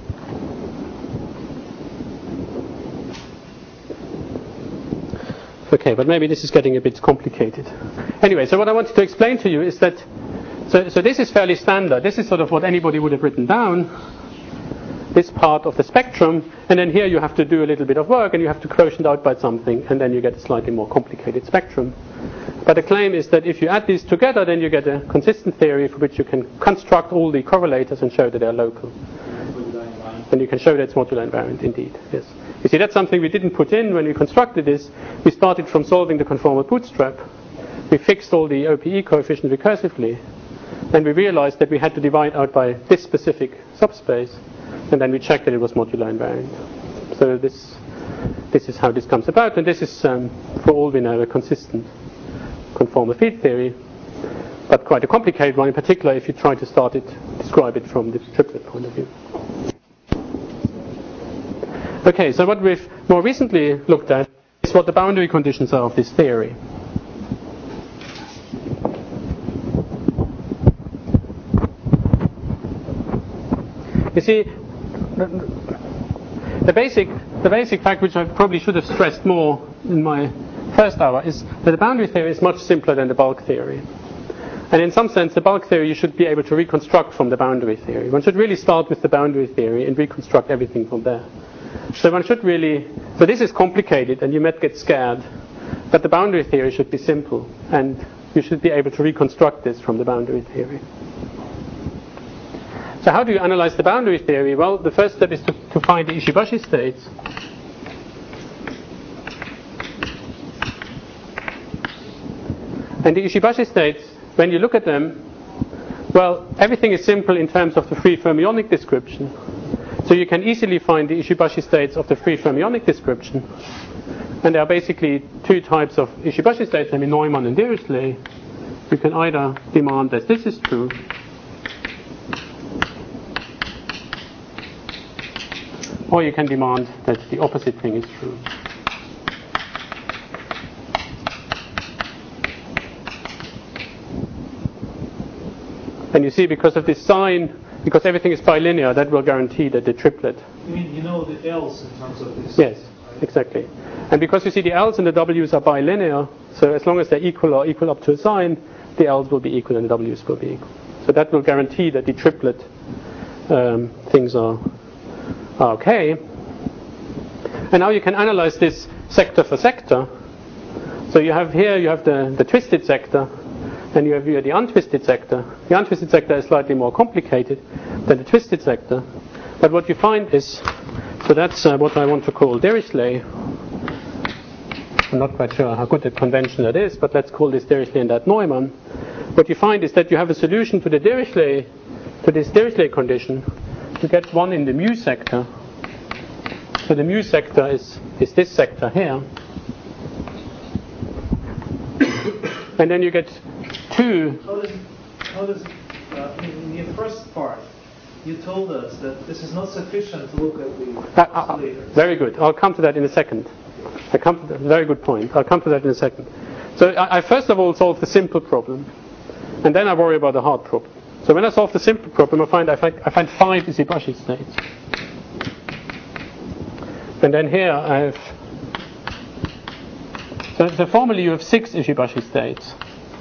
Okay, but maybe this is getting a bit complicated. Anyway, so what I wanted to explain to you is that, so this is fairly standard. This is sort of what anybody would have written down, this part of the spectrum, and then here you have to do a little bit of work and you have to quotient out by something, and then you get a slightly more complicated spectrum. But the claim is that if you add these together, then you get a consistent theory for which you can construct all the correlators and show that they're local. And you can show that it's modular invariant indeed, yes. You see, that's something we didn't put in when we constructed this. We started from solving the conformal bootstrap. We fixed all the OPE coefficients recursively. Then we realized that we had to divide out by this specific subspace. And then we checked that it was modular invariant. So this is how this comes about. And this is, for all we know, a consistent conformal field theory. But quite a complicated one, in particular if you try to describe it from the triplet point of view. Okay, so what we've more recently looked at is what the boundary conditions are of this theory. You see, the basic fact which I probably should have stressed more in my first hour is that the boundary theory is much simpler than the bulk theory. And in some sense, the bulk theory you should be able to reconstruct from the boundary theory. One should really start with the boundary theory and reconstruct everything from there. So this is complicated and you might get scared, but the boundary theory should be simple and you should be able to reconstruct this from the boundary theory. So how do you analyze the boundary theory? Well, the first step is to find the Ishibashi states. And the Ishibashi states, when you look at them, well, everything is simple in terms of the free fermionic description. So you can easily find the Ishibashi states of the free fermionic description. And there are basically two types of Ishibashi states, Neumann and Dirichlet. You can either demand that this is true, or you can demand that the opposite thing is true. And you see, because of this sign, because everything is bilinear, that will guarantee that the triplet. You mean, you know the L's in terms of this? Yes, exactly. And because you see the L's and the W's are bilinear, so as long as they're equal or equal up to a sign, the L's will be equal and the W's will be equal. So that will guarantee that the triplet things are okay. And now you can analyze this sector for sector. So you have the twisted sector, and you have here the untwisted sector. The untwisted sector is slightly more complicated than the twisted sector. But what you find is, so that's what I want to call Dirichlet. I'm not quite sure how good a convention that is, but let's call this Dirichlet and that Neumann. What you find is that you have a solution to the Dirichlet, to this Dirichlet condition. You get one in the mu sector. So the mu sector is this sector here. And then you get 2. How does in the first part, you told us that this is not sufficient to look at the oscillators. Very good. I'll come to that in a second. Very good point. I'll come to that in a second. So I first of all solve the simple problem, and then I worry about the hard problem. So when I solve the simple problem, I find 5 Ishibashi states. And then here I have, so formally you have 6 Ishibashi states.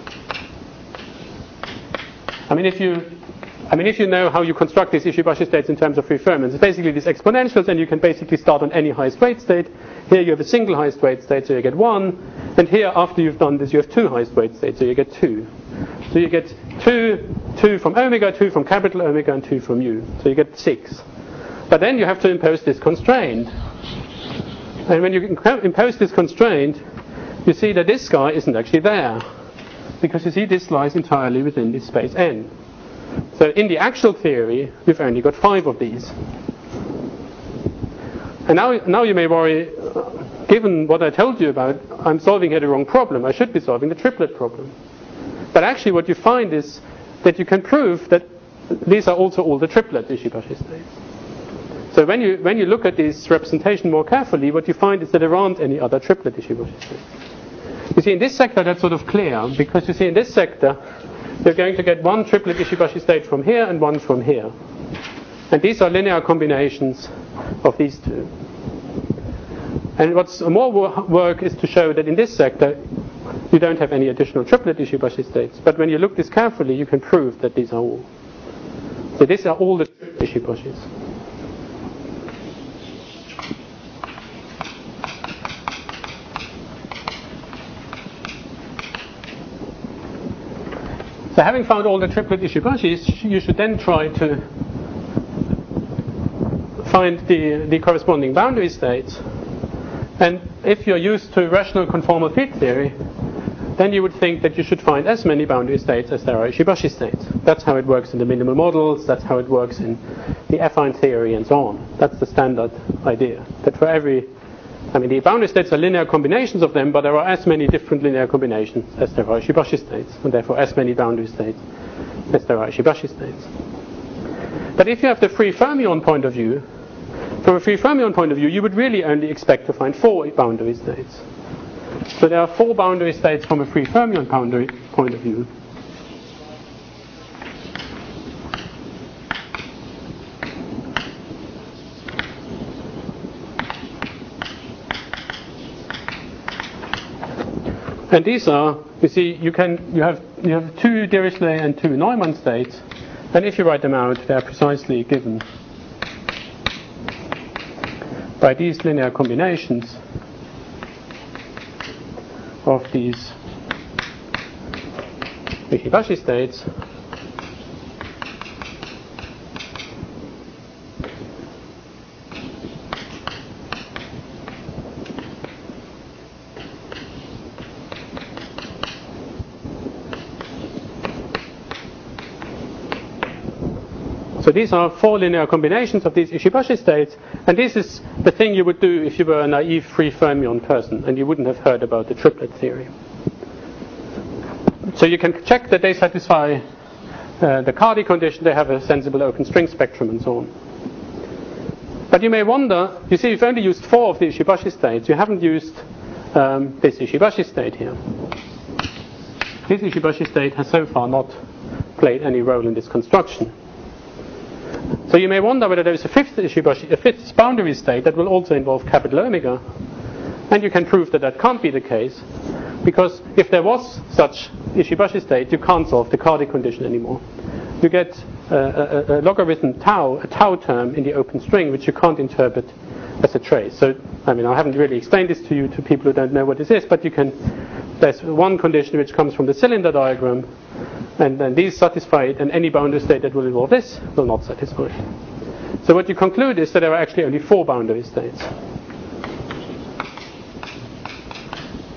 I mean, if you know how you construct these Ishibashi states in terms of free fermions, it's basically these exponentials, and you can basically start on any highest weight state. Here you have a single highest weight state, so you get 1. And here, after you've done this, you have 2 highest weight states, so you get 2. So you get 2 from omega, 2 from capital omega, and 2 from u. So you get 6. But then you have to impose this constraint. And when you impose this constraint, you see that this guy isn't actually there. Because you see this lies entirely within this space N. So in the actual theory, we've only got 5 of these. And now you may worry, given what I told you about, I'm solving here the wrong problem. I should be solving the triplet problem. But actually what you find is that you can prove that these are also all the triplet Ishibashi states. So when you look at this representation more carefully, what you find is that there aren't any other triplet Ishibashi states. You see, in this sector that's sort of clear, because you see in this sector you're going to get 1 triplet Ishibashi state from here and 1 from here. And these are linear combinations of these 2. And what's more work is to show that in this sector you don't have any additional triplet Ishibashi states. But when you look this carefully, you can prove that these are all. So these are all the Ishibashis. So having found all the triplet Ishibashis, you should then try to find the corresponding boundary states. And if you're used to rational conformal field theory, then you would think that you should find as many boundary states as there are Ishibashi states. That's how it works in the minimal models, that's how it works in the affine theory and so on. That's the standard idea. That for the boundary states are linear combinations of them, but there are as many different linear combinations as there are Ishibashi states, and therefore as many boundary states as there are Ishibashi states. But if you have the free fermion point of view, from a free fermion point of view, you would really only expect to find 4 boundary states. So there are 4 boundary states from a free fermion boundary point of view. And these are, you see, you have 2 Dirichlet and 2 Neumann states, and if you write them out, they are precisely given by these linear combinations of these Ishibashi states. So these are 4 linear combinations of these Ishibashi states, and this is the thing you would do if you were a naive free fermion person and you wouldn't have heard about the triplet theory. So you can check that they satisfy the Cardy condition, they have a sensible open string spectrum and so on. But you may wonder, you see, you've only used 4 of the Ishibashi states, you haven't used this Ishibashi state here. This Ishibashi state has so far not played any role in this construction. So you may wonder whether there is a 5th boundary state that will also involve capital omega, and you can prove that that can't be the case, because if there was such Ishibashi state, you can't solve the Cardy condition anymore. You get a logarithm tau, a tau term in the open string, which you can't interpret as a trace. So, I haven't really explained this to you, to people who don't know what this is, but there's one condition which comes from the cylinder diagram, and then these satisfy it, and any boundary state that will involve this will not satisfy it. So what you conclude is that there are actually only 4 boundary states.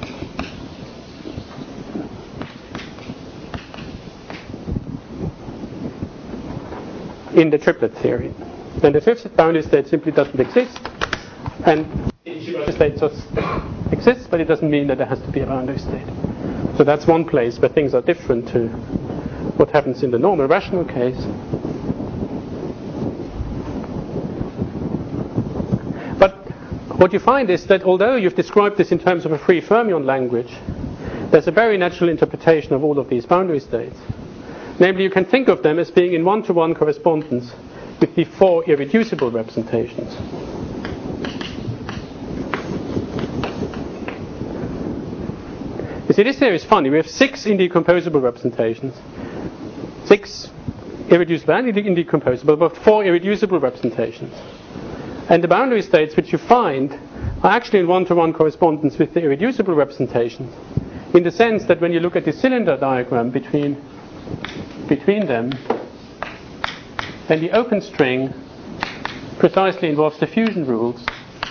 in the triplet theory. And the fifth boundary state simply doesn't exist, and the state just exists, but it doesn't mean that there has to be a boundary state. So that's one place where things are different to what happens in the normal rational case. But what you find is that although you've described this in terms of a free fermion language, there's a very natural interpretation of all of these boundary states. Namely, you can think of them as being in one-to-one correspondence with the four irreducible representations. You see, this here is funny. We have 6 indecomposable representations. 6 irreducible and indecomposable, but 4 irreducible representations. And the boundary states which you find are actually in one-to-one correspondence with the irreducible representations, in the sense that when you look at the cylinder diagram between them, then the open string precisely involves the fusion rules.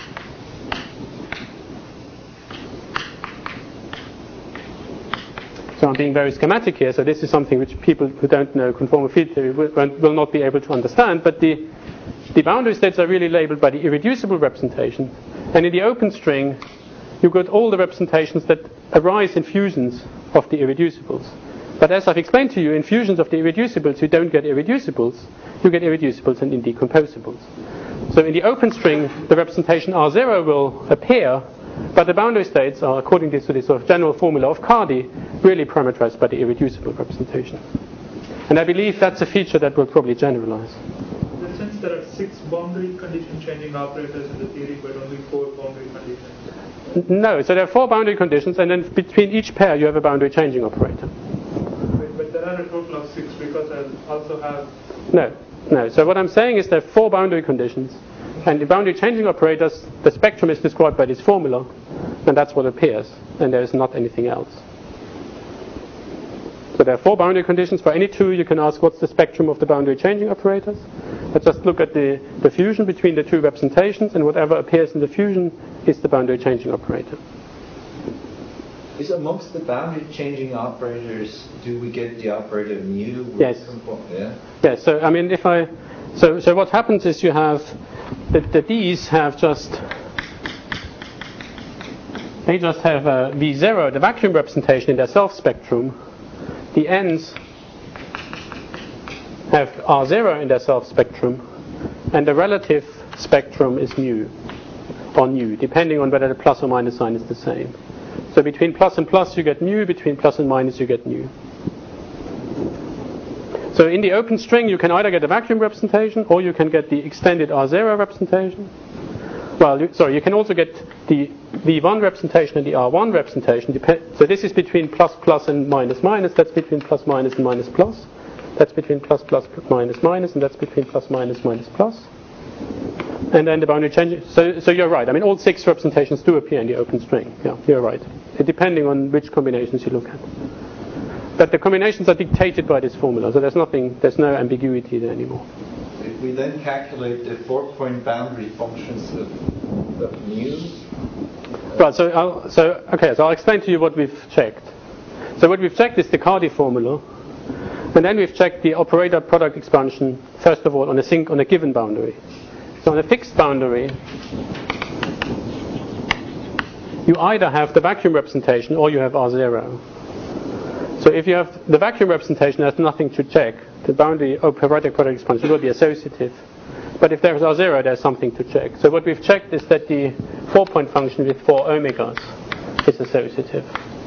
So I'm being very schematic here, so this is something which people who don't know conformal field theory will not be able to understand, but the boundary states are really labeled by the irreducible representation, and in the open string you've got all the representations that arise in fusions of the irreducibles. But as I've explained to you, in fusions of the irreducibles you don't get irreducibles, you get irreducibles and indecomposables. So in the open string the representation R0 will appear, but the boundary states are, according to this sort of general formula of Cardy, really parameterized by the irreducible representation. And I believe that's a feature that will probably generalize. Since there are 6 boundary condition changing operators in the theory, but only 4 boundary conditions. No, so there are 4 boundary conditions, and then between each pair you have a boundary changing operator. But there are a total of 6 because I also have... No. So what I'm saying is there are 4 boundary conditions, and the boundary changing operators, the spectrum is described by this formula, and that's what appears, and there is not anything else. So there are 4 boundary conditions. For any 2 you can ask what's the spectrum of the boundary changing operators. Let's just look at the fusion between the 2 representations, and whatever appears in the fusion is the boundary changing operator. Is amongst the boundary changing operators, do we get the operator mu? Yes. Yeah. Yes. So I mean, so what happens is you have the D's have just have V0, the vacuum representation in their self spectrum. The N's have R0 in their self spectrum, and the relative spectrum is mu or nu, depending on whether the plus or minus sign is the same. So between plus and plus you get mu, between plus and minus you get nu. So in the open string you can either get a vacuum representation or you can get the extended R0 representation. Well, you can also get the V1 representation and the R1 representation. So this is between plus plus and minus minus, that's between plus minus and minus plus. That's between plus plus minus minus, and that's between plus minus minus plus. And then the boundary changes. So you're right. I mean, all 6 representations do appear in the open string. Yeah, you're right. Depending on which combinations you look at. But the combinations are dictated by this formula, so there's no ambiguity there anymore. If we then calculate the 4-point boundary functions of mu. Right. So I'll explain to you what we've checked. So what we've checked is the Cardy formula, and then we've checked the operator product expansion first of all on a given boundary. So on a fixed boundary, you either have the vacuum representation or you have R0. So if you have the vacuum representation, there's nothing to check. The boundary operatic product expansion will be associative. But if there's R0, there's something to check. So what we've checked is that the 4-point function with 4 omegas is associative.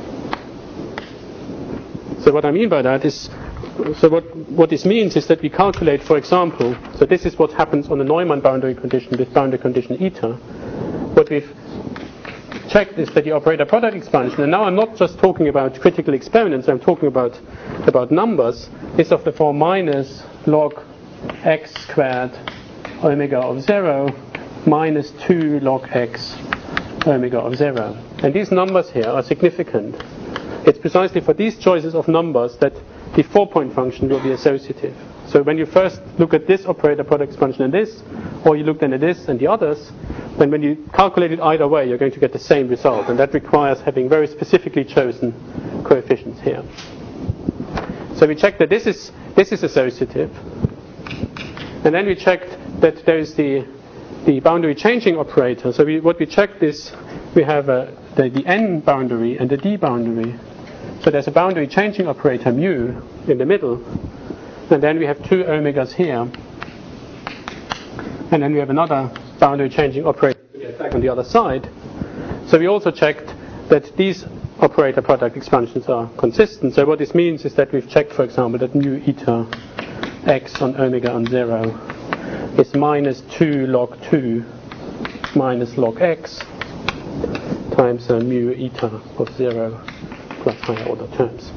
So what I mean by that is, so what this means is that we calculate, for example, so this is what happens on the Neumann boundary condition with boundary condition eta. What we've checked is that the operator product expansion, and now I'm not just talking about critical exponents, I'm talking about numbers, is of the form minus log x squared omega of 0 minus 2 log x omega of 0. And these numbers here are significant. It's precisely for these choices of numbers that the 4-point function will be associative. So when you first look at this operator product expansion and this, or you look then at this and the others, then when you calculate it either way, you're going to get the same result, and that requires having very specifically chosen coefficients here. So we check that this is associative, And then we checked that there is the boundary changing operator. So what we checked is we have the n boundary and the d boundary. So there's a boundary changing operator mu in the middle, and then we have two omegas here, and then we have another boundary changing operator to get back on the other side. So we also checked that these operator product expansions are consistent. So what this means is that we've checked, for example, that mu eta x on omega on 0 is minus 2 log 2 minus log x times mu eta of 0 plus higher order terms.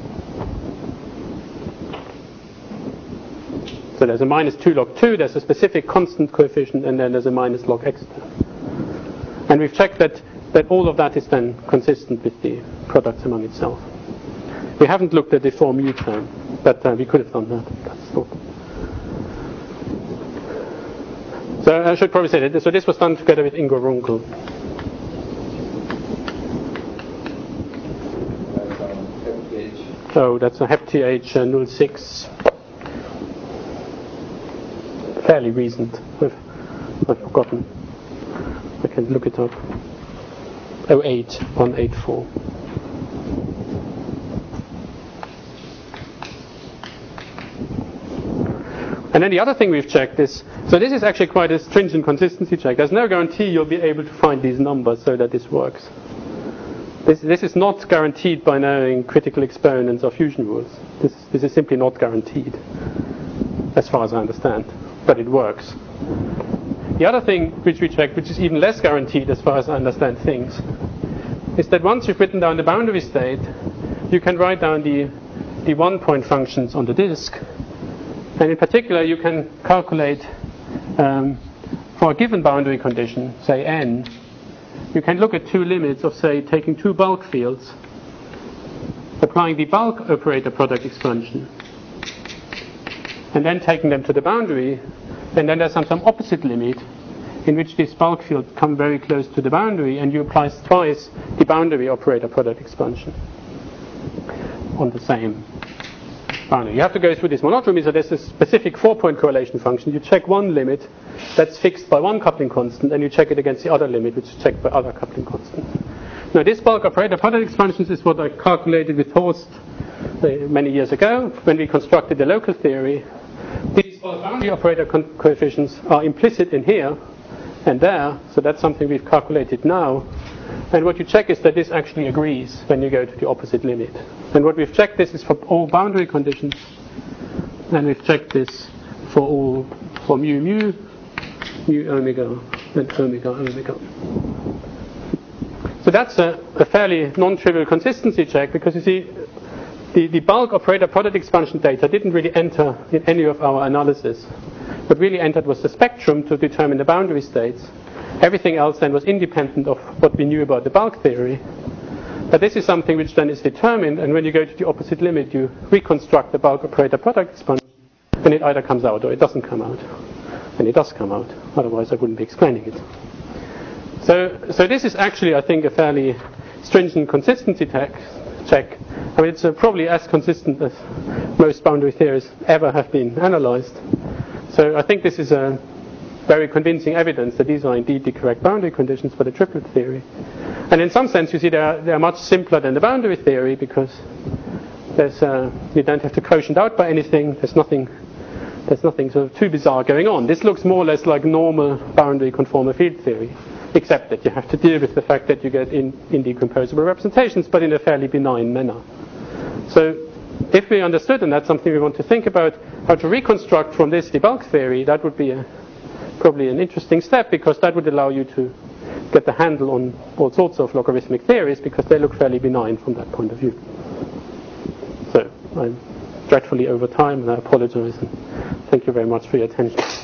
So there's a minus 2 log 2, there's a specific constant coefficient, and then there's a minus log x term. And we've checked that all of that is then consistent with the products among itself. We haven't looked at the 4 mu term, but we could have done that. That's thought. So I should probably say that. So this was done together with Ingo Runkel. Oh, that's a HepTH 06. Fairly recent. I've forgotten. I can look it up. 08184. And then the other thing we've checked is, so this is actually quite a stringent consistency check. There's no guarantee you'll be able to find these numbers so that this works. This is not guaranteed by knowing critical exponents or fusion rules. This is simply not guaranteed, as far as I understand, but it works. The other thing which we checked, which is even less guaranteed as far as I understand things, is that once you've written down the boundary state, you can write down the 1-point functions on the disk. And in particular, you can calculate for a given boundary condition, say n, you can look at two limits of, say, taking two bulk fields, applying the bulk operator product expansion, and then taking them to the boundary, and then there's some opposite limit in which these bulk fields come very close to the boundary, and you apply twice the boundary operator product expansion on the same boundary. You have to go through this monodromy, so there's a specific 4-point correlation function. You check one limit that's fixed by one coupling constant, and you check it against the other limit, which is checked by other coupling constants. Now, this bulk operator product expansions is what I calculated with Horst many years ago when we constructed the local theory. These boundary operator coefficients are implicit in here and there, so that's something we've calculated now. And what you check is that this actually agrees when you go to the opposite limit. And what we've checked this is for all boundary conditions, and we've checked this for mu omega, and omega. So that's a fairly non-trivial consistency check, because you see, the bulk operator product expansion data didn't really enter in any of our analysis. What really entered was the spectrum to determine the boundary states. Everything else then was independent of what we knew about the bulk theory. But this is something which then is determined, and when you go to the opposite limit, you reconstruct the bulk operator product expansion, and it either comes out or it doesn't come out. And it does come out, otherwise I wouldn't be explaining it. So this is actually, I think, a fairly stringent consistency check. I mean, it's probably as consistent as most boundary theories ever have been analyzed. So I think this is a very convincing evidence that these are indeed the correct boundary conditions for the triplet theory. And in some sense, you see, they are much simpler than the boundary theory, because you don't have to quotient out by anything. There's nothing sort of too bizarre going on. This looks more or less like normal boundary conformal field theory, except that you have to deal with the fact that you get indecomposable representations, but in a fairly benign manner. So if we understood, and that's something we want to think about, how to reconstruct from this the bulk theory, that would be probably an interesting step, because that would allow you to get the handle on all sorts of logarithmic theories, because they look fairly benign from that point of view. So I'm dreadfully over time, and I apologize, and thank you very much for your attention.